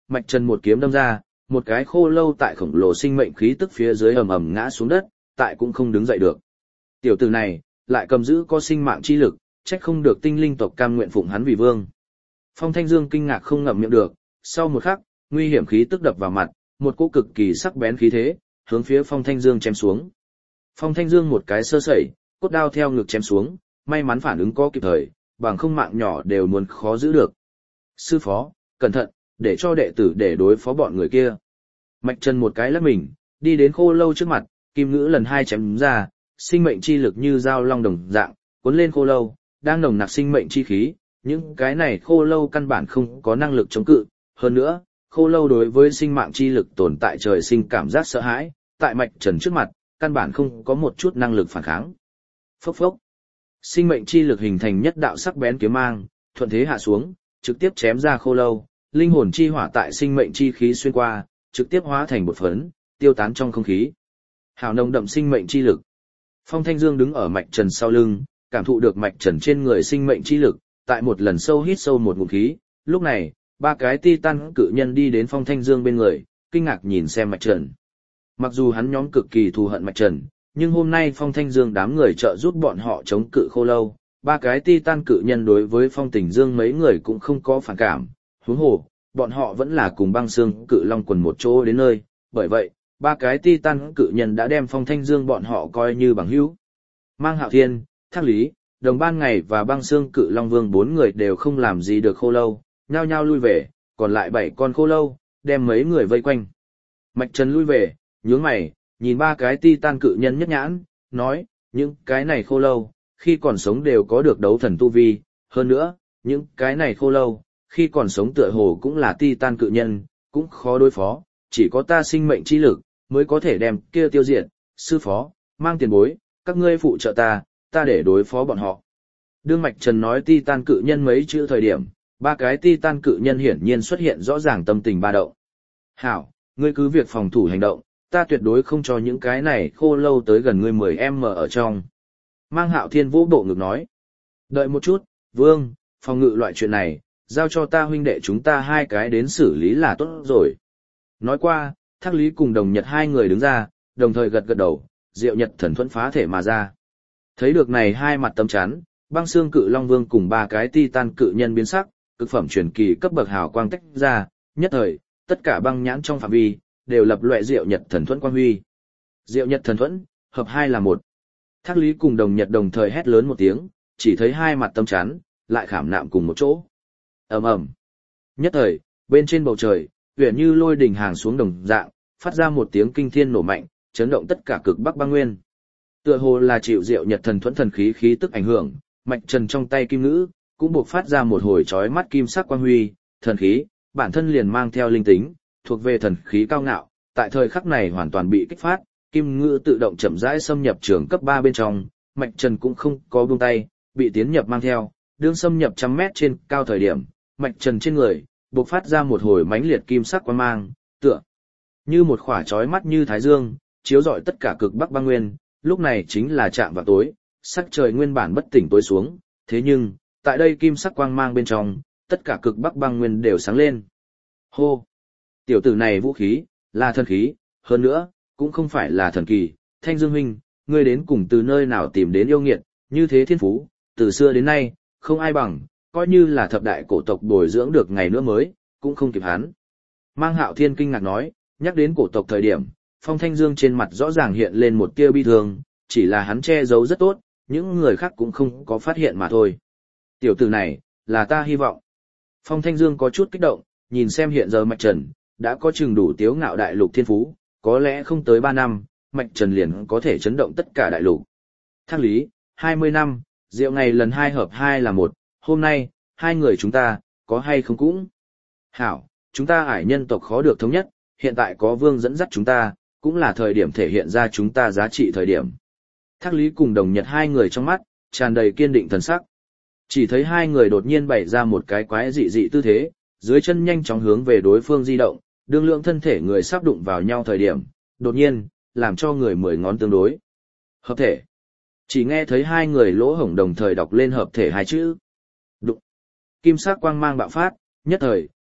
Mạch Trần một kiếm đâm ra, một cái khô lâu tại khổng lồ sinh mệnh khí tức phía dưới ầm ầm ngã xuống đất, tại cũng không đứng dậy được. Tiểu tử này, lại cầm giữ có sinh mạng chi lực, trách không được tinh linh tộc cam nguyện phụng hắn vì vương. Phong Thanh Dương kinh ngạc không ngậm miệng được, sau một khắc, nguy hiểm khí tức đập vào mặt, một cỗ cực kỳ sắc bén khí thế, hướng phía Phong Thanh Dương chém xuống. Phong Thanh Dương một cái sơ sẩy, cốt đao theo ngực chém xuống, may mắn phản ứng có kịp thời, bằng không mạng nhỏ đều muốn khó giữ được. Sư phó, cẩn thận, để cho đệ tử để đối phó bọn người kia. Mạch Trần một cái lắc mình, đi đến khô lâu trước mặt, kim ngữ lần hai chém ra, sinh mệnh chi lực như dao long đồng dạng, cuốn lên khô lâu, đang nồng nặc sinh mệnh chi khí, những cái này khô lâu căn bản không có năng lực chống cự, hơn nữa, khô lâu đối với sinh mạng chi lực tồn tại trời sinh cảm giác sợ hãi, tại Mạch Trần trước mặt, căn bản không có một chút năng lực phản kháng. Phốc phốc. Sinh mệnh chi lực hình thành nhất đạo sắc bén kiếm mang, thuận thế hạ xuống, trực tiếp chém ra khô lâu, linh hồn chi hỏa tại sinh mệnh chi khí xuyên qua, trực tiếp hóa thành bột phấn, tiêu tán trong không khí. Hào nồng đậm sinh mệnh chi lực. Phong Thanh Dương đứng ở Mạch Trần sau lưng, cảm thụ được Mạch Trần trên người sinh mệnh chi lực, tại một lần sâu hít sâu một ngụm khí, lúc này, ba cái titan cự nhân đi đến Phong Thanh Dương bên người, kinh ngạc nhìn xem Mạch Trần. Mặc dù hắn nhóm cực kỳ thù hận Mạch Trần, nhưng hôm nay Phong Thanh Dương đám người trợ giúp bọn họ chống cự khô lâu, ba cái titan cự nhân đối với Phong Tình Dương mấy người cũng không có phản cảm, huống hồ, bọn họ vẫn là cùng băng xương cự long quần một chỗ đến nơi, bởi vậy, ba cái titan cự nhân đã đem Phong Thanh Dương bọn họ coi như bằng hữu. Mang Hạo Thiên, Thác Lý, Đồng Ban Ngày và băng xương cự long vương bốn người đều không làm gì được khô lâu, nhao nhao lui về, còn lại bảy con khô lâu, đem mấy người vây quanh. Mạch Trần lui về, nhướng mày, nhìn ba cái titan cự nhân nhất nhãn, nói, những cái này khô lâu, khi còn sống đều có được đấu thần tu vi, hơn nữa, những cái này khô lâu, khi còn sống tựa hồ cũng là titan cự nhân, cũng khó đối phó, chỉ có ta sinh mệnh chi lực, mới có thể đem kia tiêu diệt, sư phó, mang tiền bối, các ngươi phụ trợ ta, ta để đối phó bọn họ. Đương Mạch Trần nói titan cự nhân mấy chữ thời điểm, ba cái titan cự nhân hiển nhiên xuất hiện rõ ràng tâm tình ba động. Hảo, ngươi cứ việc phòng thủ hành động, ta tuyệt đối không cho những cái này khô lâu tới gần ngươi mười em ở trong. Mang Hạo Thiên vũ bộ ngực nói. Đợi một chút, vương, phòng ngự loại chuyện này, giao cho ta huynh đệ chúng ta hai cái đến xử lý là tốt rồi. Nói qua, Thác Lý cùng Đồng Nhật hai người đứng ra, đồng thời gật gật đầu, Diệu Nhật thần thuẫn phá thể mà ra. Thấy được này hai mặt tấm chắn, băng xương cự long vương cùng ba cái titan cự nhân biến sắc, cực phẩm truyền kỳ cấp bậc hào quang tách ra, nhất thời, tất cả băng nhãn trong phạm vi đều lập loè Diệu Nhật thần thuẫn quang huy. Diệu Nhật thần thuẫn, hợp hai là một. Thác Lý cùng Đồng Nhật đồng thời hét lớn một tiếng, chỉ thấy hai mặt tấm chắn lại khảm nạm cùng một chỗ. Ầm ầm. Nhất thời, bên trên bầu trời, huyền như lôi đình hàng xuống đồng dạng, phát ra một tiếng kinh thiên nổ mạnh, chấn động tất cả cực Bắc băng nguyên. Tựa hồ là chịu Diệu Nhật thần thuẫn thần khí khí tức ảnh hưởng, Mạch Trần trong tay kim ngữ cũng buộc phát ra một hồi chói mắt kim sắc quang huy, thần khí bản thân liền mang theo linh tính, thuộc về thần khí cao ngạo, tại thời khắc này hoàn toàn bị kích phát, kim ngữ tự động chậm rãi xâm nhập trường cấp ba bên trong, Mạch Trần cũng không có buông tay, bị tiến nhập mang theo, đương xâm nhập trăm mét trên cao thời điểm, Mạch Trần trên người bộc phát ra một hồi mãnh liệt kim sắc quang mang, tựa như một khỏa chói mắt như thái dương, chiếu rọi tất cả cực Bắc băng nguyên, lúc này chính là chạm vào tối, sắc trời nguyên bản bất tỉnh tối xuống, thế nhưng, tại đây kim sắc quang mang bên trong, tất cả cực Bắc băng nguyên đều sáng lên. Hô! Tiểu tử này vũ khí, là thần khí, hơn nữa, cũng không phải là thần kỳ, Thanh Dương huynh, ngươi đến cùng từ nơi nào tìm đến yêu nghiệt, như thế thiên phú, từ xưa đến nay, không ai bằng, coi như là thập đại cổ tộc bồi dưỡng được ngày nữa mới, cũng không kịp hắn. Mang Hạo Thiên kinh ngạc nói, nhắc đến cổ tộc thời điểm, Phong Thanh Dương trên mặt rõ ràng hiện lên một tia bi thương, chỉ là hắn che giấu rất tốt, những người khác cũng không có phát hiện mà thôi. Tiểu tử này, là ta hy vọng. Phong Thanh Dương có chút kích động, nhìn xem hiện giờ Mạch Trần, đã có chừng đủ tiếu ngạo đại lục thiên phú, có lẽ không tới ba năm, Mạch Trần liền có thể chấn động tất cả đại lục. Thác Lý, hai mươi năm, Diệu ngày lần hai hợp hai là một, hôm nay, hai người chúng ta, có hay không cũng. Hảo, chúng ta ải nhân tộc khó được thống nhất, hiện tại có vương dẫn dắt chúng ta, cũng là thời điểm thể hiện ra chúng ta giá trị thời điểm. Thác Lý cùng Đồng Nhật hai người trong mắt, tràn đầy kiên định thần sắc. Chỉ thấy hai người đột nhiên bày ra một cái quái dị dị tư thế, dưới chân nhanh chóng hướng về đối phương di động, đương lượng thân thể người sắp đụng vào nhau thời điểm, đột nhiên, làm cho người mười ngón tương đối. Hợp thể. Chỉ nghe thấy hai người lỗ hổng đồng thời đọc lên hợp thể hai chữ. Đụng. Kim sắc quang mang bạo phát, nhất thời,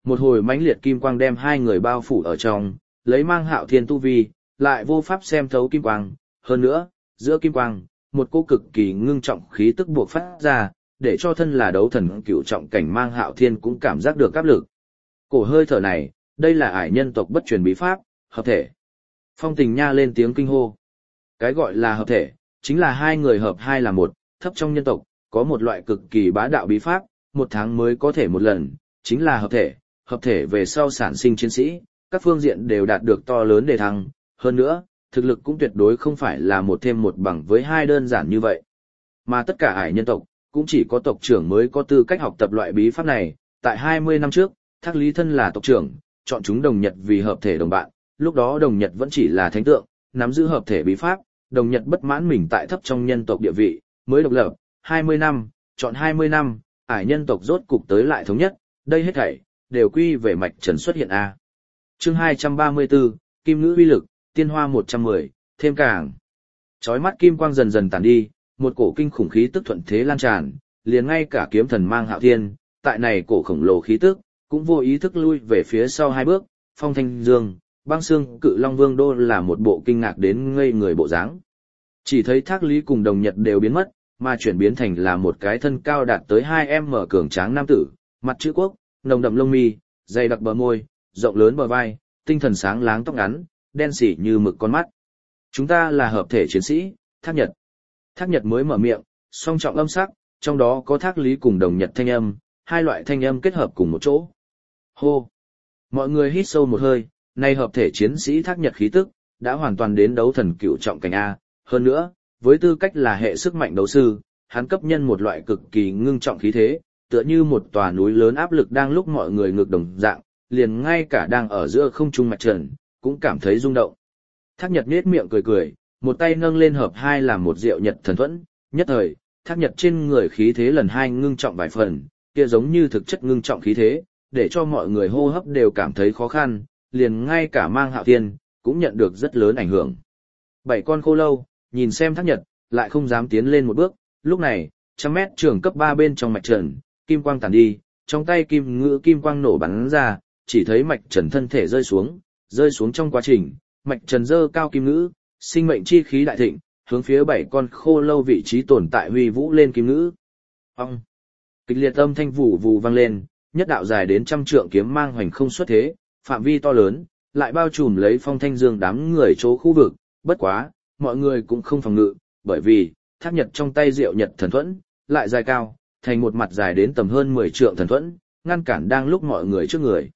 một hồi mãnh liệt kim quang đem hai người bao phủ ở trong, lấy Mang Hạo Thiên tu vi, lại vô pháp xem thấu kim quang, hơn nữa, giữa kim quang, một cô cực kỳ ngưng trọng khí tức buộc phát ra, để cho thân là đấu thần cựu trọng cảnh Mang Hạo Thiên cũng cảm giác được áp lực. Cổ hơi thở này, đây là ải nhân tộc bất truyền bí pháp, hợp thể. Phong Tình Nha lên tiếng kinh hô. Cái gọi là hợp thể, chính là hai người hợp hai là một, thấp trong nhân tộc, có một loại cực kỳ bá đạo bí pháp, một tháng mới có thể một lần, chính là hợp thể. Hợp thể về sau sản sinh chiến sĩ, các phương diện đều đạt được to lớn đề thăng, hơn nữa, thực lực cũng tuyệt đối không phải là một thêm một bằng với hai đơn giản như vậy. Mà tất cả ải nhân tộc, cũng chỉ có tộc trưởng mới có tư cách học tập loại bí pháp này, tại hai mươi năm trước, Thác Lý thân là tộc trưởng, chọn chúng Đồng Nhật vì hợp thể đồng bạn, lúc đó Đồng Nhật vẫn chỉ là thánh tượng, nắm giữ hợp thể bí pháp, Đồng Nhật bất mãn mình tại thấp trong nhân tộc địa vị, mới độc lập, hai mươi năm, chọn hai mươi năm, ải nhân tộc rốt cục tới lại thống nhất, đây hết thảy đều quy về mạch trần xuất hiện a. Chương hai trăm ba mươi tư, Kim ngữ uy lực, tiên hoa một trăm mười, thêm càng. Chói mắt kim quang dần dần tàn đi, một cổ kinh khủng khí tức thuận thế lan tràn, liền ngay cả kiếm thần Mang Hạo Thiên, tại này cổ khổng lồ khí tức, cũng vô ý thức lui về phía sau hai bước, Phong Thanh Dương, Băng Xương Cự Long Vương Đô là một bộ kinh ngạc đến ngây người bộ dáng. Chỉ thấy Thác Lý cùng Đồng Nhật đều biến mất, mà chuyển biến thành là một cái thân cao đạt tới hai mét cường tráng nam tử, mặt chữ quốc, nồng đậm lông mi, dày đặc bờ môi, rộng lớn bờ vai, tinh thần sáng láng tóc ngắn, đen sì như mực con mắt. Chúng ta là hợp thể chiến sĩ, Thác Nhật. Thác Nhật mới mở miệng, song trọng âm sắc, trong đó có Thác Lý cùng Đồng Nhật thanh âm, hai loại thanh âm kết hợp cùng một chỗ. Hô! Mọi người hít sâu một hơi, nay hợp thể chiến sĩ Thác Nhật khí tức, đã hoàn toàn đến đấu thần cửu trọng cảnh A. Hơn nữa, với tư cách là hệ sức mạnh đấu sư, hắn cấp nhân một loại cực kỳ ngưng trọng khí thế, tựa như một tòa núi lớn áp lực đang lúc mọi người ngược đồng dạng, liền ngay cả đang ở giữa không trung mạch trần, cũng cảm thấy rung động. Thác Nhật nhếch miệng cười cười, một tay nâng lên hợp hai làm một diệu nhật thần thuẫn, nhất thời, Thác Nhật trên người khí thế lần hai ngưng trọng vài phần, kia giống như thực chất ngưng trọng khí thế, để cho mọi người hô hấp đều cảm thấy khó khăn, liền ngay cả Mang Hạo Thiên cũng nhận được rất lớn ảnh hưởng. Bảy con khô lâu, nhìn xem Thác Nhật, lại không dám tiến lên một bước, lúc này, trăm mét trường cấp ba bên trong mạch trần, kim quang tàn đi, trong tay kim ngữ kim quang nổ bắn ra, chỉ thấy mạch trần thân thể rơi xuống, rơi xuống trong quá trình, mạch trần dơ cao kim ngữ, sinh mệnh chi khí đại thịnh, hướng phía bảy con khô lâu vị trí tồn tại huy vũ lên kim ngữ. Ông! Kịch liệt âm thanh vù vù vang lên, nhất đạo dài đến trăm trượng kiếm mang hoành không xuất thế, phạm vi to lớn, lại bao trùm lấy Phong Thanh Dương đám người chỗ khu vực, bất quá, mọi người cũng không phòng ngự, bởi vì, Thác Nhật trong tay diệu nhật thần thuẫn, lại dài cao, thành một mặt dài đến tầm hơn mười trượng thần thuẫn, ngăn cản đang lúc mọi người trước người.